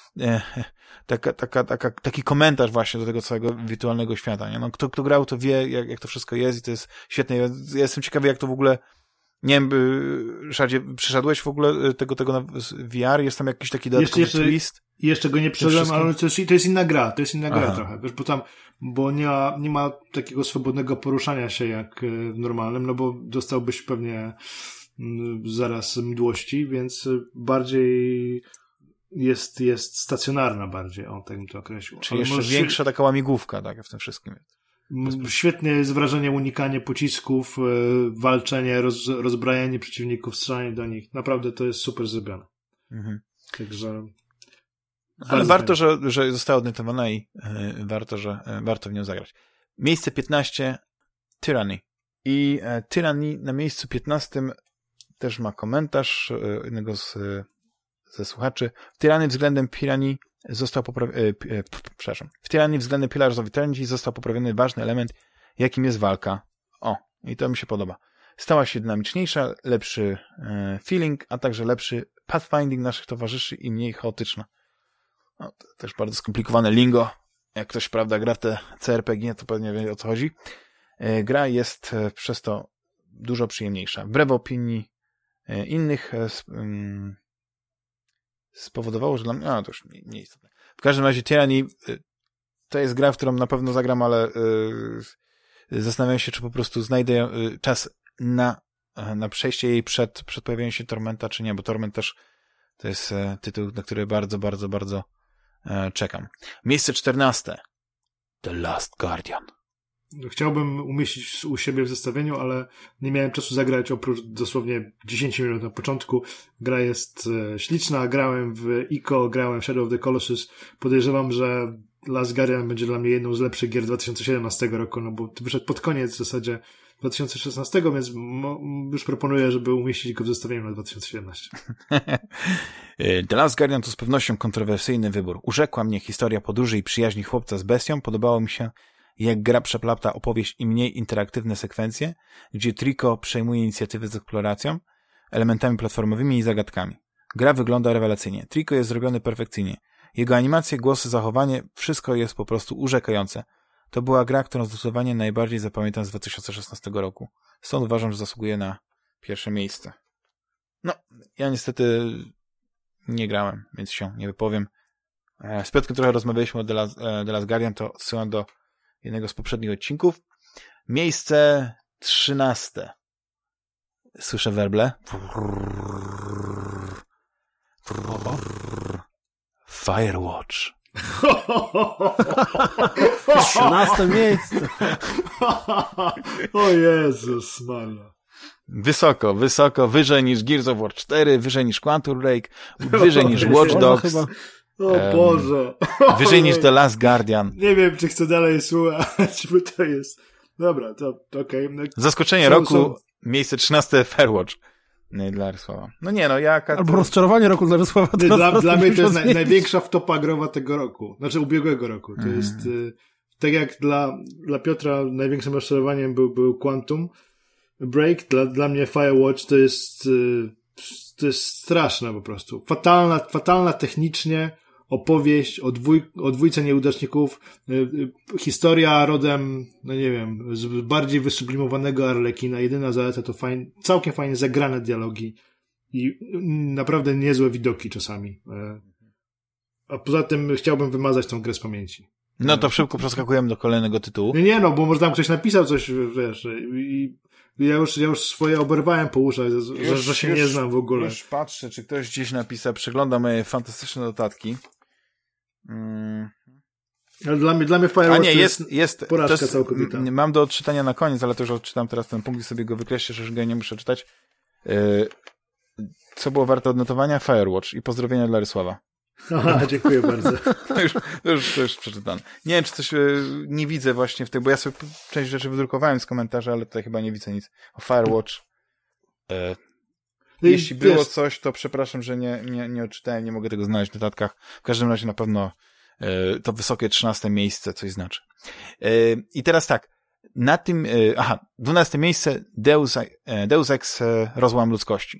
taki komentarz właśnie do tego całego wirtualnego świata. Nie? No, kto grał, to wie, jak to wszystko jest i to jest świetne. Ja jestem ciekawy, jak to w ogóle, nie wiem, Ryszardzie, przeszedłeś w ogóle tego na VR? Jest tam jakiś taki dodatkowy twist? Jeszcze go nie przeszedłem, ale to jest inna gra. To jest inna gra trochę. Wiesz, bo nie ma takiego swobodnego poruszania się jak w normalnym, no bo dostałbyś pewnie zaraz mdłości, więc bardziej jest stacjonarna bardziej, tak bym to określił. Czyli jeszcze większa taka łamigłówka, tak, w tym wszystkim. Świetnie jest wrażenie unikanie pocisków, walczenie, rozbrajanie przeciwników, strzelanie do nich. Naprawdę to jest super zrobione. Mhm. Także... Ale warto, że została odnotowana i warto w nią zagrać. Miejsce 15, Tyranny. I Tyranny na miejscu 15 też ma komentarz jednego ze słuchaczy. W Tyranny względem Piranha został w Tyranny względem Pillars of Eternity został poprawiony ważny element, jakim jest walka. I to mi się podoba. Stała się dynamiczniejsza, lepszy feeling, a także lepszy pathfinding naszych towarzyszy i mniej chaotyczna. To też bardzo skomplikowane lingo. Jak ktoś, prawda, gra w te CRPG, to pewnie wie, o co chodzi. Gra jest przez to dużo przyjemniejsza. Wbrew opinii innych spowodowało, że dla mnie... to już nie istotne. W każdym razie Tyranny to jest gra, w którą na pewno zagram, ale zastanawiam się, czy po prostu znajdę czas na na przejście jej przed pojawieniem się Tormenta, czy nie, bo Torment też to jest tytuł, na który bardzo, bardzo, bardzo czekam. Miejsce 14. The Last Guardian. Chciałbym umieścić u siebie w zestawieniu, ale nie miałem czasu zagrać oprócz dosłownie 10 minut na początku. Gra jest śliczna, grałem w Ico, grałem w Shadow of the Colossus. Podejrzewam, że Last Guardian będzie dla mnie jedną z lepszych gier 2017 roku, no bo wyszedł pod koniec w zasadzie 2016, więc już proponuję, żeby umieścić go w zestawieniu na 2017. The Last Guardian to z pewnością kontrowersyjny wybór. Urzekła mnie historia podróży i przyjaźni chłopca z bestią. Podobało mi się, jak gra przeplata opowieść i mniej interaktywne sekwencje, gdzie Trico przejmuje inicjatywę z eksploracją, elementami platformowymi i zagadkami. Gra wygląda rewelacyjnie. Trico jest zrobiony perfekcyjnie. Jego animacje, głosy, zachowanie, wszystko jest po prostu urzekające. To była gra, którą zdecydowanie najbardziej zapamiętam z 2016 roku. Stąd uważam, że zasługuje na pierwsze miejsce. No, ja niestety nie grałem, więc się nie wypowiem. Z Piotrkiem trochę rozmawialiśmy o The Last Guardian, to zsyłam do jednego z poprzednich odcinków. Miejsce 13. Słyszę werble. Firewatch. 13 miejsce. O Jezus Maria. Wysoko, wyżej niż Gears of War 4, wyżej niż Quantum Break, wyżej niż Watch Dogs. O Boże. Wyżej niż The Last Guardian. Nie wiem, czy chcę dalej słuchać, bo to jest... Dobra, to okej. Okay. Zaskoczenie roku, miejsce 13 Firewatch. Dla Rysława. No nie, no ja... Albo rozczarowanie roku dla Rysława. Dla mnie to jest największa wtopa growa tego roku. Znaczy ubiegłego roku. To jest... Tak jak dla Piotra największym rozczarowaniem był Quantum Break, dla mnie Firewatch to jest straszne po prostu. Fatalna technicznie opowieść o dwójce nieudaczników, historia rodem, no nie wiem, z bardziej wysublimowanego Arlekina. Jedyna zaleta to całkiem fajnie zagrane dialogi i naprawdę niezłe widoki czasami. A poza tym chciałbym wymazać tą grę z pamięci. No to szybko przeskakujemy do kolejnego tytułu. Nie, no, bo może tam ktoś napisał coś, wiesz, i ja już swoje oberwałem po uszach, że się nie znam w ogóle. Już patrzę, czy ktoś gdzieś napisał, przegląda moje fantastyczne notatki. Ale dla mnie Firewatch jest porażka całkowita. Mam do odczytania na koniec, ale to już odczytam teraz ten punkt i sobie go wykreślę, że już go nie muszę czytać. Co było warte odnotowania? Firewatch i pozdrowienia dla Rysława. Aha, dziękuję bardzo. To już przeczytam. Nie wiem, czy coś nie widzę właśnie w tej, bo ja sobie część rzeczy wydrukowałem z komentarzy, ale tutaj chyba nie widzę nic. O Firewatch. Jeśli było coś, to przepraszam, że nie odczytałem, nie mogę tego znaleźć w notatkach. W każdym razie na pewno to wysokie 13 miejsce coś znaczy. I teraz tak, na tym, 12 miejsce Deus Ex Rozłam ludzkości.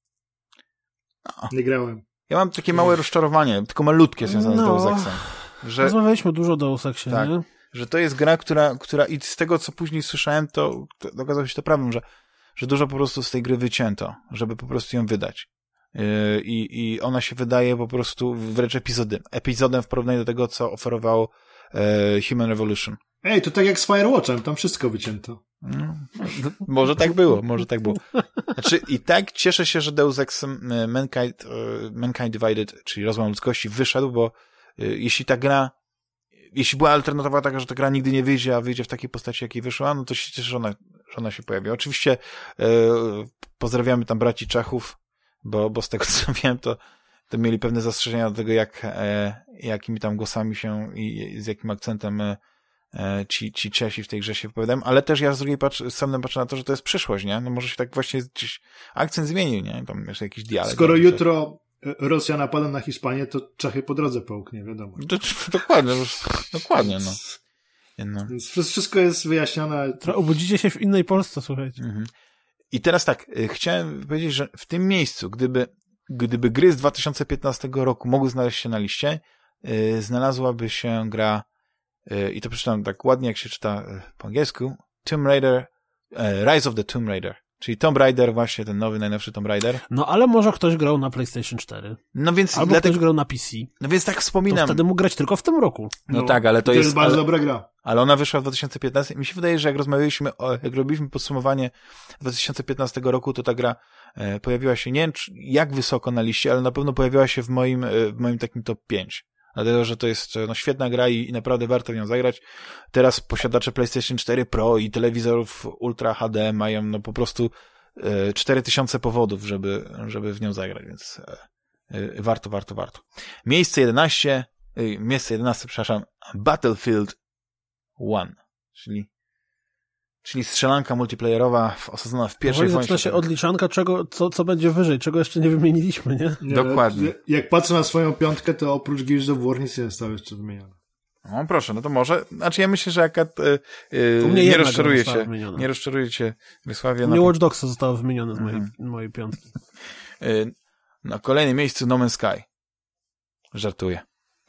Nie grałem. Ja mam takie małe rozczarowanie, tylko malutkie związane z Deus Exem. Rozmawialiśmy dużo o Deus Exie, tak, nie? Że to jest gra, która i z tego, co później słyszałem, to okazało się to prawdą, że dużo po prostu z tej gry wycięto, żeby po prostu ją wydać. I ona się wydaje po prostu wręcz epizodem w porównaniu do tego, co oferowało Human Revolution. Ej, to tak jak z Firewatchem, tam wszystko wycięto. Może tak było. Znaczy, i tak cieszę się, że Deus Ex Mankind Divided, czyli Rozłam ludzkości, wyszedł, bo jeśli była alternatywa taka, że ta gra nigdy nie wyjdzie, a wyjdzie w takiej postaci, jakiej wyszła, no to się cieszę, że ona się pojawi. Oczywiście pozdrawiamy tam braci Czechów, bo z tego, co wiem, to mieli pewne zastrzeżenia do tego, jakimi tam głosami się i z jakim akcentem ci Czesi w tej grze się wypowiadają, ale też ja z drugiej strony patrzę na to, że to jest przyszłość, nie? No może się tak właśnie gdzieś akcent zmienił, nie? Tam jeszcze jakiś dialekt. Skoro jutro Rosja napada na Hiszpanię, to Czechy po drodze połknie, wiadomo. Dokładnie, no. Więc wszystko jest wyjaśnione. Obudzicie się w innej Polsce, słuchajcie. Mhm. I teraz tak, chciałem powiedzieć, że w tym miejscu, gdyby gry z 2015 roku mogły znaleźć się na liście, znalazłaby się gra, i to przeczytam tak ładnie, jak się czyta po angielsku, Tomb Raider, Rise of the Tomb Raider. Czyli Tomb Raider, właśnie ten nowy, najnowszy Tomb Raider. No ale może ktoś grał na PlayStation 4. No więc albo ktoś grał na PC. No więc tak wspominam. To wtedy mógł grać tylko w tym roku. No tak, ale to jest bardzo dobra gra. Ale ona wyszła w 2015. Mi się wydaje, że jak rozmawialiśmy, jak robiliśmy podsumowanie 2015 roku, to ta gra pojawiła się, nie wiem jak wysoko na liście, ale na pewno pojawiła się w moim takim top 5. Dlatego, że to jest świetna gra i naprawdę warto w nią zagrać. Teraz posiadacze PlayStation 4 Pro i telewizorów Ultra HD mają po prostu 4000 powodów, żeby w nią zagrać, więc warto. Miejsce 11, przepraszam, Battlefield 1, czyli strzelanka multiplayerowa osadzona w pierwszej wojnie. Zaczyna się odliczanka, co będzie wyżej, czego jeszcze nie wymieniliśmy, nie? Dokładnie. Jak patrzę na swoją piątkę, to oprócz Gears of War nic nie zostało jeszcze wymienione. No proszę, no to może, znaczy ja myślę, że Akat nie rozczaruje cię Wiesławie. U mnie Watch Dogs zostało wymienione z mojej piątki. Na kolejnym miejscu No Man's Sky. Żartuję.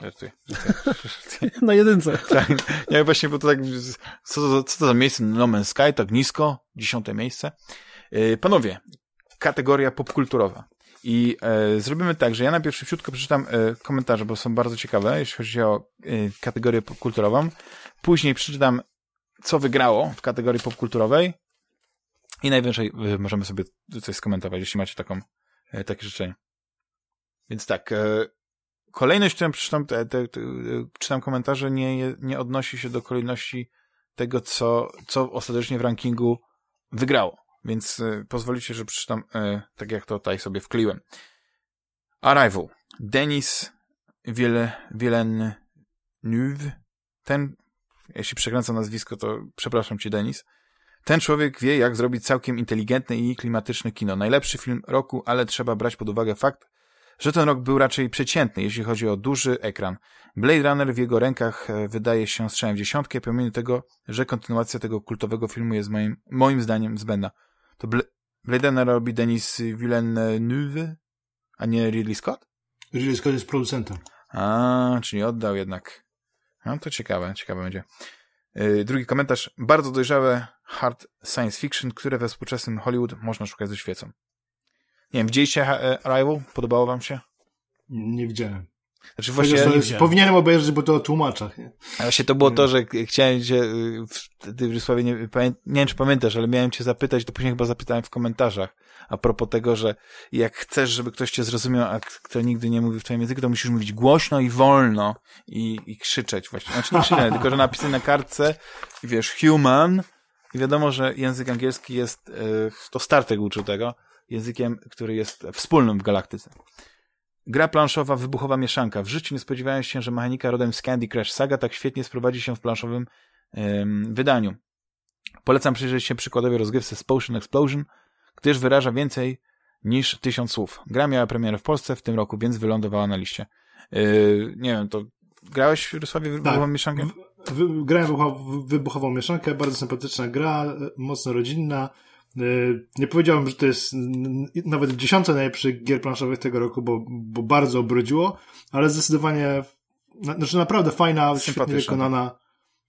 Na jedynce. Tak, nie, właśnie, bo to tak, co to za miejsce No Man's Sky, tak nisko, 10. miejsce. Panowie, kategoria popkulturowa. I zrobimy tak, że ja najpierw szybciutko przeczytam komentarze, bo są bardzo ciekawe, jeśli chodzi o kategorię popkulturową. Później przeczytam, co wygrało w kategorii popkulturowej i najwyżej możemy sobie coś skomentować, jeśli macie takie życzenie. Więc tak, kolejność, którą przeczytam, czytam komentarze, nie odnosi się do kolejności tego, co ostatecznie w rankingu wygrało. Więc pozwolicie, że przeczytam tak, jak to tutaj sobie wkleiłem. Arrival. Denis Villeneuve. Ten, jeśli przekręcam nazwisko, to przepraszam cię, Denis. Ten człowiek wie, jak zrobić całkiem inteligentne i klimatyczne kino. Najlepszy film roku, ale trzeba brać pod uwagę fakt, że ten rok był raczej przeciętny, jeśli chodzi o duży ekran. Blade Runner w jego rękach wydaje się strzałem w dziesiątkę, pomimo tego, że kontynuacja tego kultowego filmu jest moim zdaniem zbędna. To Blade Runner robi Denis Villeneuve, a nie Ridley Scott? Ridley Scott jest producentem. Czyli oddał jednak. No to ciekawe będzie. Drugi komentarz. Bardzo dojrzałe hard science fiction, które we współczesnym Hollywood można szukać ze świecą. Nie wiem, widzieliście Arrival? Podobało wam się? Nie widziałem. Znaczy właśnie powinienem obejrzeć, bo to o tłumaczach. Nie? A właśnie to było to, że chciałem cię, ty Wiesławie, nie wiem, czy pamiętasz, ale miałem cię zapytać, to później chyba zapytałem w komentarzach, a propos tego, że jak chcesz, żeby ktoś cię zrozumiał, a kto nigdy nie mówi w twoim języku, to musisz mówić głośno i wolno i krzyczeć właśnie. Znaczy nie krzyczeć, tylko że napisane na kartce, wiesz, human, i wiadomo, że język angielski jest, to Star Trek uczył tego, językiem, który jest wspólnym w galaktyce. Gra planszowa, wybuchowa mieszanka. W życiu nie spodziewałem się, że mechanika rodem z Candy Crush Saga tak świetnie sprowadzi się w planszowym wydaniu. Polecam przyjrzeć się przykładowej rozgrywce z Potion Explosion, gdyż wyraża więcej niż 1000 słów. Gra miała premierę w Polsce w tym roku, więc wylądowała na liście. Nie wiem, to grałeś w Jarosławie wybuchową mieszankę? Grałem wybuchową mieszankę, bardzo sympatyczna gra, mocno rodzinna. Nie powiedziałbym, że to jest nawet w 10 najlepszych gier planszowych tego roku, bo bardzo obrodziło, ale zdecydowanie naprawdę fajna, świetnie wykonana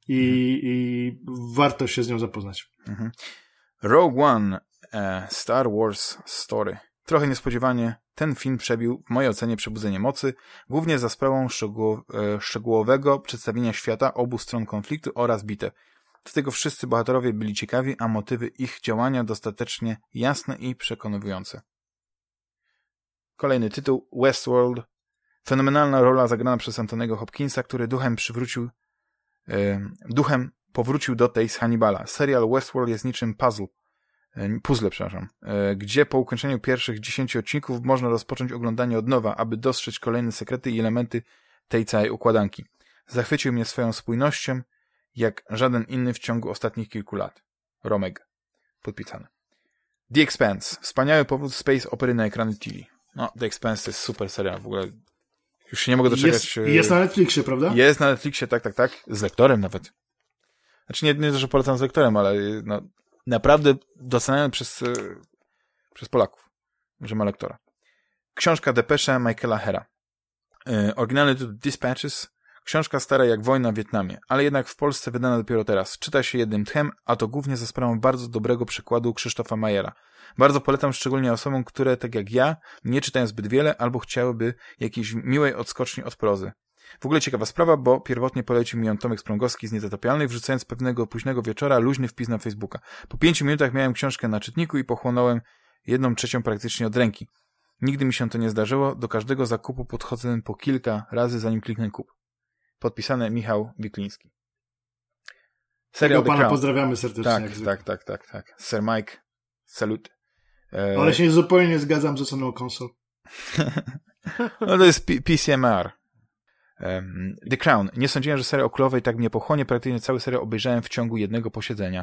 i warto się z nią zapoznać. Rogue One, Star Wars Story. Trochę niespodziewanie ten film przebił w mojej ocenie przebudzenie mocy, głównie za sprawą szczegółowego przedstawienia świata obu stron konfliktu oraz bitew. Do tego wszyscy bohaterowie byli ciekawi, a motywy ich działania dostatecznie jasne i przekonujące. Kolejny tytuł, Westworld. Fenomenalna rola zagrana przez Anthony'ego Hopkinsa, który duchem powrócił do tej z Hannibala. Serial Westworld jest niczym puzzle, gdzie po ukończeniu pierwszych 10 odcinków można rozpocząć oglądanie od nowa, aby dostrzec kolejne sekrety i elementy tej całej układanki. Zachwycił mnie swoją spójnością, jak żaden inny w ciągu ostatnich kilku lat. Romek. Podpisane. The Expanse. Wspaniały powód space opery na ekrany TV. No, The Expanse to jest super serial. W ogóle już się nie mogę doczekać. Jest na Netflixie, prawda? Jest na Netflixie, tak. Z lektorem nawet. Znaczy nie to, że polecam z lektorem, ale no, naprawdę doceniany przez Polaków, że ma lektora. Książka Depesze Michaela Hera. Oryginalny tytuł Dispatches, Książka stara jak wojna w Wietnamie, ale jednak w Polsce wydana dopiero teraz. Czyta się jednym tchem, a to głównie za sprawą bardzo dobrego przekładu Krzysztofa Majera. Bardzo polecam szczególnie osobom, które, tak jak ja, nie czytają zbyt wiele albo chciałyby jakiejś miłej odskoczni od prozy. W ogóle ciekawa sprawa, bo pierwotnie polecił mi ją Tomek Sprągowski z Niezatopialnej, wrzucając pewnego późnego wieczora luźny wpis na Facebooka. Po 5 minutach miałem książkę na czytniku i pochłonąłem 1/3 praktycznie od ręki. Nigdy mi się to nie zdarzyło, do każdego zakupu podchodzę po kilka razy, zanim kliknę kup. Podpisane Michał Wikliński. Tego pana pozdrawiamy serdecznie. Tak. Sir Mike, salut. Ale się zupełnie nie zgadzam z oceną konsol. No to jest PCMR. The Crown. Nie sądziłem, że seria o królowej tak mnie pochłonie. Praktycznie cały serial obejrzałem w ciągu jednego posiedzenia.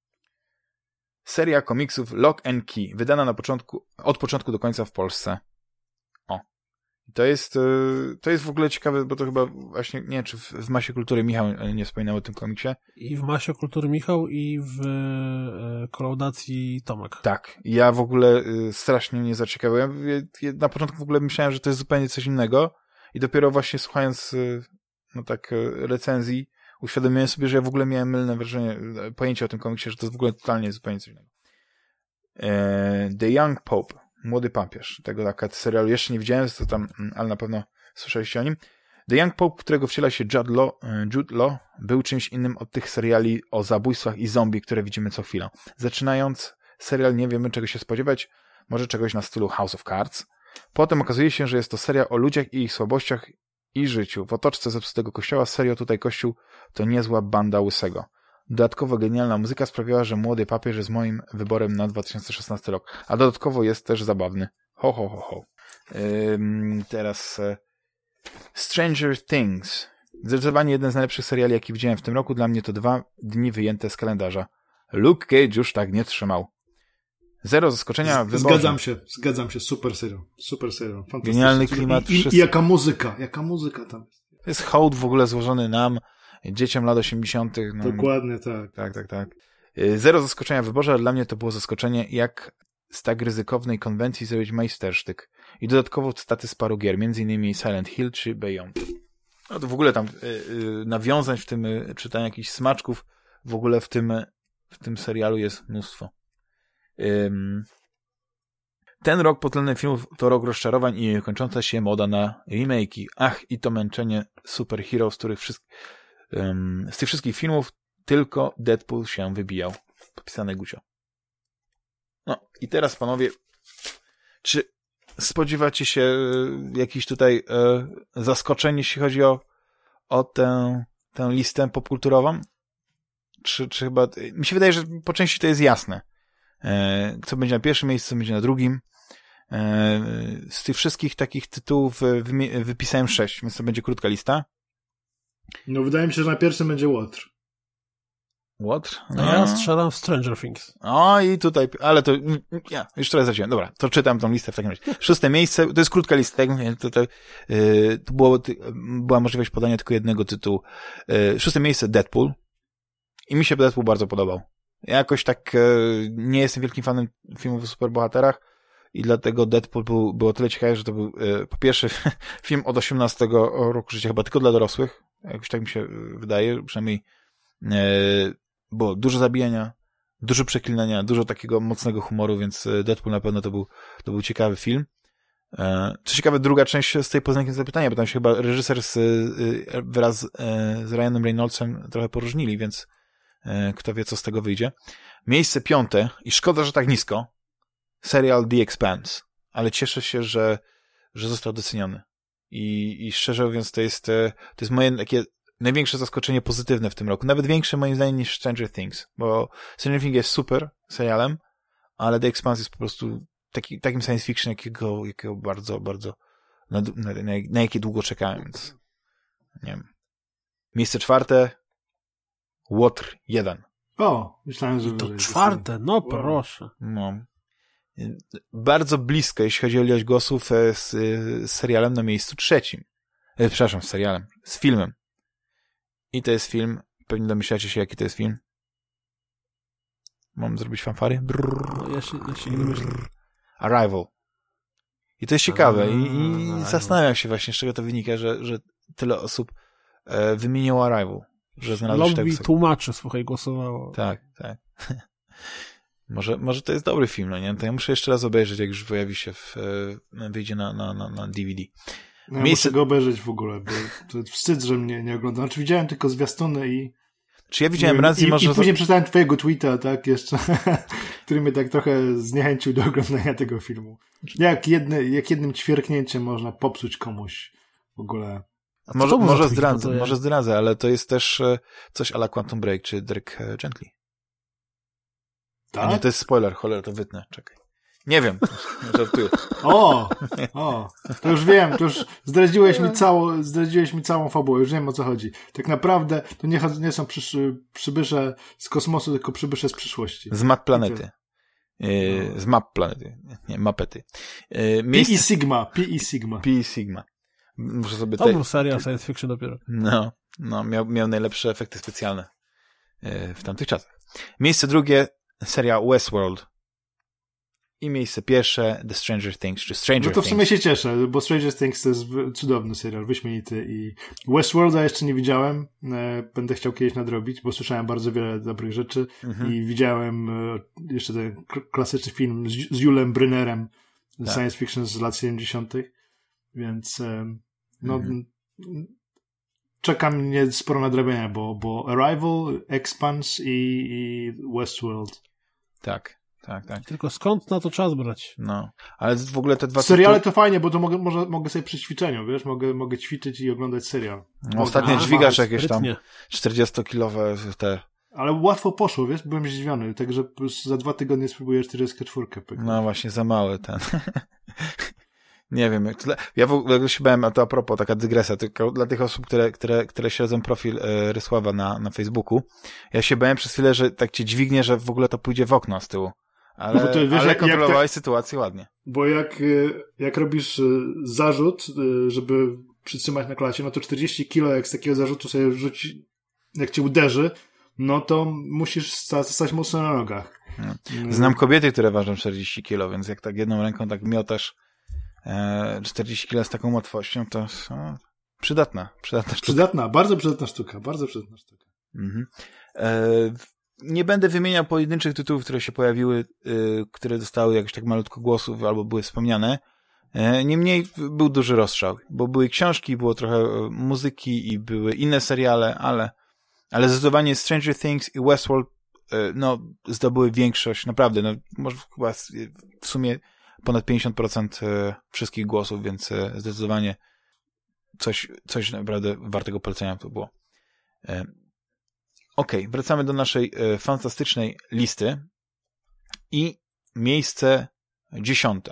Seria komiksów Lock and Key. Wydana od początku do końca w Polsce. O. To jest w ogóle ciekawe, bo to chyba właśnie, nie wiem, czy w Masie Kultury Michał nie wspominał o tym komiksie. I w Masie Kultury Michał i w kolaudacji Tomek. Tak. Ja w ogóle strasznie mnie zaciekawiłem. Ja na początku w ogóle myślałem, że to jest zupełnie coś innego i dopiero właśnie słuchając recenzji uświadomiłem sobie, że ja w ogóle miałem mylne pojęcie o tym komiksie, że to jest w ogóle totalnie zupełnie coś innego. The Young Pope. Młody papież. Tego serialu jeszcze nie widziałem, to tam, ale na pewno słyszeliście o nim. The Young Pope, którego wciela się Jude Law, był czymś innym od tych seriali o zabójstwach i zombie, które widzimy co chwilę. Zaczynając serial nie wiemy czego się spodziewać, może czegoś na stylu House of Cards. Potem okazuje się, że jest to serial o ludziach i ich słabościach i życiu. W otoczce zepsutego kościoła serio tutaj kościół to niezła banda łysego. Dodatkowo genialna muzyka sprawiała, że Młody Papież jest moim wyborem na 2016 rok. A dodatkowo jest też zabawny. Ho, ho, ho, ho. Teraz Stranger Things. Zdecydowanie jeden z najlepszych seriali, jaki widziałem w tym roku. Dla mnie to 2 dni wyjęte z kalendarza. Luke Cage już tak nie trzymał. Zero zaskoczenia. Zgadzam się. Super serial. Genialny klimat. I jaka muzyka tam jest. To jest hołd w ogóle złożony nam, dzieciom lat 80. No, dokładnie tak. Tak. Zero zaskoczenia w wyborze, ale dla mnie to było zaskoczenie, jak z tak ryzykownej konwencji zrobić majstersztyk. I dodatkowo cytaty z paru gier, m.in. Silent Hill czy Beyond. No to w ogóle tam nawiązań w tym, czytania jakichś smaczków, w ogóle w tym serialu jest mnóstwo. Ten rok pod względem filmów to rok rozczarowań i kończąca się moda na remake'i. Ach, i to męczenie superhero, z tych wszystkich filmów tylko Deadpool się wybijał. Podpisane Gucio. No i teraz, panowie, czy spodziewacie się jakichś tutaj zaskoczeń, jeśli chodzi o tę listę popkulturową? Czy chyba... Mi się wydaje, że po części to jest jasne. Co będzie na pierwszym miejscu, co będzie na drugim. Z tych wszystkich takich tytułów wypisałem 6, więc to będzie krótka lista. No wydaje mi się, że na pierwszym będzie Łotr. Łotr? No. Ja strzelam w Stranger Things. O i tutaj, ale to ja już trochę zacząłem. Dobra, to czytam tą listę w takim razie. 6. miejsce, to jest krótka lista, to była możliwość podania tylko jednego tytułu. 6. miejsce Deadpool. I mi się Deadpool bardzo podobał. Ja jakoś tak nie jestem wielkim fanem filmów o superbohaterach i dlatego Deadpool był o tyle ciekawy, że to był po pierwsze film od 18 roku życia, chyba tylko dla dorosłych. Jakoś tak mi się wydaje, przynajmniej było dużo zabijania, dużo przeklinania, dużo takiego mocnego humoru, więc Deadpool na pewno to był ciekawy film. Co ciekawe, druga część z tej poznakiem zapytania, bo tam się chyba reżyser wraz z Ryanem Reynoldsem trochę poróżnili, więc kto wie, co z tego wyjdzie. Miejsce 5. I szkoda, że tak nisko. Serial The Expanse. Ale cieszę się, że został doceniony. I szczerze mówiąc, to jest moje takie największe zaskoczenie pozytywne w tym roku. Nawet większe moim zdaniem niż Stranger Things. Bo Stranger Things jest super serialem, ale The Expanse jest po prostu takim science fiction, jakiego bardzo, bardzo na jakie długo czekałem, więc nie wiem. Miejsce 4. Łotr 1. O, myślałem, że... To 4, no proszę. No. Bardzo blisko, jeśli chodzi o ilość głosów, z serialem na miejscu 3. Przepraszam, z serialem. Z filmem. I to jest film, pewnie domyślacie się, jaki to jest film. Mam zrobić fanfary? No, ja się nie myślę. Arrival. I to jest ciekawe i zastanawiam się właśnie, z czego to wynika, że tyle osób wymieniło Arrival. Że znalazłeś lobby tłumaczy, słuchaj, głosowało. Tak. Może to jest dobry film, no nie? To ja muszę jeszcze raz obejrzeć, jak już pojawi się wyjdzie na DVD. No ja muszę go obejrzeć w ogóle, bo to wstyd, że mnie nie oglądam. Znaczy widziałem tylko zwiastuny i... Czy ja widziałem raz i może... I później przeczytałem twojego tweeta, tak, jeszcze, który mnie tak trochę zniechęcił do oglądania tego filmu. Jak jednym ćwierknięciem można popsuć komuś w ogóle... Może zdradzę, ale to jest też coś a la Quantum Break, czy Dirk Gently. Tak? A nie, to jest spoiler, cholera, to wytnę, czekaj. Nie wiem, żartuję. To już wiem, to już zdradziłeś mi całą fabułę, już wiem, o co chodzi. Tak naprawdę to nie są przybysze z kosmosu, tylko przybysze z przyszłości. Z map planety. Z map planety. Nie, mapety. Pi i Sigma. Muszę sobie to był serial science fiction dopiero. No, miał najlepsze efekty specjalne w tamtych czasach. Miejsce drugie, seria Westworld. I miejsce pierwsze, The Stranger Things, czy Stranger Things. No to w sumie się cieszę, bo Stranger Things to jest cudowny serial, wyśmienity i Westworlda jeszcze nie widziałem, będę chciał kiedyś nadrobić, bo słyszałem bardzo wiele dobrych rzeczy i widziałem jeszcze ten klasyczny film z Julem Brynnerem, science fiction z lat 70., więc czeka mnie sporo nadrabiania, bo Arrival, Expanse i Westworld. Tak. Tylko skąd na to czas brać? No, ale w ogóle te dwa seriale to fajnie, bo to mogę sobie przy ćwiczeniu, wiesz, mogę ćwiczyć i oglądać serial. Ostatnio dźwigasz jakieś tam 40-kilowe te... Ale łatwo poszło, wiesz, byłem zdziwiony, także za 2 tygodnie spróbuję 44. No właśnie, za mały ten... Nie wiem, ja w ogóle się bałem, a to a propos, taka dygresja, tylko dla tych osób, które śledzą profil Rysława na Facebooku, ja się bałem przez chwilę, że tak cię dźwignie, że w ogóle to pójdzie w okno z tyłu. Ale, no to, wiesz, ale kontrolowałeś sytuację ładnie. Bo jak robisz zarzut, żeby przytrzymać na klasie, no to 40 kilo, jak z takiego zarzutu sobie rzuci, jak cię uderzy, no to musisz stać mocno na nogach. Znam kobiety, które ważą 40 kilo, więc jak tak jedną ręką tak miotasz 40 kilo z taką łatwością, to przydatna sztuka. Bardzo przydatna sztuka. Mhm. Nie będę wymieniał pojedynczych tytułów, które się pojawiły, które dostały jakoś tak malutko głosów albo były wspomniane. Niemniej był duży rozstrzał, bo były książki, było trochę muzyki i były inne seriale, ale zdecydowanie Stranger Things i Westworld zdobyły większość, naprawdę, może chyba w sumie ponad 50% wszystkich głosów, więc zdecydowanie coś naprawdę wartego polecenia to było. Okej, wracamy do naszej fantastycznej listy i miejsce 10.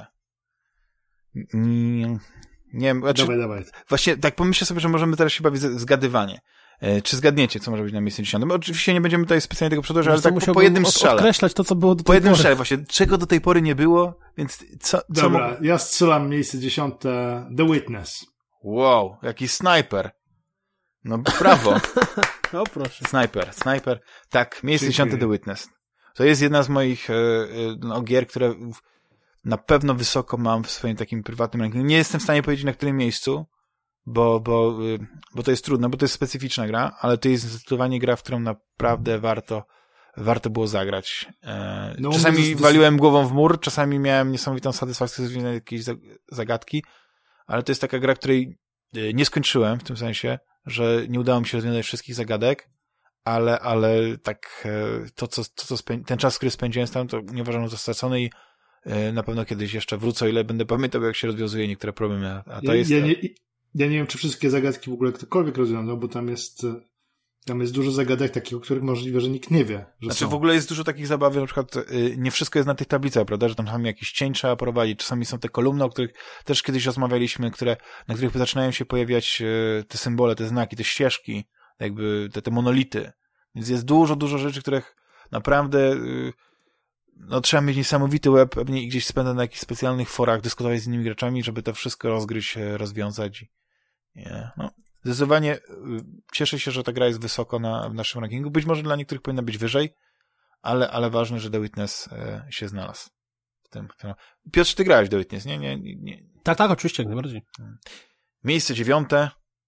Nie wiem, dawaj. Właśnie tak pomyślę sobie, że możemy teraz się bawić w zgadywanie. Czy zgadniecie, co może być na miejscu 10? My oczywiście nie będziemy tutaj specjalnie tego przedłużać, ale tak po jednym strzale. Odkreślać to, co było do tej pory. Po jednym strzale, właśnie. Czego do tej pory nie było, więc Dobra, ja strzelam miejsce 10. The Witness. Wow, jaki snajper. No brawo. No proszę. Snajper. Tak, miejsce 10. The Witness. To jest jedna z moich gier, które na pewno wysoko mam w swoim takim prywatnym rankingu. Nie jestem w stanie powiedzieć, na którym miejscu, bo to jest trudne, bo to jest specyficzna gra, ale to jest zdecydowanie gra, w którą naprawdę warto było zagrać. Czasami waliłem głową w mur, czasami miałem niesamowitą satysfakcję z jakiejś zagadki, ale to jest taka gra, której nie skończyłem, w tym sensie, że nie udało mi się rozwiązać wszystkich zagadek, ale tak ten czas, który spędziłem tam, to nie uważam za stracony i na pewno kiedyś jeszcze wrócę, o ile będę pamiętał, jak się rozwiązuje niektóre problemy. A to ja nie wiem, czy wszystkie zagadki w ogóle ktokolwiek rozwiązał, bo tam jest dużo zagadek takich, o których możliwe, że nikt nie wie, że są. W ogóle jest dużo takich zabaw, na przykład nie wszystko jest na tych tablicach, prawda, że tam jakiś cień trzeba prowadzić, czasami są te kolumny, o których też kiedyś rozmawialiśmy, na których zaczynają się pojawiać te symbole, te znaki, te ścieżki, jakby te monolity. Więc jest dużo rzeczy, których naprawdę trzeba mieć niesamowity web, pewnie gdzieś spędzać na jakichś specjalnych forach, dyskutować z innymi graczami, żeby to wszystko rozgryźć, rozwiązać. Zdecydowanie cieszę się, że ta gra jest wysoko w naszym rankingu. Być może dla niektórych powinna być wyżej, ale ważne, że The Witness się znalazł. Piotr, ty grałeś w The Witness, nie? Tak, oczywiście, jak najbardziej. Miejsce 9.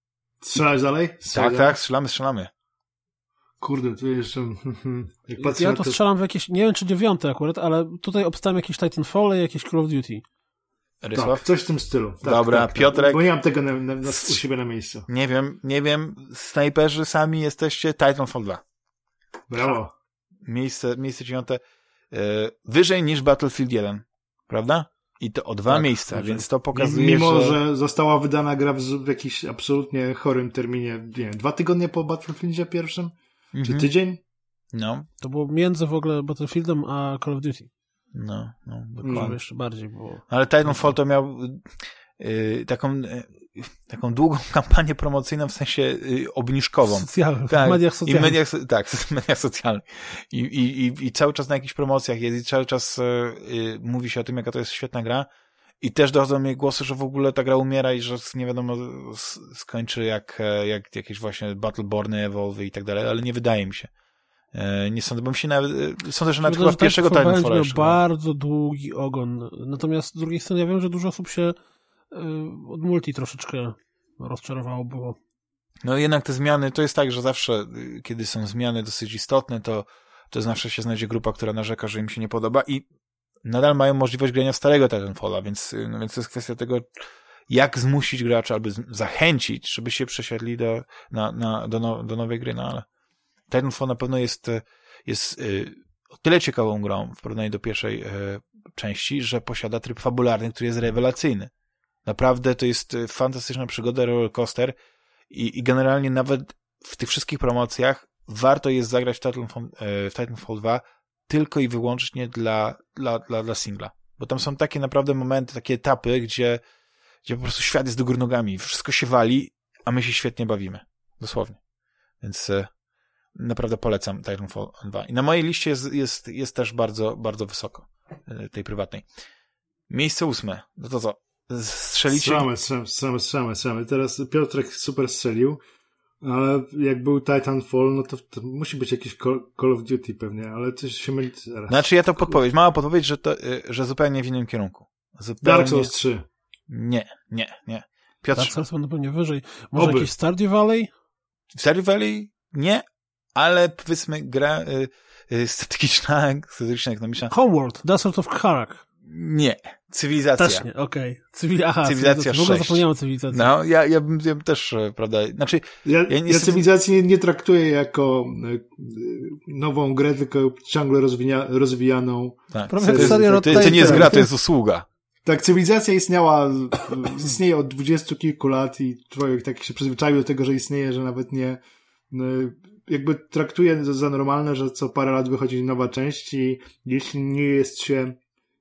Strzelać dalej? Tak, strzelamy. Kurde, tu jeszcze... Ja to strzelam w jakieś, nie wiem czy 9 akurat, ale tutaj obstałem jakieś Titanfall i jakieś Call of Duty. Tak, coś w tym stylu. Tak, dobra, tak, Piotrek... Bo nie mam tego u siebie na miejscu. Nie wiem, snajperzy sami jesteście, Titanfall 2. Brawo. Miejsce 9. Wyżej niż Battlefield 1, prawda? I to o 2 miejsca, więc to pokazuje, mimo, że została wydana gra w jakimś absolutnie chorym terminie, nie wiem, 2 tygodnie po Battlefieldzie pierwszym? Czy tydzień? No. To było między w ogóle Battlefieldem a Call of Duty. No, dokładnie. Jeszcze bardziej było. Ale Titanfall to miał taką długą kampanię promocyjną, w sensie obniżkową. Socjalną, tak, w mediach socjalnych. W mediach socjalnych. I cały czas na jakichś promocjach jest i cały czas mówi się o tym, jaka to jest świetna gra. I też dochodzą mnie głosy, że w ogóle ta gra umiera i że nie wiadomo skończy jak jakieś właśnie Battleborny, Evolve i tak dalej, ale nie wydaje mi się. Nie sądzę, bo mi się sądzę, że nawet chyba w pierwszego Titanfalla miał bardzo długi ogon. Natomiast z drugiej strony ja wiem, że dużo osób się od multi troszeczkę rozczarowało było. No jednak te zmiany, to jest tak, że zawsze kiedy są zmiany dosyć istotne, to zawsze się znajdzie grupa, która narzeka, że im się nie podoba i nadal mają możliwość grania w starego Titanfalla, więc to jest kwestia tego, jak zmusić gracza albo zachęcić, żeby się przesiedli do nowej gry, no ale Titanfall na pewno jest o tyle ciekawą grą w porównaniu do pierwszej części, że posiada tryb fabularny, który jest rewelacyjny. Naprawdę to jest fantastyczna przygoda, rollercoaster i generalnie nawet w tych wszystkich promocjach warto jest zagrać w Titanfall 2 tylko i wyłącznie dla singla. Bo tam są takie naprawdę momenty, takie etapy, gdzie po prostu świat jest do góry nogami, wszystko się wali, a my się świetnie bawimy. Dosłownie. Więc naprawdę polecam Titanfall 2. I na mojej liście jest też bardzo, bardzo wysoko, tej prywatnej. Miejsce 8. No to co? Strzelicie? Strzelamy. Teraz Piotrek super strzelił, ale jak był Titanfall, no to musi być jakiś Call of Duty pewnie, ale coś się myli teraz. Znaczy ja to mała podpowiedź, że zupełnie w innym kierunku. Zupełnie... Dark Souls 3. Nie. Piotr... Dark Souls będą pewnie wyżej. Może jakieś Stardew Valley? Stardew Valley? Nie, ale powiedzmy gra strategiczna, ekonomiczna. Homeworld, Desert of Karak. Nie. Cywilizacja. Też nie, okej. Cywilizacja 6. W ogóle zapomniałem o cywilizacji. No, ja bym też, prawda, znaczy... Ja cywilizacji nie traktuję jako nową grę, tylko ciągle rozwijaną. Tak. To nie jest gra, to jest usługa. Tak, cywilizacja istnieje od 20 kilku lat i człowiek tak się przyzwyczaił do tego, że istnieje, że nawet nie... jakby traktuje za normalne, że co parę lat wychodzi nowa część i jeśli nie jest się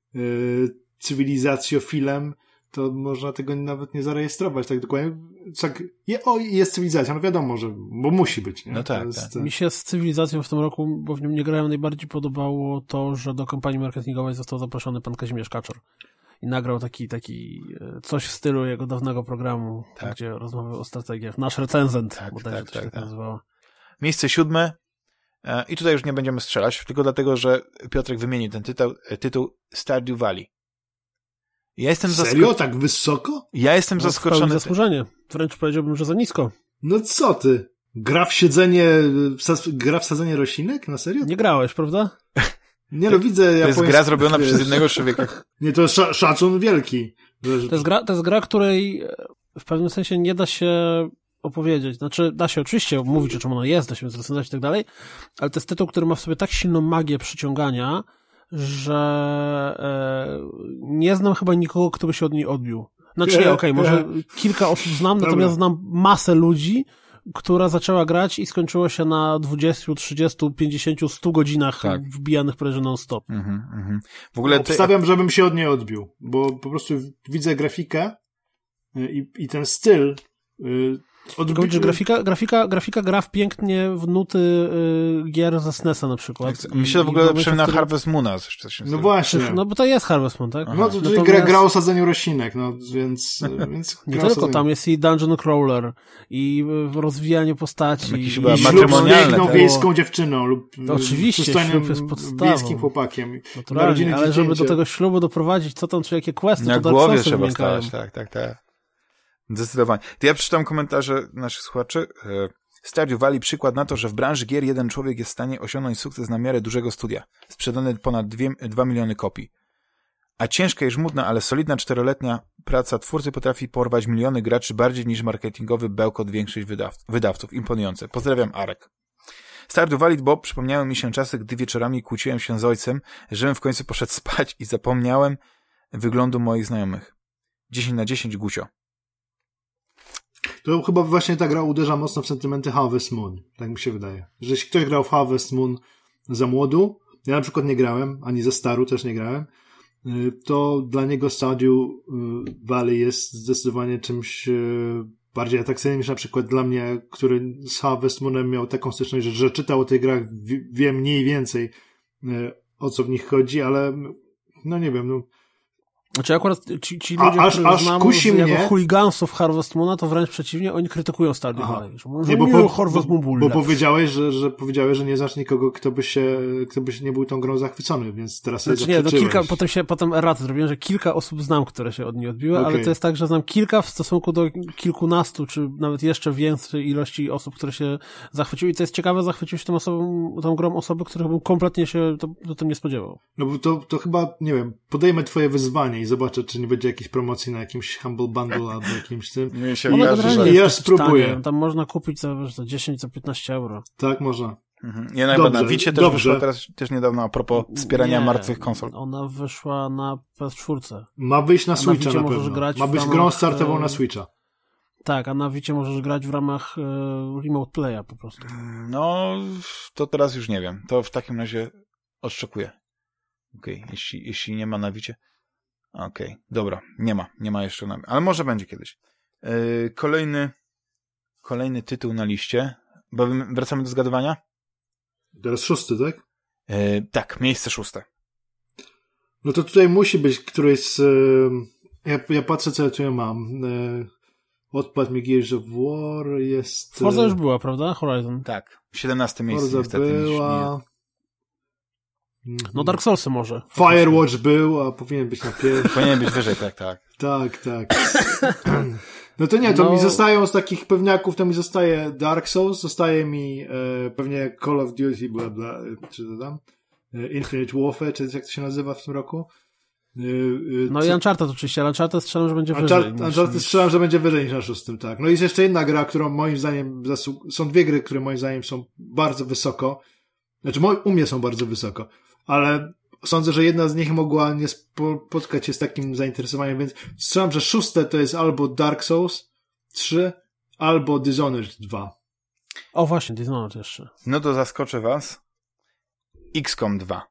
cywilizacjofilem, to można tego nawet nie zarejestrować tak dokładnie. Tak, jest cywilizacja, no wiadomo, że, bo musi być. Nie? No tak, tak. Mi się z cywilizacją w tym roku, bo w nią nie grałem, najbardziej podobało to, że do kampanii marketingowej został zaproszony pan Kazimierz Kaczor i nagrał taki coś w stylu jego dawnego programu, tak, gdzie rozmawiał o strategiach. Nasz recenzent, bodajże to się tak nazywało. Miejsce 7. I tutaj już nie będziemy strzelać, tylko dlatego, że Piotrek wymienił ten tytuł Stardew Valley. Ja jestem Serio? Tak wysoko? Ja jestem zaskoczony. Zasłużenie. Wręcz powiedziałbym, że za nisko. No co ty? Gra w sadzenie roślinek? Na serio? Nie grałeś, prawda? Nie, no widzę. To jest gra zrobiona przez jednego człowieka. Nie, to szacun wielki. To jest gra, której w pewnym sensie nie da się opowiedzieć. Znaczy, da się oczywiście mówić, o czym ona jest, da się zrecenzować i tak dalej, ale to jest tytuł, który ma w sobie tak silną magię przyciągania, że nie znam chyba nikogo, kto by się od niej odbił. Znaczy, może kilka osób znam, natomiast znam masę ludzi, która zaczęła grać i skończyło się na 20, 30, 50, 100 godzinach wbijanych prawie non-stop. W ogóle obstawiam, żebym się od niej odbił, bo po prostu widzę grafikę i ten styl grafika gra pięknie w nuty gier ze SNES-a na przykład. Myślę w ogóle przypomina Harvest Moona. No właśnie. No bo to jest Harvest Moon, tak? No to czyli gra o sadzeniu roślinek, no więc nie tylko, tam jest i Dungeon Crawler, i rozwijanie postaci. I ślub z piękną wiejską dziewczyną lub oczywiście, ślub jest podstawą. Wiejskim chłopakiem. Naturalnie, ale żeby do tego ślubu doprowadzić, co tam, czy jakie questy, na to głowie trzeba stać, tak. Zdecydowanie. To ja przeczytam komentarze naszych słuchaczy. Stardew Valley przykład na to, że w branży gier jeden człowiek jest w stanie osiągnąć sukces na miarę dużego studia. Sprzedane ponad 2 miliony kopii. A ciężka i żmudna, ale solidna 4-letnia praca twórcy potrafi porwać miliony graczy bardziej niż marketingowy bełkot większość wydawców. Imponujące. Pozdrawiam, Arek. Stardew Valley, bo przypomniały mi się czasy, gdy wieczorami kłóciłem się z ojcem, żebym w końcu poszedł spać i zapomniałem wyglądu moich znajomych. 10 na 10 Gucio. To chyba właśnie ta gra uderza mocno w sentymenty Harvest Moon, tak mi się wydaje. Że jeśli ktoś grał w Harvest Moon za młodu, ja na przykład nie grałem, ani za staru też nie grałem, to dla niego Stardew Valley jest zdecydowanie czymś bardziej atrakcyjnym niż na przykład dla mnie, który z Harvest Moonem miał taką styczność, że czytał o tych grach, wie mniej więcej o co w nich chodzi, ale no nie wiem, no. Znaczy akurat ci ludzie, których znam jako chuligansów Harvest Moona, to wręcz przeciwnie, oni krytykują Stardew Valley. Bo powiedziałeś, że nie znasz nikogo, kto by nie był tą grą zachwycony, więc teraz znaczy nie, potem erratę zrobiłem, że kilka osób znam, które się od niej odbiły, ale to jest tak, że znam kilka w stosunku do kilkunastu, czy nawet jeszcze większej ilości osób, które się zachwyciły i to jest ciekawe, zachwyciły się tą grą osoby, których bym kompletnie się do tym nie spodziewał. No bo to chyba, nie wiem, podejmę twoje wyzwanie i zobaczę, czy nie będzie jakiejś promocji na jakimś Humble Bundle albo jakimś tym. Ja spróbuję. Tam można kupić za 10, za 15 euro. Tak, można. Ja nawet na Vicie też wyszła teraz też niedawno a propos wspierania martwych konsol. Ona wyszła na PS4. Ma wyjść na Switcha na pewno. Ma być grą startową na Switcha. Tak, a na Vicie możesz grać w ramach Remote Playa po prostu. No, to teraz już nie wiem. To w takim razie odszczekuję. Okej, jeśli nie ma na Vicie. Okej, dobra, nie ma jeszcze ale może będzie kiedyś. Kolejny tytuł na liście. Wracamy do zgadywania? Teraz 6, tak? Tak, miejsce 6. No to tutaj musi być któryś z... Ja patrzę, co ja tu mam. Odpadł mi Gears of War, jest... Forza już była, prawda? Horizon. Tak, 17 miejsce Forza niestety. była... No Dark Soulsy może. Firewatch był, a powinien być na pierwszym. Powinien być wyżej, tak. Tak. No to nie, to mi zostają z takich pewniaków, to mi zostaje Dark Souls, zostaje mi pewnie Call of Duty, czy to tam? Infinite Warfare, czy jak to się nazywa w tym roku? No i Uncharted oczywiście, ale Uncharted strzelam, że będzie wyżej. Uncharted strzelam, że będzie wyżej niż na 6, tak. No i jest jeszcze jedna gra, którą moim zdaniem są dwie gry, które moim zdaniem są bardzo wysoko. Znaczy u mnie są bardzo wysoko, ale sądzę, że jedna z nich mogła nie spotkać się z takim zainteresowaniem, więc strzelam, że 6 to jest albo Dark Souls 3, albo Dishonored 2. O właśnie, Dishonored jeszcze. No to zaskoczę was. XCOM 2.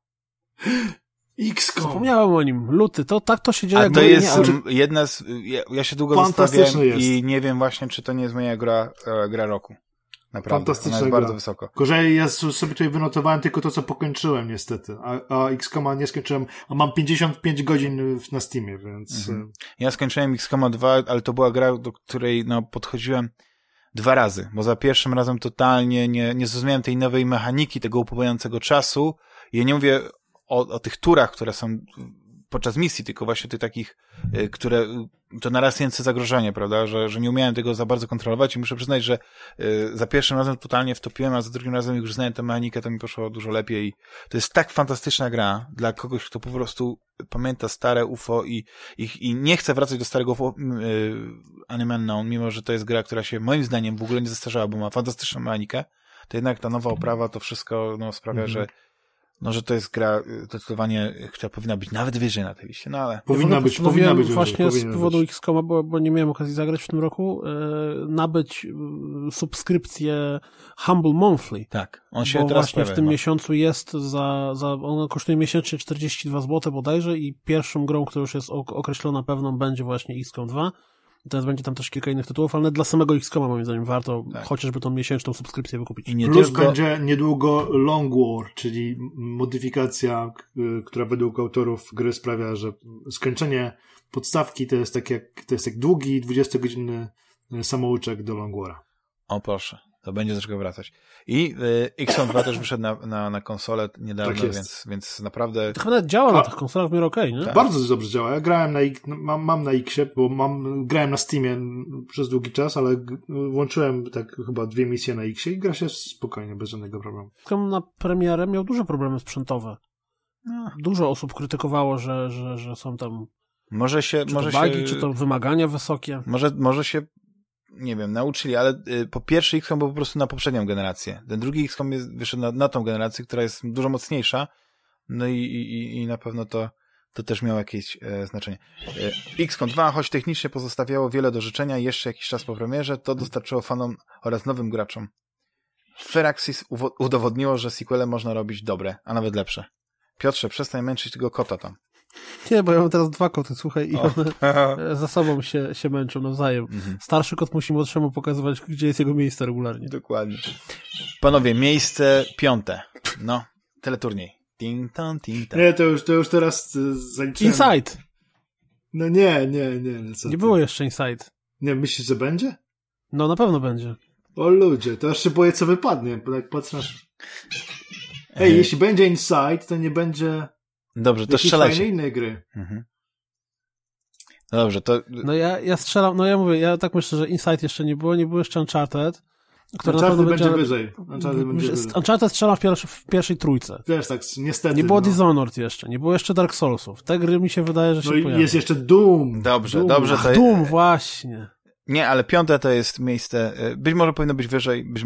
XCOM. Zapomniałem o nim. Luty. To się dzieje. A to jest jedna z... Ja się długo zastanawiałem i nie wiem właśnie, czy to nie jest moja gra roku. Naprawdę. Fantastyczna ona jest gra. Bardzo wysoko. Gorzej ja sobie tutaj wynotowałem tylko to, co pokończyłem niestety. A XCOMa nie skończyłem. A mam 55 godzin na Steamie, więc... Ja skończyłem XCOMa 2, ale to była gra, do której podchodziłem 2 razy, bo za pierwszym razem totalnie nie zrozumiałem tej nowej mechaniki, tego upływającego czasu. Ja nie mówię o tych turach, które są podczas misji, tylko właśnie tych takich, które to narastające zagrożenie, prawda, że nie umiałem tego za bardzo kontrolować i muszę przyznać, że za pierwszym razem totalnie wtopiłem, a za drugim razem już znałem tę mechanikę, to mi poszło dużo lepiej. To jest tak fantastyczna gra dla kogoś, kto po prostu pamięta stare UFO i nie chce wracać do starego UFO Anime Unknown, mimo że to jest gra, która się moim zdaniem w ogóle nie zestarzała, bo ma fantastyczną mechanikę, to jednak ta nowa oprawa, to wszystko sprawia, że to jest gra zdecydowanie, która powinna być nawet wyżej na tej liście, no ale... Powinna być właśnie z powodu XCOMa, bo nie miałem okazji zagrać w tym roku, nabyć subskrypcję Humble Monthly. Tak, on się bo teraz właśnie w tym miesiącu jest on kosztuje miesięcznie 42 zł bodajże i pierwszą grą, która już jest określona pewną, będzie właśnie XCOM 2. Teraz będzie tam też kilka innych tytułów, ale dla samego XCOMa moim zdaniem warto chociażby tą miesięczną subskrypcję wykupić. I plus będzie niedługo Long War, czyli modyfikacja, która według autorów gry sprawia, że skończenie podstawki to jest jak długi 20-godzinny samouczek do Long War'a. O proszę. To będzie do czego wracać. I XCOM 2 też wyszedł na konsolę niedawno, tak więc naprawdę... To chyba działa na tych konsolach w miarę okej, nie? Tak. Bardzo dobrze działa. Ja grałem mam na X-ie, bo grałem na Steamie przez długi czas, ale włączyłem tak chyba 2 misje na X-ie i gra się spokojnie, bez żadnego problemu. Na premierę miał duże problemy sprzętowe. Dużo osób krytykowało, że są tam bugi, czy to wymagania wysokie. Może się nie wiem, nauczyli, ale po pierwszy XCOM był po prostu na poprzednią generację. Ten drugi XCOM wyszedł na tą generację, która jest dużo mocniejsza, no i na pewno to też miało jakieś znaczenie. XCOM 2, choć technicznie pozostawiało wiele do życzenia jeszcze jakiś czas po premierze, to dostarczyło fanom oraz nowym graczom. Firaxis udowodniło, że sequele można robić dobre, a nawet lepsze. Piotrze, przestań męczyć tego kota tam. Nie, bo ja mam teraz 2 koty, słuchaj, i one za sobą się męczą nawzajem. Starszy kot musi młodszemu pokazywać, gdzie jest jego miejsce regularnie. Dokładnie. Panowie, miejsce 5. No, teleturniej. Ting, tong, ting, tong. Nie, to już teraz zaliczyłem. Inside! No nie. Nie było jeszcze Inside. Nie, myślisz, że będzie? No, na pewno będzie. O ludzie, to aż się boję, co wypadnie, bo jak patrzę na... jeśli będzie Inside, to nie będzie... Dobrze, to strzelajcie. Innej gry. No dobrze, to... No ja strzelam, ja mówię, ja tak myślę, że Inside jeszcze nie było jeszcze Uncharted. Uncharted będzie wyżej. Uncharted strzela w pierwszej trójce. Też tak, niestety. Nie było Dishonored jeszcze, nie było jeszcze Dark Soulsów. Te gry mi się wydaje, że się pojawią. Jest jeszcze Doom. Dobrze. Doom, właśnie. Nie, ale 5 to jest miejsce, być może powinno być wyżej, być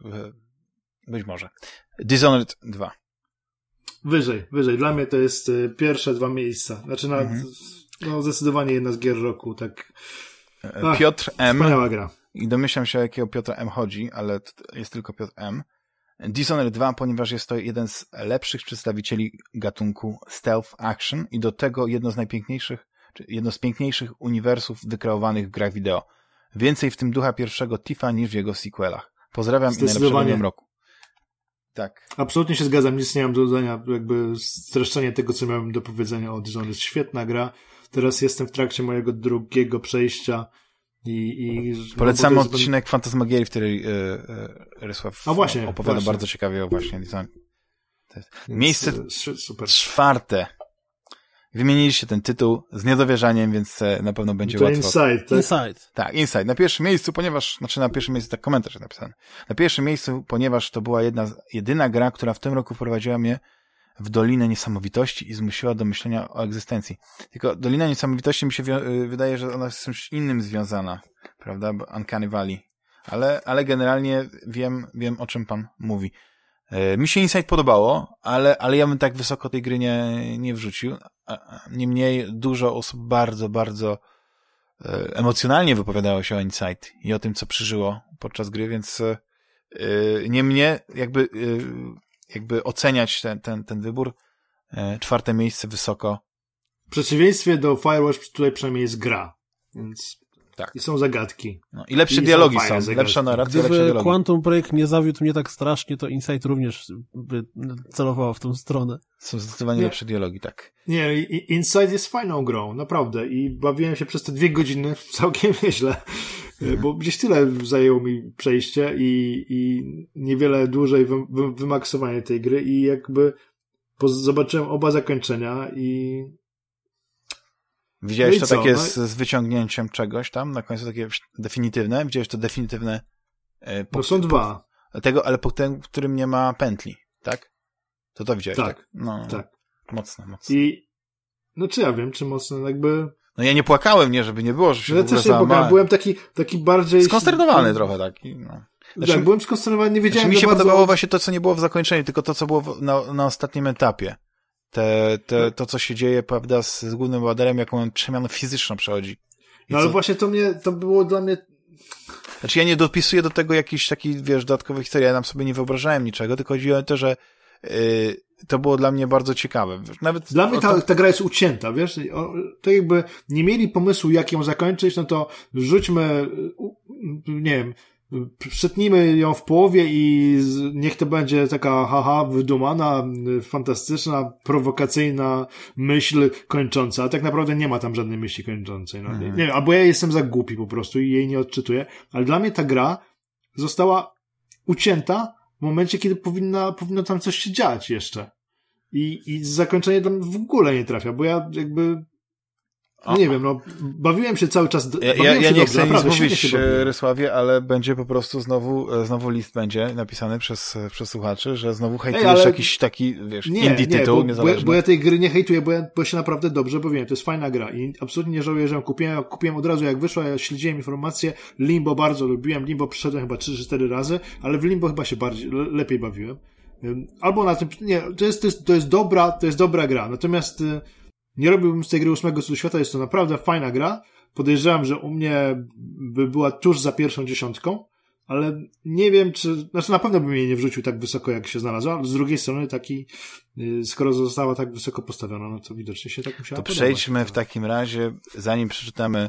może. Dishonored 2. Wyżej. Dla mnie to jest pierwsze 2 miejsca. Znaczy zdecydowanie jedna z gier roku, tak. Piotr M. Wspaniała gra. I domyślam się, o jakiego Piotra M chodzi, ale jest tylko Piotr M. Dishonored 2, ponieważ jest to jeden z lepszych przedstawicieli gatunku stealth action i do tego jedno z piękniejszych uniwersów wykreowanych w grach wideo. Więcej w tym ducha pierwszego Tifa niż w jego sequelach. Pozdrawiam i najlepszego w tym roku. Tak. Absolutnie się zgadzam, nic nie mam do dodania, jakby streszczenie tego, co miałem do powiedzenia o Dishonored. Jest świetna gra. Teraz jestem w trakcie mojego drugiego przejścia i polecamy odcinek Fantasmagierii, w której Rysław opowiada bardzo ciekawie o właśnie Dishonored. Miejsce super. 4. Wymieniliście ten tytuł z niedowierzaniem, więc na pewno będzie łatwo. Inside, tak? Inside. Tak, Inside. Na pierwszym miejscu, na pierwszym miejscu tak komentarz jest napisany. Na pierwszym miejscu, ponieważ to była jedyna gra, która w tym roku wprowadziła mnie w Dolinę Niesamowitości i zmusiła do myślenia o egzystencji. Tylko Dolina Niesamowitości mi się wydaje, że ona jest z czymś innym związana, prawda? Uncanny Valley. Ale generalnie wiem, o czym pan mówi. Mi się Inside podobało, ale ja bym tak wysoko tej gry nie wrzucił. Niemniej dużo osób bardzo, bardzo emocjonalnie wypowiadało się o Inside i o tym, co przeżyło podczas gry, więc nie mnie jakby oceniać ten wybór. 4. miejsce wysoko. W przeciwieństwie do Firewatch tutaj przynajmniej jest gra, więc tak. I są zagadki. No, i lepsze dialogi są, lepsza narracja, lepsze dialogi. Quantum Break nie zawiódł mnie tak strasznie, to Inside również by celowało w tą stronę. Są zdecydowanie lepsze dialogi, tak. Nie, Inside jest fajną grą, naprawdę. I bawiłem się przez te 2 godziny całkiem nieźle, bo gdzieś tyle zajęło mi przejście i niewiele dłużej wymaksowanie tej gry i jakby zobaczyłem oba zakończenia i widziałeś to takie z wyciągnięciem czegoś tam, na końcu takie definitywne? Widziałeś to definitywne? No są 2. Ale po tym, w którym nie ma pętli, tak? To widziałeś, tak? No, tak. Mocno. I czy ja wiem, czy mocno jakby... No ja nie płakałem, nie, żeby nie było, że się w ogóle załamałem. Byłem taki bardziej... Skonsternowany trochę taki, no. Tak, byłem skonsternowany, nie wiedziałem... Mi się podobało właśnie to, co nie było w zakończeniu, tylko to, co było na ostatnim etapie. To, co się dzieje, prawda, z głównym bohaterem, jaką przemianę fizyczną przechodzi. Ale właśnie to było dla mnie... Znaczy ja nie dopisuję do tego jakichś takich, dodatkowych historii, ja tam sobie nie wyobrażałem niczego, tylko chodziło o to, że to było dla mnie bardzo ciekawe. Nawet dla mnie ta gra jest ucięta, wiesz? To jakby nie mieli pomysłu, jak ją zakończyć, no to rzućmy, nie wiem, przetnijmy ją w połowie i niech to będzie taka wydumana, fantastyczna, prowokacyjna myśl kończąca, a tak naprawdę nie ma tam żadnej myśli kończącej. No. Nie, albo ja jestem za głupi po prostu i jej nie odczytuję, ale dla mnie ta gra została ucięta w momencie, kiedy powinno tam coś się dziać jeszcze. I zakończenie tam w ogóle nie trafia, bo ja jakby nie wiem, no bawiłem się cały czas. Ja nie chcę nic mówić, Rysławie, ale będzie po prostu znowu list będzie napisany przez słuchaczy, że znowu hejtujesz jakiś taki, wiesz, indie tytuł niezależny. Bo ja tej gry nie hejtuję, bo się naprawdę dobrze bawiłem. To jest fajna gra i absolutnie nie żałuję, że ją kupiłem od razu jak wyszła, ja śledziłem informacje. Limbo bardzo lubiłem, Limbo przyszedłem chyba 3-4 razy, ale w Limbo chyba się lepiej bawiłem. Albo na tym, nie, to jest dobra gra, natomiast nie robiłbym z tej gry 8 cudu świata, jest to naprawdę fajna gra. Podejrzewam, że u mnie by była tuż za pierwszą 10, ale nie wiem, znaczy na pewno bym jej nie wrzucił tak wysoko, jak się znalazła, ale z drugiej strony skoro została tak wysoko postawiona, no to widocznie się tak musiała podobać. Przejdźmy w takim razie, zanim przeczytamy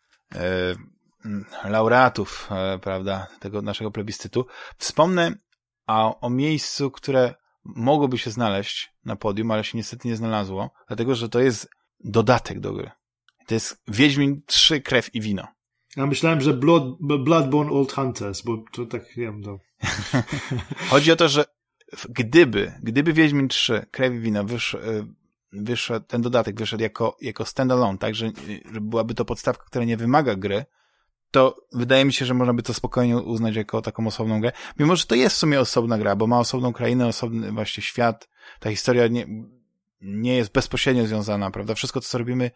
laureatów, prawda, tego naszego plebiscytu, wspomnę o miejscu, które mogłoby się znaleźć na podium, ale się niestety nie znalazło, dlatego, że to jest dodatek do gry. To jest Wiedźmin 3 Krew i Wino. Ja myślałem, że Bloodborne Old Hunters, bo to tak, nie wiem, to... Chodzi o to, że gdyby Wiedźmin 3 Krew i Wino wyszedł, ten dodatek wyszedł jako standalone, tak, że byłaby to podstawka, która nie wymaga gry, to wydaje mi się, że można by to spokojnie uznać jako taką osobną grę. Mimo, że to jest w sumie osobna gra, bo ma osobną krainę, osobny właśnie świat. Ta historia nie jest bezpośrednio związana, prawda? Wszystko, co robimy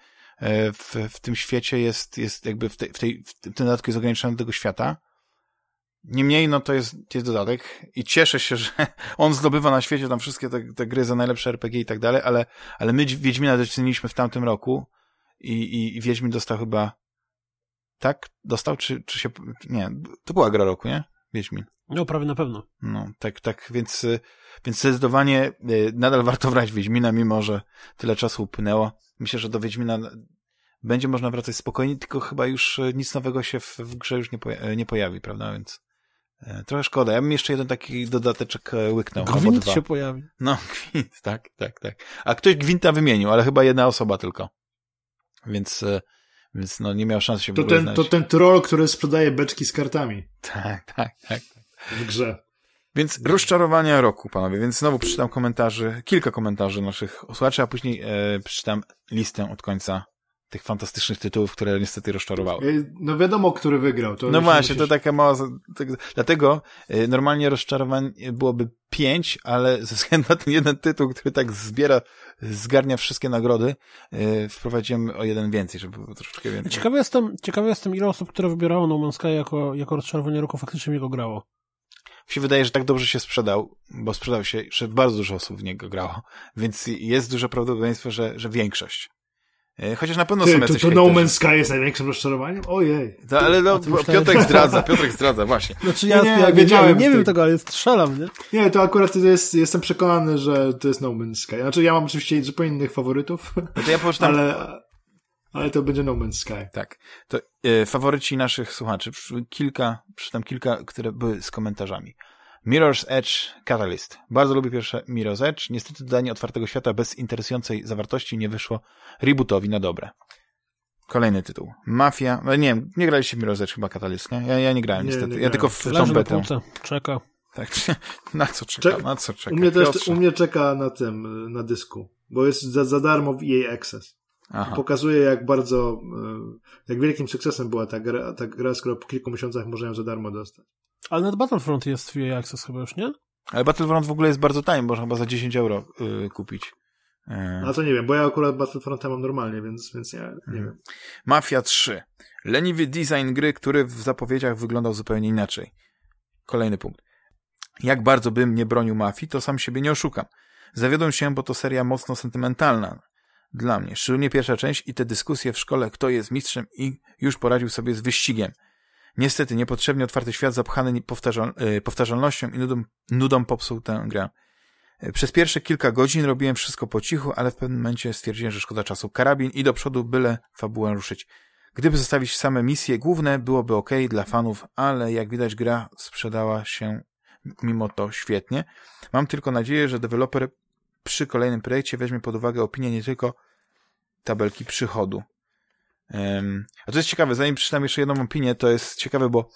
w tym świecie jest jakby w tym dodatku jest ograniczone do tego świata. Niemniej, no to jest dodatek i cieszę się, że on zdobywa na świecie tam wszystkie te gry za najlepsze RPG i tak dalej, ale my Wiedźmina doceniliśmy w tamtym roku i Wiedźmin dostał chyba tak? Dostał? Czy się... Nie, to była gra roku, nie? Wiedźmin. No, prawie na pewno. No, tak, więc zdecydowanie nadal warto brać Wiedźmina, mimo że tyle czasu upłynęło. Myślę, że do Wiedźmina będzie można wracać spokojnie, tylko chyba już nic nowego się w grze już nie pojawi, prawda? Więc trochę szkoda. Ja bym jeszcze jeden taki dodateczek łyknął. Gwint się pojawi. No, Gwint, tak. A ktoś Gwinta wymienił, ale chyba jedna osoba tylko. Więc no nie miał szans się wypowiedzieć. To ten troll, który sprzedaje beczki z kartami. Tak. W grze. Więc rozczarowania roku, panowie. Więc znowu przeczytam kilka komentarzy naszych słuchaczy, a później przeczytam listę od końca tych fantastycznych tytułów, które niestety rozczarowały. No wiadomo, który wygrał. No właśnie, to taka mała... Dlatego normalnie rozczarowań byłoby 5, ale ze względu na ten jeden tytuł, który tak zgarnia wszystkie nagrody, wprowadziłem o jeden więcej, żeby było troszeczkę więcej. Ciekawy jestem, ile osób, które wybierało No Man's Sky jako rozczarowanie roku, faktycznie mi go grało. Mi się wydaje, że tak dobrze się sprzedał, bo sprzedał się, że bardzo dużo osób w niego grało, więc jest duże prawdopodobieństwo, że większość. Chociaż na pewno są jacyś to No Man's Sky jest największym rozczarowaniem? Ojej. Ale no, Piotrek zdradza, właśnie. Znaczy ja wiedziałem, nie wiem tego, ale strzelam, nie? Nie, to akurat jestem przekonany, że to jest No Man's Sky. Znaczy ja mam oczywiście zupełnie innych faworytów, no to ja poczytam... ale to będzie No Man's Sky. Tak. To faworyci naszych słuchaczy, przeczytam kilka, które były z komentarzami. Mirror's Edge Catalyst. Bardzo lubię pierwsze Mirror's Edge. Niestety dodanie otwartego świata bez interesującej zawartości nie wyszło rebootowi na dobre. Kolejny tytuł. Mafia. No nie wiem, nie graliście w Mirror's Edge chyba Catalyst, nie? Ja nie grałem niestety. Ja tylko w tą betę. Czeka. Tak. Na co czeka? U mnie czeka na dysku, bo jest za darmo w EA Access. Aha. Pokazuje, jak wielkim sukcesem była ta gra, skoro po kilku miesiącach można ją za darmo dostać. Ale nawet Battlefront jest w EA Access chyba już, nie? Ale Battlefront w ogóle jest bardzo tani, można chyba za 10 euro kupić. A to nie wiem, bo ja akurat Battlefronta mam normalnie, więc ja nie wiem. Mafia 3. Leniwy design gry, który w zapowiedziach wyglądał zupełnie inaczej. Kolejny punkt. Jak bardzo bym nie bronił Mafii, to sam siebie nie oszukam. Zawiodłem się, bo to seria mocno sentymentalna. Dla mnie. Szczególnie pierwsza część i te dyskusje w szkole, kto jest mistrzem i już poradził sobie z wyścigiem. Niestety, niepotrzebnie otwarty świat zapchany powtarzalnością i nudą popsuł tę grę. Przez pierwsze kilka godzin robiłem wszystko po cichu, ale w pewnym momencie stwierdziłem, że szkoda czasu. Karabin i do przodu, byle fabułę ruszyć. Gdyby zostawić same misje główne, byłoby okej dla fanów, ale jak widać gra sprzedała się mimo to świetnie. Mam tylko nadzieję, że deweloper przy kolejnym projekcie weźmie pod uwagę opinię nie tylko tabelki przychodu. A to jest ciekawe, zanim przeczytam jeszcze jedną opinię, to jest ciekawe, bo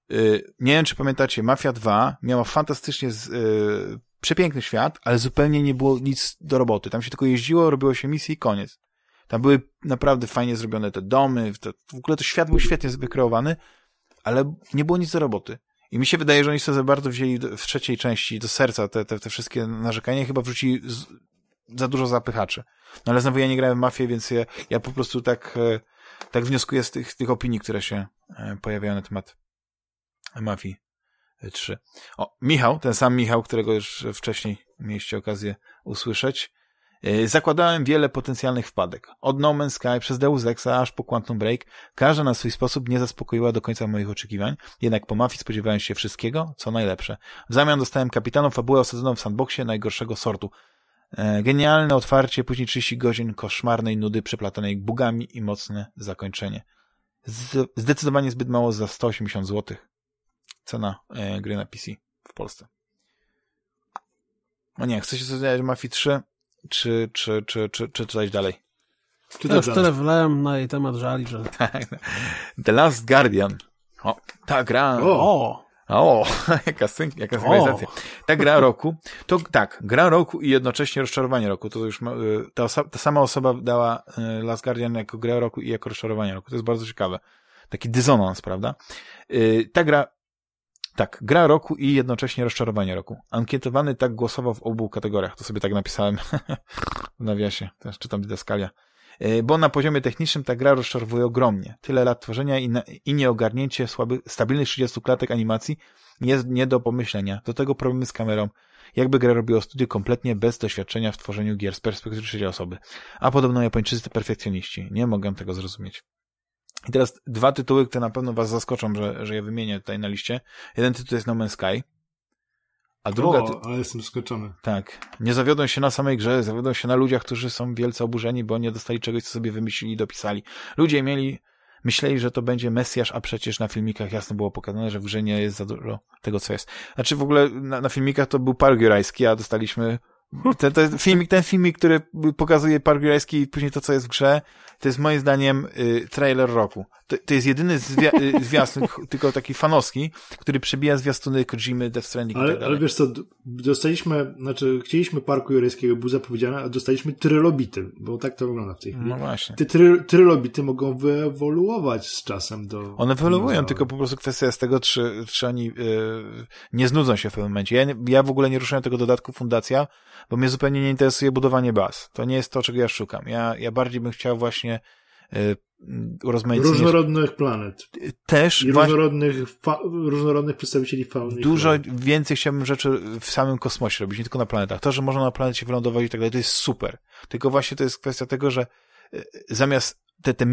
nie wiem, czy pamiętacie, Mafia 2 miała fantastycznie przepiękny świat, ale zupełnie nie było nic do roboty. Tam się tylko jeździło, robiło się misje i koniec. Tam były naprawdę fajnie zrobione te domy, w ogóle to świat był świetnie wykreowany, ale nie było nic do roboty. I mi się wydaje, że oni sobie za bardzo wzięli w trzeciej części do serca te wszystkie narzekania i chyba wrzucili za dużo zapychaczy. No ale znowu ja nie grałem w Mafię, więc ja po prostu tak wnioskuję z tych opinii, które się pojawiają na temat Mafii 3. O, Michał, ten sam Michał, którego już wcześniej mieliście okazję usłyszeć. Zakładałem wiele potencjalnych wpadek. Od No Man's Sky przez Deus Exa aż po Quantum Break. Każda na swój sposób nie zaspokoiła do końca moich oczekiwań. Jednak po Mafii spodziewałem się wszystkiego, co najlepsze. W zamian dostałem kapitalną fabułę osadzoną w sandboxie najgorszego sortu. Genialne otwarcie, później 30 godzin koszmarnej nudy przeplatanej bugami i mocne zakończenie. Zdecydowanie zbyt mało za 180 zł. Cena gry na PC w Polsce. No nie, chcecie coś dodać o Mafii 3? Czy czytać dalej? Ja już tyle wlałem na jej temat, żali, że... The Last Guardian. O, ta gra... jaka synchronizacja. Ta gra roku, to tak, gra roku i jednocześnie rozczarowanie roku. To już ta sama osoba dała Last Guardian jako grę roku i jako rozczarowanie roku. To jest bardzo ciekawe. Taki dysonans, prawda? Ta gra, tak, gra roku i jednocześnie rozczarowanie roku. Ankietowany tak głosował w obu kategoriach. To sobie tak napisałem w nawiasie. Też czytam Didaskalia. Bo na poziomie technicznym ta gra rozczarowuje ogromnie. Tyle lat tworzenia i nieogarnięcie stabilnych 30 klatek animacji jest nie do pomyślenia. Do tego problemy z kamerą. Jakby grę robiło studio kompletnie bez doświadczenia w tworzeniu gier z perspektywy trzeciej osoby. A podobno Japończycy to perfekcjoniści. Nie mogę tego zrozumieć. I teraz 2 tytuły, które na pewno was zaskoczą, że je wymienię tutaj na liście. Jeden tytuł jest No Man's Sky. A druga... ale jestem zaskoczony. Tak. Nie zawiodłem się na samej grze, zawiodłem się na ludziach, którzy są wielce oburzeni, bo nie dostali czegoś, co sobie wymyślili i dopisali. Ludzie myśleli, że to będzie Mesjasz, a przecież na filmikach jasno było pokazane, że w grze nie jest za dużo tego, co jest. Znaczy w ogóle na filmikach to był Park Jurajski, a dostaliśmy ten filmik, który pokazuje Park Jurajski i później to, co jest w grze, to jest moim zdaniem trailer roku. To jest jedyny zwiastun, tylko taki fanowski, który przebija zwiastuny Kojimy, Death Stranding i tak dalej. Ale wiesz co, chcieliśmy Parku Jurajskiego, był zapowiedziany, a dostaliśmy trylobity, bo tak to wygląda w tej chwili. No właśnie. Te trylobity mogą wyewoluować z czasem do... One wyewoluują, tylko po prostu kwestia jest tego, czy oni nie znudzą się w pewnym momencie. Ja w ogóle nie ruszałem tego dodatku Fundacja, bo mnie zupełnie nie interesuje budowanie baz. To nie jest to, czego ja szukam. Ja bardziej bym chciał właśnie urozmaicenie... Różnorodnych planet. Też. I różnorodnych przedstawicieli fauny. Dużo więcej chciałbym rzeczy w samym kosmosie robić, nie tylko na planetach. To, że można na planecie wylądować i tak dalej, to jest super. Tylko właśnie to jest kwestia tego, że zamiast te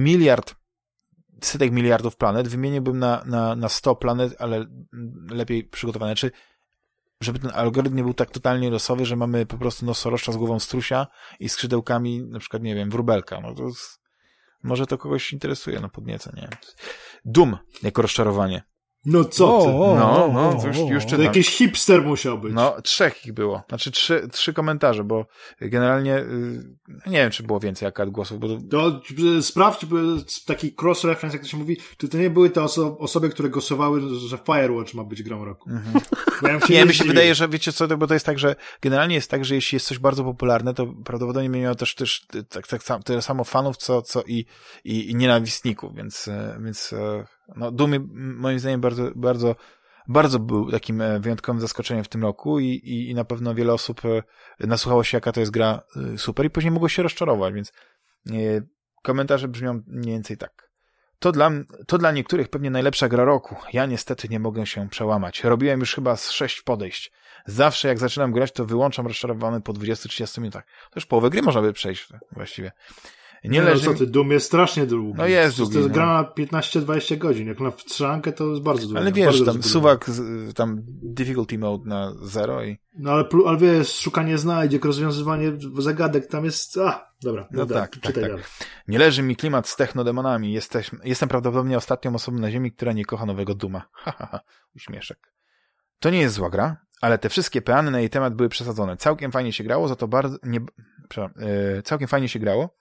setek miliardów planet wymieniłbym na 100 planet, ale lepiej przygotowane. Żeby ten algorytm nie był tak totalnie losowy, że mamy po prostu nosorożca z głową strusia i skrzydełkami, na przykład, nie wiem, wróbelka. No to może to kogoś interesuje, no podnieca, nie wiem. Doom jako rozczarowanie. No co ty? Już czytam. To jakiś hipster musiał być. No, 3 ich było. Znaczy 3 komentarze, bo generalnie nie wiem, czy było więcej akad głosów, bo to sprawdź, taki cross-reference, jak to się mówi, czy to nie były te osoby, które głosowały, że Firewatch ma być grą roku. Nie, mi się wydaje, że wiecie co, bo to jest tak, że generalnie jest tak, że jeśli jest coś bardzo popularne, to prawdopodobnie miało też tyle samo fanów, co i nienawistników, więc no, Doom moim zdaniem bardzo był takim wyjątkowym zaskoczeniem w tym roku i na pewno wiele osób nasłuchało się, jaka to jest gra super i później mogło się rozczarować, więc komentarze brzmią mniej więcej tak. To dla niektórych pewnie najlepsza gra roku. Ja niestety nie mogę się przełamać. Robiłem już chyba z 6 podejść. Zawsze jak zaczynam grać, to wyłączam rozczarowany po 20-30 minutach. To już połowę gry można by przejść właściwie. Co ty, Doom jest strasznie długi. No jest długi. To jest gra na 15-20 godzin. Jak na strzelankę to jest bardzo długo. Ale wiesz, tam suwak, tam difficulty mode na 0 i... No ale wiesz, szukanie znajdziek, rozwiązywanie zagadek, tam jest... Dobra. No tak. Nie leży mi klimat z technodemonami. Jestem prawdopodobnie ostatnią osobą na ziemi, która nie kocha nowego Dooma. Uśmieszek. To nie jest zła gra, ale te wszystkie peany na jej temat były przesadzone. Całkiem fajnie się grało, całkiem fajnie się grało,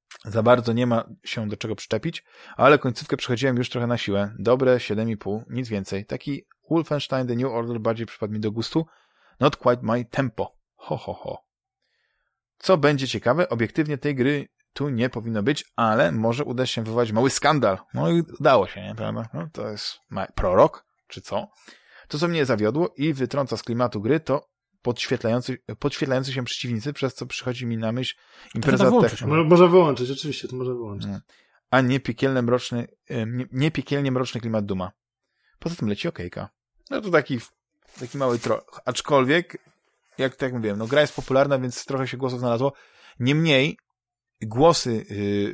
Za bardzo nie ma się do czego przyczepić, ale końcówkę przechodziłem już trochę na siłę. Dobre 7,5, nic więcej. Taki Wolfenstein The New Order bardziej przypadł mi do gustu. Not quite my tempo. Ho, ho, ho. Co będzie ciekawe, obiektywnie tej gry tu nie powinno być, ale może uda się wywołać mały skandal. No i udało się, nie? Prawda? No, to jest prorok, czy co? To, co mnie zawiodło i wytrąca z klimatu gry, to podświetlający się przeciwnicy, przez co przychodzi mi na myśl impreza techno. Może wyłączyć, oczywiście, to może wyłączyć. A nie piekielnie mroczny klimat Duma. Poza tym leci okejka. No to taki mały aczkolwiek, jak mówiłem, no gra jest popularna, więc trochę się głosów znalazło. Niemniej głosy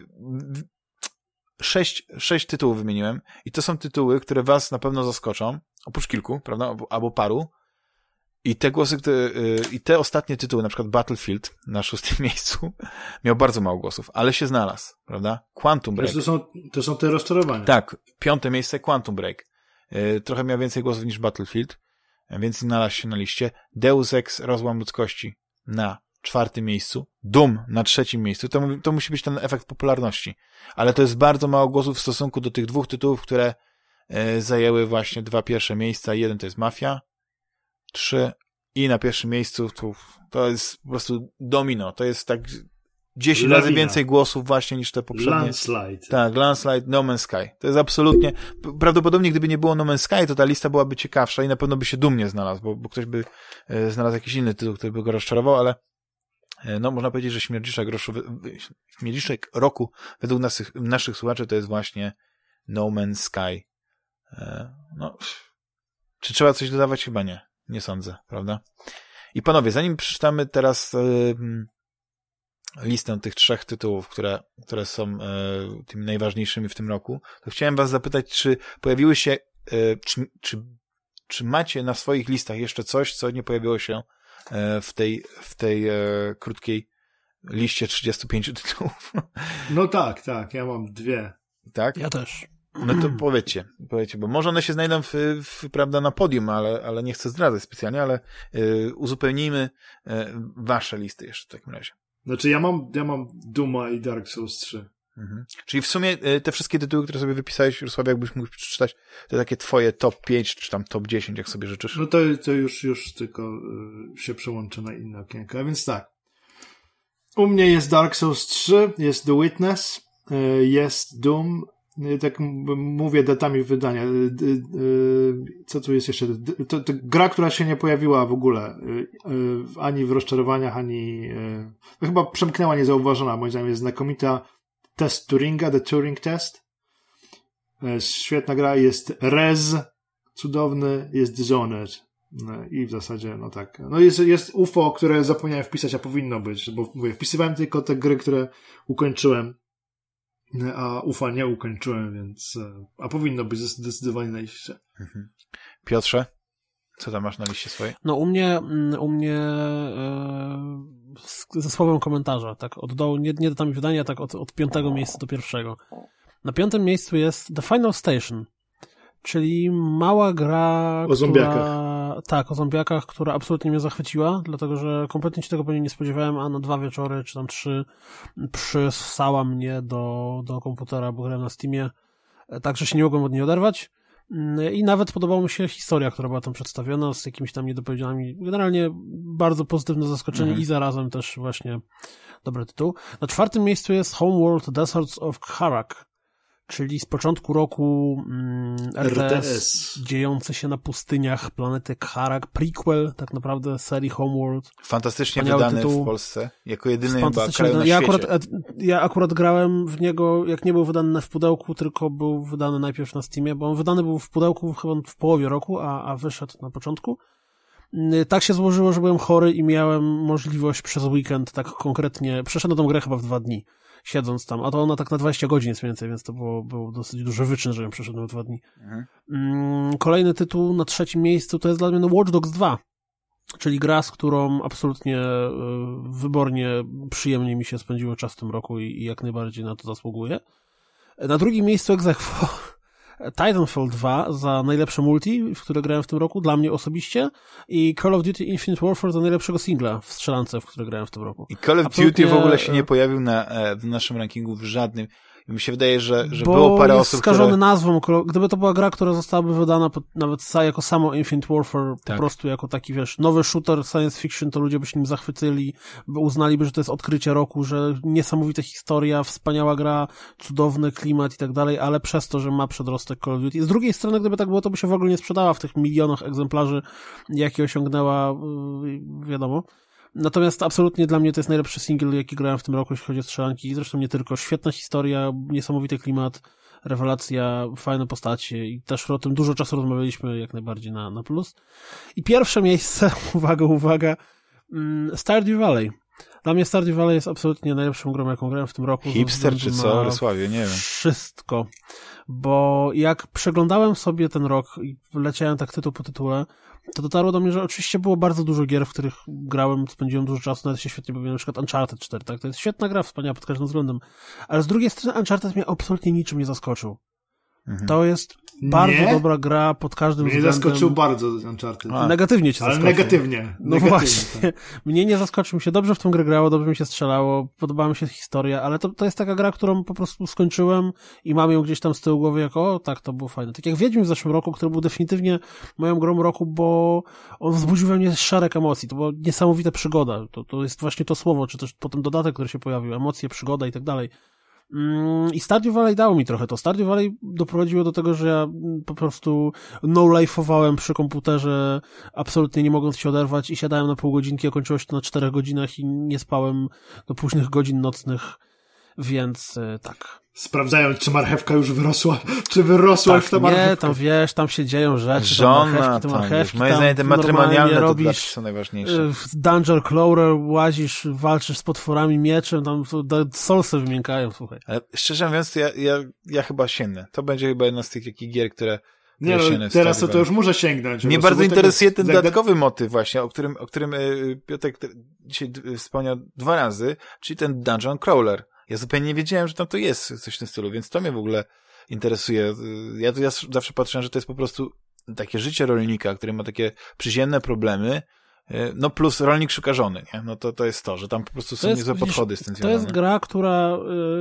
6 tytułów wymieniłem i to są tytuły, które was na pewno zaskoczą, oprócz kilku, prawda, albo paru. I te głosy, i te ostatnie tytuły, na przykład Battlefield na 6. miejscu, miał bardzo mało głosów, ale się znalazł, prawda? Quantum Break. To są te rozczarowania. Tak, 5. miejsce Quantum Break. Trochę miał więcej głosów niż Battlefield, więc znalazł się na liście. Deus Ex Rozłam Ludzkości na 4. miejscu. Doom na 3. miejscu. To musi być ten efekt popularności. Ale to jest bardzo mało głosów w stosunku do tych 2 tytułów, które zajęły właśnie 2 pierwsze miejsca. Jeden to jest Mafia, 3 i na 1. miejscu to jest po prostu domino. To jest tak 10 razy więcej głosów właśnie niż te poprzednie. Landslide. Tak, Landslide, No Man's Sky. To jest absolutnie... Prawdopodobnie gdyby nie było No Man's Sky, to ta lista byłaby ciekawsza i na pewno by się dumnie znalazł, bo ktoś by znalazł jakiś inny tytuł, który by go rozczarował, ale no można powiedzieć, że śmierdziszek roku według naszych słuchaczy to jest właśnie No Man's Sky. No, czy trzeba coś dodawać? Chyba nie. Nie sądzę, prawda? I panowie, zanim przeczytamy teraz listę tych 3 tytułów, które są tymi najważniejszymi w tym roku, to chciałem was zapytać, czy pojawiły się, czy macie na swoich listach jeszcze coś, co nie pojawiło się w tej krótkiej liście 35 tytułów? No tak, ja mam 2. Tak? Ja też. No to powiedzcie, bo może one się znajdą prawda, na podium, ale nie chcę zdradzać specjalnie, ale uzupełnijmy wasze listy jeszcze w takim razie. Znaczy ja mam Duma i Dark Souls 3. Mhm. Czyli w sumie te wszystkie tytuły, które sobie wypisałeś, Rusławie, jakbyś mógł przeczytać, to takie twoje top 5, czy tam top 10, jak sobie życzysz. No to już tylko się przełączę na inne okienko. A więc tak. U mnie jest Dark Souls 3, jest The Witness, jest Doom. Tak mówię datami wydania. Co tu jest jeszcze? To gra, która się nie pojawiła w ogóle ani w rozczarowaniach, ani chyba przemknęła niezauważona. Moim zdaniem jest znakomita. Test Turinga, The Turing Test. Świetna gra. Jest Rez, cudowny. Jest Dishonored. I w zasadzie, no tak. No jest UFO, które zapomniałem wpisać, a powinno być, bo mówię, wpisywałem tylko te gry, które ukończyłem. A UFA nie ukończyłem, więc... A powinno być zdecydowanie na liście. Mhm. Piotrze, co tam masz na liście swojej? No u mnie ze słowem komentarza, tak od dołu, nie datami wydania, tak od 5. miejsca do 1. Na 5. miejscu jest The Final Station, czyli mała gra, o zombiakach. Tak, o zombiakach, która absolutnie mnie zachwyciła, dlatego że kompletnie się tego pewnie nie spodziewałem, a na 2 wieczory, czy tam 3 przysała mnie do komputera, bo grałem na Steamie, także się nie mogłem od niej oderwać. I nawet podobała mi się historia, która była tam przedstawiona z jakimiś tam niedopowiedzianymi. Generalnie bardzo pozytywne zaskoczenie i zarazem też właśnie dobry tytuł. Na 4. miejscu jest Homeworld Deserts of Kharak, czyli z początku roku RTS dziejący się na pustyniach planety Kharak, prequel tak naprawdę serii Homeworld. Fantastycznie wydany tytuł. W Polsce, jako jedyny chyba kraju na świecie. Ja akurat grałem w niego, jak nie był wydany w pudełku, tylko był wydany najpierw na Steamie, bo on wydany był w pudełku chyba w połowie roku, a wyszedł na początku. Tak się złożyło, że byłem chory i miałem możliwość przez weekend tak konkretnie, przeszedłem tą grę chyba w 2 dni. Siedząc tam, a to ona tak na 20 godzin jest więcej, więc to był dosyć duży wyczyn, że ją przeszedłem w 2 dni. Kolejny tytuł na 3. miejscu to jest dla mnie Watch Dogs 2, czyli gra, z którą absolutnie wybornie, przyjemnie mi się spędziło czas w tym roku i jak najbardziej na to zasługuje. Na 2. miejscu ex aequo Titanfall 2 za najlepsze multi, w które grałem w tym roku, dla mnie osobiście, i Call of Duty Infinite Warfare za najlepszego singla w strzelance, w które grałem w tym roku. I Call of Duty w ogóle się nie pojawił w naszym rankingu w żadnym. Mi się wydaje, że było parę osób, skażony nazwą. Gdyby to była gra, która zostałaby wydana nawet jako samo Infinite Warfare, po prostu jako taki, nowy shooter science fiction, to ludzie by się nim zachwycili, by uznaliby, że to jest odkrycie roku, że niesamowita historia, wspaniała gra, cudowny klimat i tak dalej, ale przez to, że ma przedrostek Call of Duty. Z drugiej strony, gdyby tak było, to by się w ogóle nie sprzedała w tych milionach egzemplarzy, jakie osiągnęła, wiadomo. Natomiast absolutnie dla mnie to jest najlepszy single, jaki grałem w tym roku, jeśli chodzi o strzelanki. Zresztą nie tylko. Świetna historia, niesamowity klimat, rewelacja, fajne postacie i też o tym dużo czasu rozmawialiśmy jak najbardziej na plus. I pierwsze miejsce, uwaga, Stardew Valley. Dla mnie Stardew Valley jest absolutnie najlepszą grą, jaką grałem w tym roku. Hipster czy co, Rysławie, nie wiem. Wszystko. Bo jak przeglądałem sobie ten rok i leciałem tak tytuł po tytule, to dotarło do mnie, że oczywiście było bardzo dużo gier, w których grałem, spędziłem dużo czasu, nawet się świetnie bawiłem, na przykład Uncharted 4, tak? To jest świetna gra, wspaniała pod każdym względem. Ale z drugiej strony Uncharted mnie absolutnie niczym nie zaskoczył. To jest bardzo dobra gra pod każdym względem. Mnie zaskoczył bardzo Uncharted. Negatywnie cię zaskoczył. Ale negatywnie. No właśnie. Tak. Mnie nie zaskoczył, mi się dobrze w tą grę grało, dobrze mi się strzelało, podobała mi się historia, ale to jest taka gra, którą po prostu skończyłem i mam ją gdzieś tam z tyłu głowy jako, tak, to było fajne. Tak jak Wiedźmin w zeszłym roku, który był definitywnie moją grą roku, bo on wzbudził we mnie szereg emocji. To była niesamowita przygoda. To jest właśnie to słowo, czy też potem dodatek, który się pojawił, emocje, przygoda i tak dalej. I Stardew Valley dało mi trochę to. Stardew Valley doprowadziło do tego, że ja po prostu no-life'owałem przy komputerze, absolutnie nie mogąc się oderwać i siadałem na pół godzinki, a kończyło się to na 4 godzinach i nie spałem do późnych godzin nocnych, więc tak. Sprawdzając, czy marchewka już wyrosła, czy wyrosła już ta marchewka. Nie, tam wiesz, tam się dzieją rzeczy. Żona, marchewki, moje zdanie, te matrymonialne robisz, są najważniejsze. W Dungeon Crawler łazisz, walczysz z potworami mieczem, tam solsy wymiękają, słuchaj. Ale szczerze mówiąc, ja chyba sięgnę. To będzie chyba jedna z tych takich gier, które nie, no, teraz to już muszę sięgnąć. Mnie bardzo interesuje ten dodatkowy motyw właśnie, o którym Piotrek dzisiaj wspomniał 2 razy, czyli ten Dungeon Crawler. Ja zupełnie nie wiedziałem, że tam to jest coś w tym stylu, więc to mnie w ogóle interesuje. Ja zawsze patrzę, że to jest po prostu takie życie rolnika, który ma takie przyziemne problemy, no plus rolnik szuka żony, nie? No to jest to, że tam po prostu są niezłe podchody z tym związane. To jest gra, która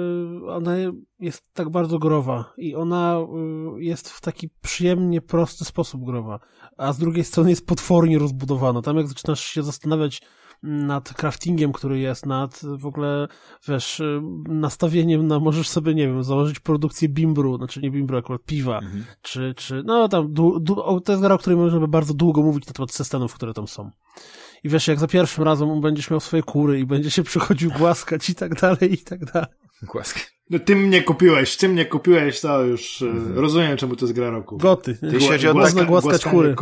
ona jest tak bardzo growa i ona jest w taki przyjemnie prosty sposób growa, a z drugiej strony jest potwornie rozbudowana. Tam jak zaczynasz się zastanawiać nad craftingiem, który jest, nad w ogóle, wiesz, nastawieniem na, możesz sobie, nie wiem, założyć produkcję bimbru, znaczy nie bimbru, akurat piwa, czy no tam, to jest gra, o której można by bardzo długo mówić na temat systemów, które tam są. I wiesz, jak za pierwszym razem będziesz miał swoje kury i będzie się przychodził głaskać i tak dalej, Głaskać. No ty mnie kupiłeś, to już rozumiem, czemu to jest gra roku. Goty. Ty chodzi o głaskać kury.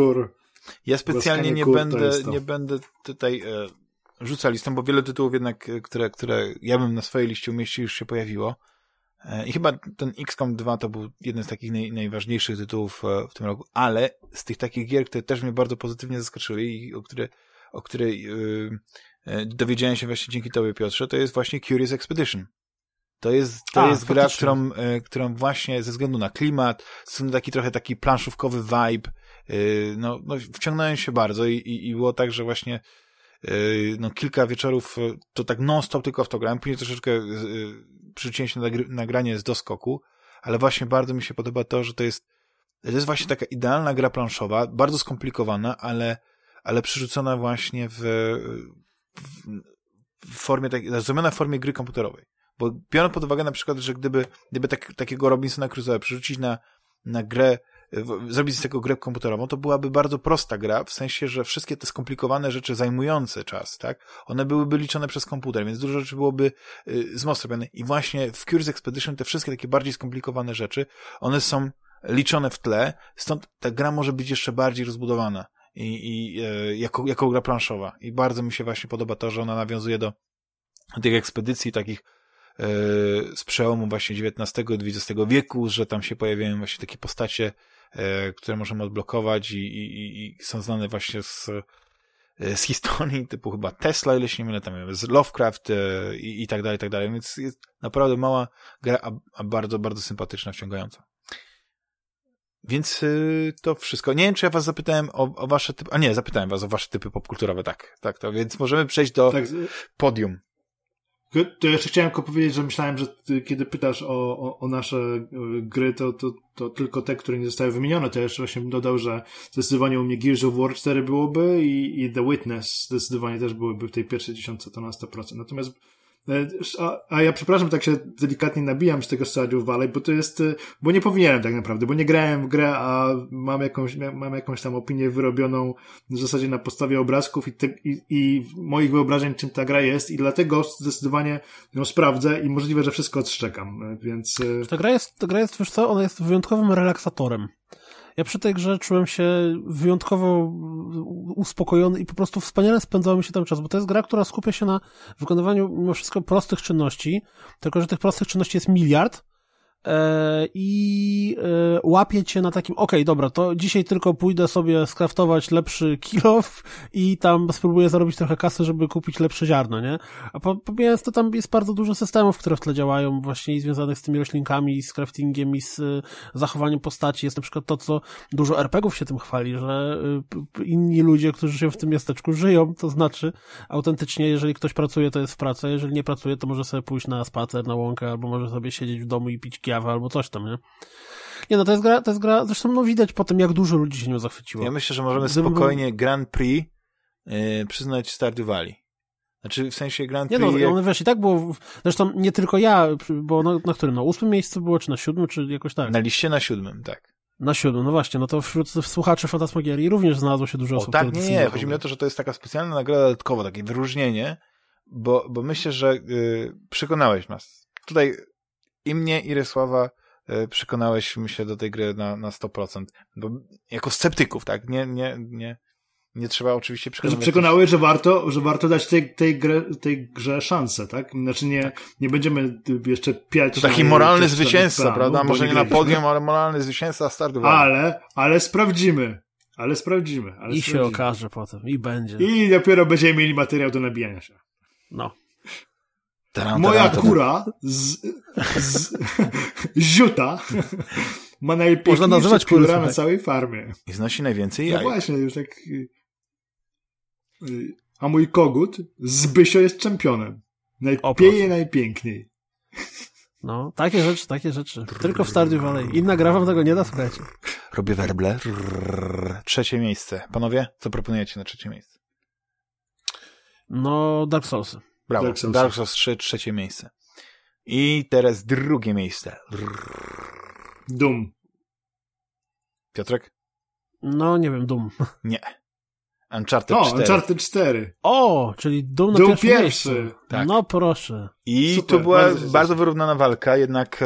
Ja specjalnie nie będę tutaj rzucał listą, bo wiele tytułów jednak, które ja bym na swojej liście umieścił, już się pojawiło. I chyba ten XCOM 2 to był jeden z takich najważniejszych tytułów w tym roku, ale z tych takich gier, które też mnie bardzo pozytywnie zaskoczyły i o której dowiedziałem się właśnie dzięki tobie, Piotrze, to jest właśnie Curious Expedition. To jest gra, którą właśnie ze względu na klimat, ze względu na taki planszówkowy vibe, no wciągnąłem się bardzo i było tak, że właśnie kilka wieczorów to tak non-stop tylko w to grałem, później troszeczkę przerzuciłem się na nagranie z doskoku, ale właśnie bardzo mi się podoba to, że to jest właśnie taka idealna gra planszowa, bardzo skomplikowana, ale przerzucona właśnie w formie zrobiona w formie gry komputerowej. Bo biorąc pod uwagę na przykład, że gdyby takiego Robinsona Crusoe przerzucić na grę, zrobić z tego grę komputerową, to byłaby bardzo prosta gra, w sensie, że wszystkie te skomplikowane rzeczy zajmujące czas, tak, one byłyby liczone przez komputer, więc dużo rzeczy byłoby zrobione. I właśnie w Curious Expedition te wszystkie takie bardziej skomplikowane rzeczy, one są liczone w tle, stąd ta gra może być jeszcze bardziej rozbudowana jako gra planszowa. I bardzo mi się właśnie podoba to, że ona nawiązuje do tych ekspedycji takich z przełomu właśnie XIX i XX wieku, że tam się pojawiają właśnie takie postacie, które możemy odblokować i są znane właśnie z historii, typu chyba Tesla, ile się nie mylę, tam z Lovecraft i tak dalej, więc jest naprawdę mała gra, a bardzo, bardzo sympatyczna, wciągająca. Więc to wszystko. Nie wiem, czy ja was zapytałem o wasze typy... A nie, zapytałem was o wasze typy popkulturowe, tak. To więc możemy przejść do podium. To jeszcze chciałem tylko powiedzieć, że myślałem, że kiedy pytasz o nasze gry, to tylko te, które nie zostały wymienione. To jeszcze właśnie dodał, że zdecydowanie u mnie Gears of War 4 byłoby i The Witness zdecydowanie też byłyby w tej pierwszej dziesiątce, to na 100%. Natomiast a ja przepraszam, tak się delikatnie nabijam z tego Stardew Valley, bo to jest, bo nie powinienem tak naprawdę, bo nie grałem w grę, a mam jakąś tam opinię wyrobioną w zasadzie na podstawie obrazków i moich wyobrażeń, czym ta gra jest, i dlatego zdecydowanie ją sprawdzę i możliwe, że wszystko odszczekam, więc... Ta gra jest, wiesz co, ona jest wyjątkowym relaksatorem. Ja przy tej grze czułem się wyjątkowo uspokojony i po prostu wspaniale spędzało mi się tam czas, bo to jest gra, która skupia się na wykonywaniu mimo wszystko prostych czynności, tylko że tych prostych czynności jest miliard i łapie cię na takim, okej, dobra, to dzisiaj tylko pójdę sobie skraftować lepszy kilof i tam spróbuję zarobić trochę kasy, żeby kupić lepsze ziarno, nie? A pomijając to, tam jest bardzo dużo systemów, które w tle działają właśnie i związanych z tymi roślinkami, z craftingiem i z zachowaniem postaci. Jest na przykład to, co dużo RPGów się tym chwali, że inni ludzie, którzy się w tym miasteczku żyją, to znaczy autentycznie, jeżeli ktoś pracuje, to jest w pracy, a jeżeli nie pracuje, to może sobie pójść na spacer, na łąkę, albo może sobie siedzieć w domu i pić kiawę, albo coś tam, nie? Nie, no to jest gra, zresztą no widać po tym, jak dużo ludzi się nią zachwyciło. Ja myślę, że możemy spokojnie Grand Prix przyznać Stardew Valley. Znaczy w sensie Grand Prix... Nie, no, one wiesz, i tak było, zresztą nie tylko ja, bo na którym? Na 8. miejscu było, czy na 7, czy jakoś tak? Na liście na 7, tak. Na 7, no właśnie, no to wśród słuchaczy Fantasmagierii również znalazło się dużo osób. Tak, nie, chodzi mi o to, że to jest taka specjalna nagroda dodatkowa, takie wyróżnienie, bo myślę, że przekonałeś nas. Tutaj i mnie, i Rysława przekonałeś, myślę, do tej gry na 100%. Bo jako sceptyków, tak? Nie trzeba oczywiście przekonywać. Przekonałeś, że warto dać tej grze szansę, tak? Znaczy nie będziemy jeszcze piać... To taki moralny zwycięzca, prawda? Może nie na podium, ale moralny zwycięzca Stardew Valley. Ale sprawdzimy. I się okaże potem. I będzie. I dopiero będziemy mieli materiał do nabijania się. No. Moja kura z Ziuta ma najpiękniejsze kura na całej farmie. I znosi najwięcej jajek. No właśnie, już tak... A mój kogut z Bysio jest czempionem. Najpiękniej. No, takie rzeczy. Tylko w Stardew Valley. Inna gra wam tego nie da, słuchajcie. Robię werble. 3. miejsce. Panowie, co proponujecie na 3. miejsce? No, Dark Soulsy. Brawo. Dark Souls 3, 3. miejsce. I teraz 2. miejsce. Doom. Piotrek? No, nie wiem, Doom. Nie. Uncharted 4. Uncharted 4. O, czyli Doom na pierwszy. Tak. No proszę. I super, to była bardzo wyrównana walka, jednak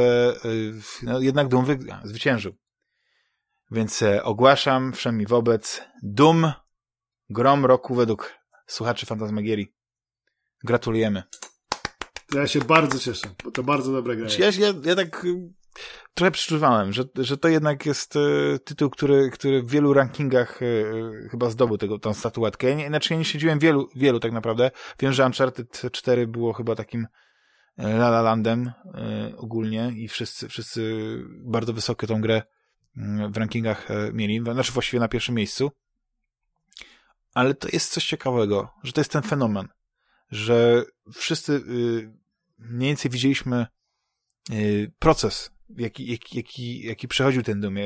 Doom zwyciężył. Więc ogłaszam wszemi wobec Doom grom roku według słuchaczy Fantasmagierii. Gratulujemy. Ja się bardzo cieszę, bo to bardzo dobra gra. Ja tak trochę przeczuwałem, że to jednak jest tytuł, który w wielu rankingach chyba zdobył tą statuetkę. Ja nie śledziłem wielu tak naprawdę. Wiem, że Uncharted 4 było chyba takim La La Landem ogólnie i wszyscy bardzo wysoko tą grę w rankingach mieli. Znaczy właściwie na pierwszym miejscu. Ale to jest coś ciekawego, że to jest ten fenomen, że wszyscy mniej więcej widzieliśmy proces, jaki przechodził ten Doom.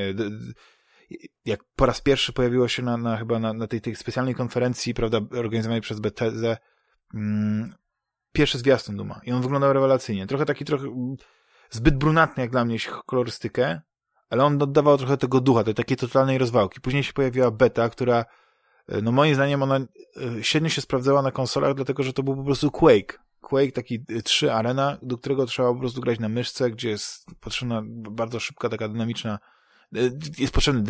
Jak po raz pierwszy pojawiło się chyba na tej specjalnej konferencji, prawda, organizowanej przez Bethesdę, pierwszy zwiastun Dooma. I on wyglądał rewelacyjnie. Trochę zbyt brunatny jak dla mnie, jeśli kolorystykę, ale on oddawał trochę tego ducha, tej takiej totalnej rozwałki. Później się pojawiła beta, która, no moim zdaniem, ona średnio się sprawdzała na konsolach, dlatego, że to był po prostu Quake, taki 3 arena, do którego trzeba po prostu grać na myszce, gdzie jest potrzebna bardzo szybka, taka dynamiczna, jest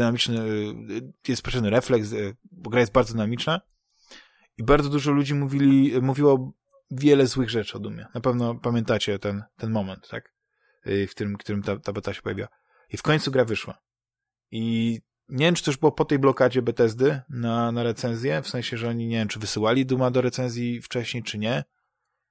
potrzebny refleks, bo gra jest bardzo dynamiczna i bardzo dużo ludzi mówiło wiele złych rzeczy o Doomie. Na pewno pamiętacie ten moment, tak? W którym ta beta się pojawiła. I w końcu gra wyszła. I nie wiem, czy to już było po tej blokadzie Bethesdy na recenzję, w sensie, że oni nie wiem, czy wysyłali Dooma do recenzji wcześniej, czy nie,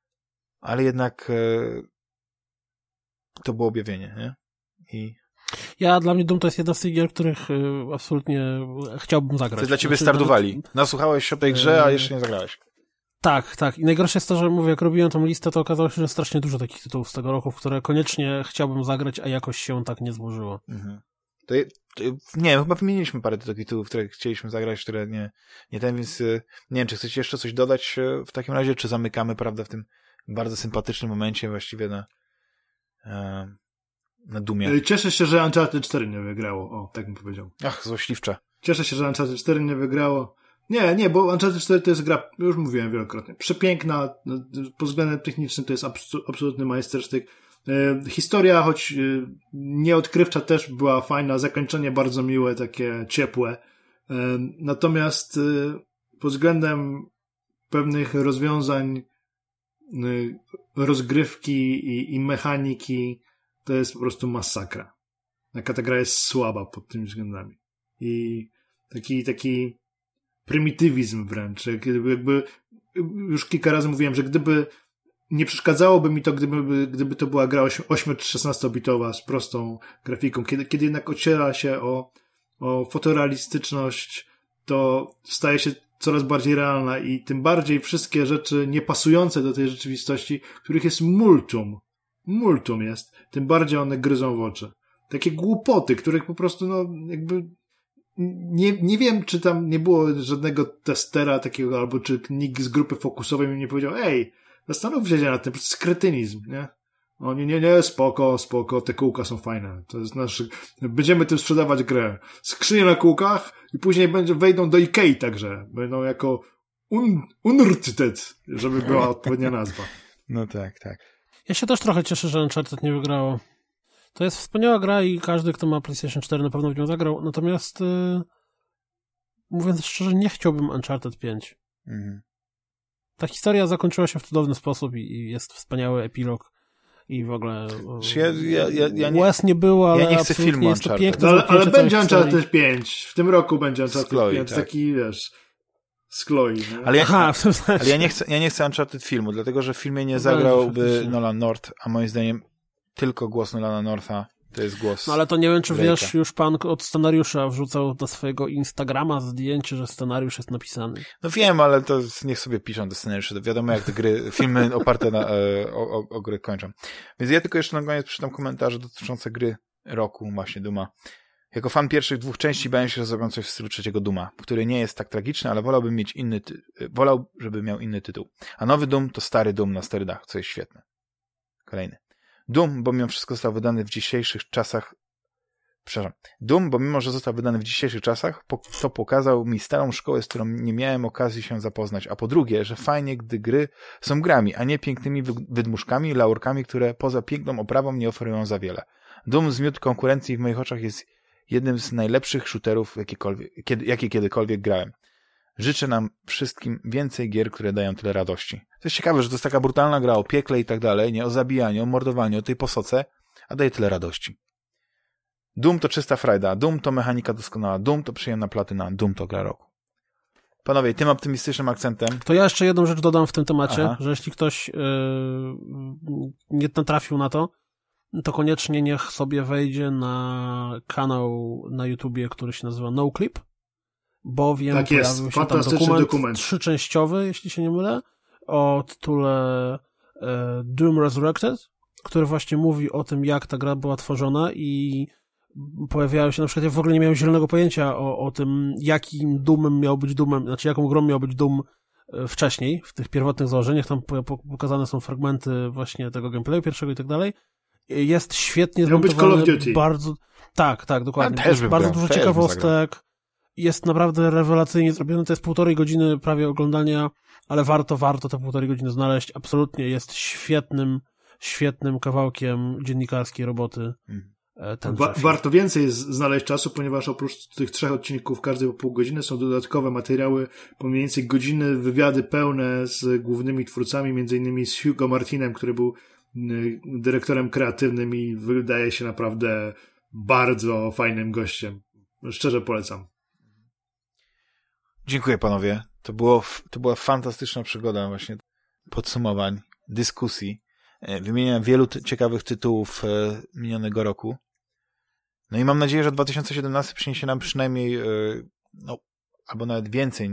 ale jednak to było objawienie, nie? Dla mnie Doom to jest jedna z tych gier, których absolutnie chciałbym zagrać. To dla ciebie startowali. Nasłuchałeś się o tej grze, a jeszcze nie zagrałeś. Tak. I najgorsze jest to, że mówię, jak robiłem tą listę, to okazało się, że strasznie dużo takich tytułów z tego roku, w które koniecznie chciałbym zagrać, a jakoś się tak nie złożyło. Mhm. Nie, chyba wymieniliśmy parę takich tytułów, które chcieliśmy zagrać, które nie ten, więc nie wiem, czy chcecie jeszcze coś dodać w takim razie, czy zamykamy, prawda, w tym bardzo sympatycznym momencie właściwie na Doomie. Cieszę się, że Uncharted 4 nie wygrało. O, tak bym powiedział. Ach, złośliwcze. Cieszę się, że Uncharted 4 nie wygrało. Nie, bo Uncharted 4 to jest gra, już mówiłem wielokrotnie, przepiękna, pod względem technicznym to jest absolutny majstersztyk. Historia, choć nieodkrywcza, też była fajna, zakończenie bardzo miłe, takie ciepłe. Natomiast pod względem pewnych rozwiązań, rozgrywki i mechaniki, to jest po prostu masakra. Jaka ta gra jest słaba pod tymi względami. I taki prymitywizm wręcz. Jakby już kilka razy mówiłem, że gdyby nie przeszkadzałoby mi to, gdyby to była gra 8 czy 16-bitowa z prostą grafiką. Kiedy jednak ociera się o fotorealistyczność, to staje się coraz bardziej realna i tym bardziej wszystkie rzeczy niepasujące do tej rzeczywistości, których jest multum jest, tym bardziej one gryzą w oczy. Takie głupoty, których po prostu jakby nie wiem, czy tam nie było żadnego testera takiego, albo czy nikt z grupy fokusowej mi nie powiedział, zastanówcie się nad tym, to jest kretynizm, nie? Nie, spoko, te kółka są fajne. To jest będziemy tym sprzedawać grę. Skrzynie na kółkach i później wejdą do Ikei także. Będą jako Uncharted, żeby była odpowiednia nazwa. No tak. Ja się też trochę cieszę, że Uncharted nie wygrało. To jest wspaniała gra i każdy, kto ma PlayStation 4 na pewno w nią zagrał. Natomiast mówiąc szczerze, nie chciałbym Uncharted 5. Mhm. Ta historia zakończyła się w cudowny sposób i jest wspaniały epilog i w ogóle łez nie było, ale ja nie chcę filmu jest to piękne. Ale będzie Uncharted 5. W tym roku będzie Uncharted 5. Tak. Taki, wiesz, z Chloe. Ale ja nie chcę Uncharted filmu, dlatego że w filmie nie zagrałby Nolan North, a moim zdaniem tylko głos Nolana Northa to jest głos. No ale to nie wiem, czy Drake'a. Wiesz, już pan od scenariusza wrzucał do swojego Instagrama zdjęcie, że scenariusz jest napisany. No wiem, ale to niech sobie piszą te scenariusze. Wiadomo, jak te filmy oparte o gry kończą. Więc ja tylko jeszcze na koniec przeczytam komentarze dotyczące gry roku, właśnie Dooma. Jako fan pierwszych 2 części bałem się, że zrobią coś w stylu trzeciego Dooma, który nie jest tak tragiczny, ale wolałbym mieć wolał, żeby miał inny tytuł. A nowy Doom to stary Doom na sterydach, co jest świetne. Kolejny. Doom, bo mimo wszystko został wydany w dzisiejszych czasach. Doom, bo mimo że został wydany w dzisiejszych czasach, to pokazał mi starą szkołę, z którą nie miałem okazji się zapoznać. A po drugie, że fajnie, gdy gry są grami, a nie pięknymi wydmuszkami, laurkami, które poza piękną oprawą nie oferują za wiele. Doom zmiótł konkurencji w moich oczach jest jednym z najlepszych shooterów, jakie kiedykolwiek grałem. Życzę nam wszystkim więcej gier, które dają tyle radości. To jest ciekawe, że to jest taka brutalna gra o piekle i tak dalej, nie o zabijaniu, o mordowaniu, o tej posoce, a daje tyle radości. Doom to czysta frajda, Doom to mechanika doskonała, Doom to przyjemna platyna, Doom to gra roku. Panowie, tym optymistycznym akcentem... To ja jeszcze jedną rzecz dodam w tym temacie, że jeśli ktoś nie natrafił na to koniecznie niech sobie wejdzie na kanał na YouTubie, który się nazywa NoClip, bowiem tak jest, pojawił się tam dokument 3-częściowy, jeśli się nie mylę, o tytule Doom Resurrected, który właśnie mówi o tym, jak ta gra była tworzona i pojawiają się, na przykład ja w ogóle nie miałem zielonego pojęcia o tym, jakim Doomem miał być Doomem, znaczy jaką grą miał być Doom wcześniej, w tych pierwotnych założeniach, tam pokazane są fragmenty właśnie tego gameplayu pierwszego i tak dalej. Jest świetnie zmontowany, bardzo... Tak, dokładnie. Jest bardzo dużo ciekawostek. Jest naprawdę rewelacyjnie zrobione. To jest 1,5 godziny prawie oglądania, ale warto te 1,5 godziny znaleźć. Absolutnie jest świetnym kawałkiem dziennikarskiej roboty. Warto więcej znaleźć czasu, ponieważ oprócz tych 3 odcinków, każdy po pół godziny, są dodatkowe materiały, po mniej więcej godziny, wywiady pełne z głównymi twórcami, między innymi z Hugo Martinem, który był dyrektorem kreatywnym i wydaje się naprawdę bardzo fajnym gościem. Szczerze polecam. Dziękuję panowie. To była fantastyczna przygoda właśnie podsumowań, dyskusji. Wymieniłem wielu ciekawych tytułów minionego roku. No i mam nadzieję, że 2017 przyniesie nam przynajmniej albo nawet więcej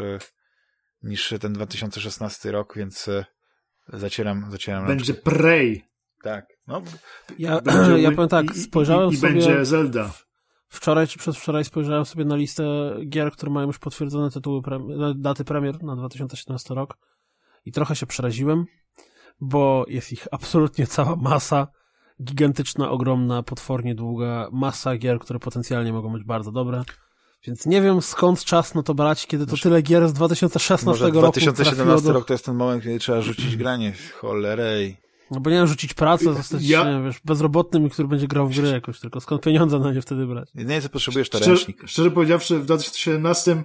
niż ten 2016 rok, więc zacieram Będzie Prey. Tak. No. Ja powiem tak, spojrzałem i sobie... będzie Zelda. Wczoraj czy przedwczoraj spojrzałem sobie na listę gier, które mają już potwierdzone tytuły, daty premier na 2017 rok i trochę się przeraziłem, bo jest ich absolutnie cała masa, gigantyczna, ogromna, potwornie długa masa gier, które potencjalnie mogą być bardzo dobre. Więc nie wiem skąd czas na to brać, kiedy to tyle gier z 2016 roku 2017 rok to jest ten moment, kiedy trzeba rzucić granie. Cholerej. No bo nie wiem, rzucić pracę, zostać bezrobotnym, który będzie grał w gry jakoś, tylko skąd pieniądze na nie wtedy brać? Jedynie co potrzebujesz to ręcznik. Szczerze powiedziawszy, w 2017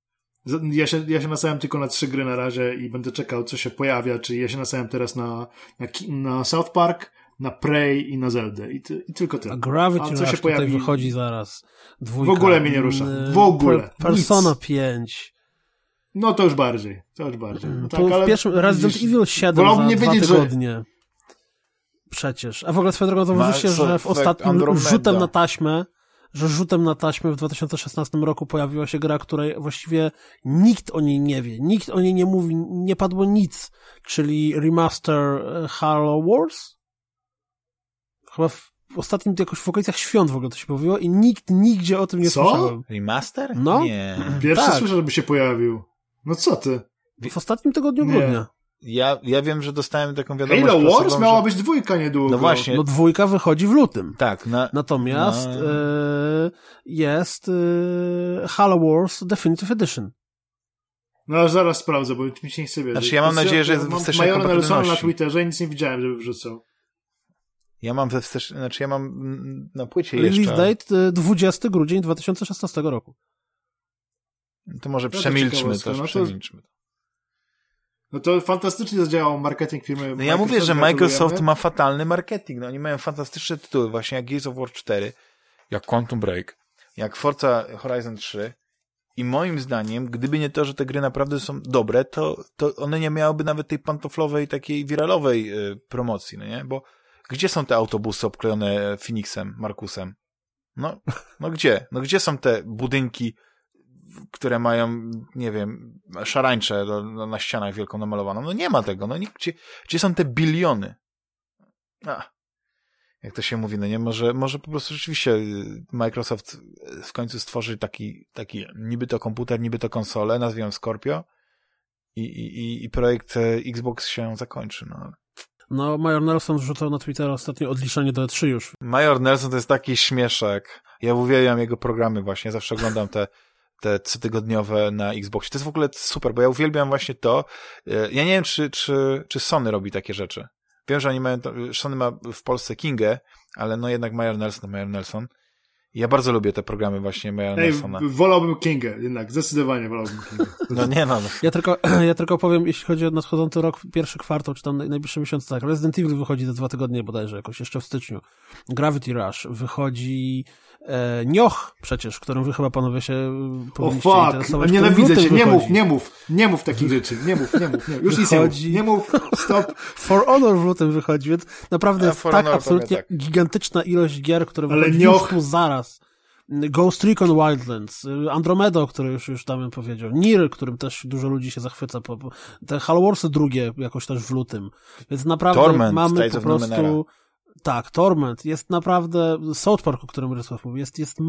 ja się nastawiam tylko na 3 gry na razie i będę czekał, co się pojawia, czyli ja się nastawiam teraz na South Park, na Prey i na Zeldę i tylko tyle. A Gravity Rush tutaj pojawi... wychodzi zaraz. 2. W ogóle mnie nie rusza. W ogóle. Persona 5. No to już bardziej. No tak, ale w pierwszym Resident Evil 7 za 2 tygodnie. Przecież. A w ogóle swoją drogą zauważysz się, że w ostatnim rzutem na taśmę w 2016 roku pojawiła się gra, której właściwie nikt o niej nie wie. Nikt o niej nie mówi, nie padło nic. Czyli remaster Halo Wars? Chyba w ostatnim jakoś w okolicach świąt w ogóle to się pojawiło i nikt nigdzie o tym nie słyszał. Remaster? No. Nie. Pierwszy słyszę, żeby się pojawił. No co ty? W ostatnim tygodniu grudnia. Ja wiem, że dostałem taką wiadomość. Halo Wars miała być 2 niedługo. No właśnie. No 2 wychodzi w lutym. Tak. Natomiast jest Halo Wars Definitive Edition. No zaraz sprawdzę, bo mi się nie chce wiedzieć. Znaczy ja mam nadzieję, że jest wstecznej kompatybilności. Na Twitterze i nic nie widziałem, żeby wrzucał. Ja mam na płycie Release jeszcze... date 20 grudzień 2016 roku. To może przemilczmy to. No to fantastycznie zadziałał marketing firmy. No ja mówię, że Microsoft ma fatalny marketing. No oni mają fantastyczne tytuły, właśnie jak Gears of War 4, jak Quantum Break, jak Forza Horizon 3 i moim zdaniem, gdyby nie to, że te gry naprawdę są dobre, to one nie miałyby nawet tej pantoflowej, takiej wiralowej promocji, no nie? Bo gdzie są te autobusy obklejone Phoenixem, Markusem? No gdzie? No gdzie są te budynki, które mają, nie wiem, szarańcze na ścianach wielką namalowaną? No nie ma tego. No gdzie są te biliony? Jak to się mówi, no nie? Może po prostu rzeczywiście Microsoft w końcu stworzy taki niby to komputer, niby to konsolę, nazwijmy Scorpio i projekt Xbox się zakończy, no. No, Major Nelson wrzucał na Twittera ostatnio odliczanie do E3 już. Major Nelson to jest taki śmieszek. Ja uwielbiam jego programy właśnie, zawsze oglądam te cotygodniowe na Xboxie. To jest w ogóle super, bo ja uwielbiam właśnie to. Ja nie wiem, czy Sony robi takie rzeczy. Wiem, że oni mają, Sony ma w Polsce Kingę, ale no jednak Major Nelson. I ja bardzo lubię te programy właśnie Major Nelsona. Wolałbym Kingę, jednak, zdecydowanie wolałbym Kingę. No nie no. Ja tylko powiem, jeśli chodzi o nadchodzący rok, pierwszy kwartał, czy tam najbliższy miesiąc, tak, Resident Evil wychodzi za 2 tygodnie bodajże, jakoś jeszcze w styczniu. Gravity Rush, wychodzi Nioh przecież, którym wy chyba panowie się powinniście interesować. Nienawidzę cię, nie mów takich rzeczy, nie mów. Już nie mów, stop. For Honor w lutym wychodzi, więc naprawdę jest tak absolutnie gigantyczna ilość gier, które wychodzi już tu zaraz. Ghost Recon Wildlands, Andromeda, o której już Damian powiedział, Nier, którym też dużo ludzi się zachwyca, te Halo Warsy drugie jakoś też w lutym, więc naprawdę Torment, mamy po prostu... Tak, Torment, jest naprawdę South Park, o którym Rysław mówi, jest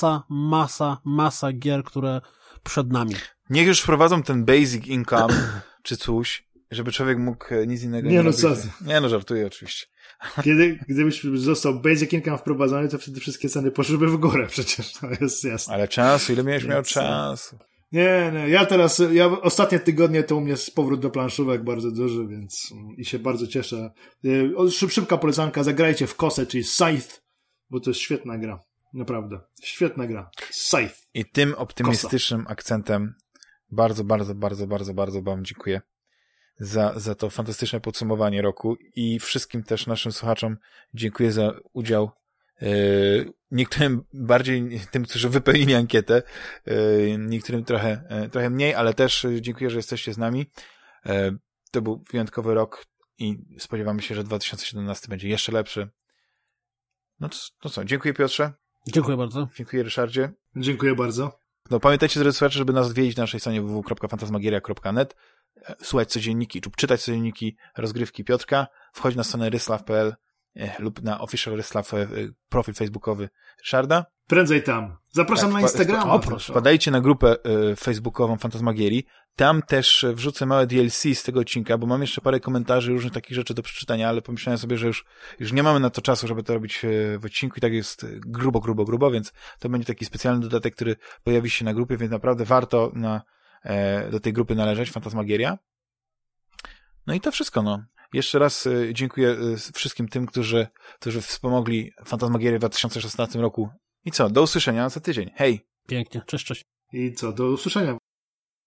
masa gier, które przed nami. Niech już wprowadzą ten basic income, czy coś, żeby człowiek mógł nic innego nie robić. Nie no, żartuję oczywiście. Gdybyś został basic income wprowadzony, to wtedy wszystkie ceny poszłyby w górę, przecież to jest jasne. Ale czasu, ile miał czasu? Nie, ostatnie tygodnie to u mnie jest powrót do planszówek bardzo duży, więc i się bardzo cieszę. Szybka polecanka, zagrajcie w Kosę, czyli Scythe, bo to jest świetna gra. Naprawdę. Świetna gra. Scythe. I tym optymistycznym akcentem bardzo wam dziękuję za to fantastyczne podsumowanie roku i wszystkim też naszym słuchaczom dziękuję za udział. Niektórym bardziej tym, którzy wypełnili ankietę, niektórym trochę mniej, ale też dziękuję, że jesteście z nami. To był wyjątkowy rok i spodziewamy się, że 2017 będzie jeszcze lepszy. No to co, dziękuję Piotrze. Dziękuję bardzo. Dziękuję, Ryszardzie. Dziękuję bardzo. No pamiętajcie, drodzy słuchacze, żeby nas odwiedzić na naszej stronie www.fantasmagieria.net, słuchać codzienniki lub czytać codzienniki rozgrywki Piotrka, wchodź na stronę ryslaw.pl lub na official Ryslaw profil facebookowy Ryszarda. Prędzej tam. Zapraszam na Instagrama. Wpadajcie na grupę facebookową Fantasmagierii. Tam też wrzucę małe DLC z tego odcinka, bo mam jeszcze parę komentarzy, różnych takich rzeczy do przeczytania, ale pomyślałem sobie, że już nie mamy na to czasu, żeby to robić w odcinku i tak jest grubo, więc to będzie taki specjalny dodatek, który pojawi się na grupie, więc naprawdę warto do tej grupy należeć, Fantasmagieria. No i to wszystko, no. Jeszcze raz dziękuję wszystkim tym, którzy wspomogli Fantasmagierię w 2016 roku. I co, do usłyszenia za tydzień. Hej! Pięknie, cześć. I co, do usłyszenia.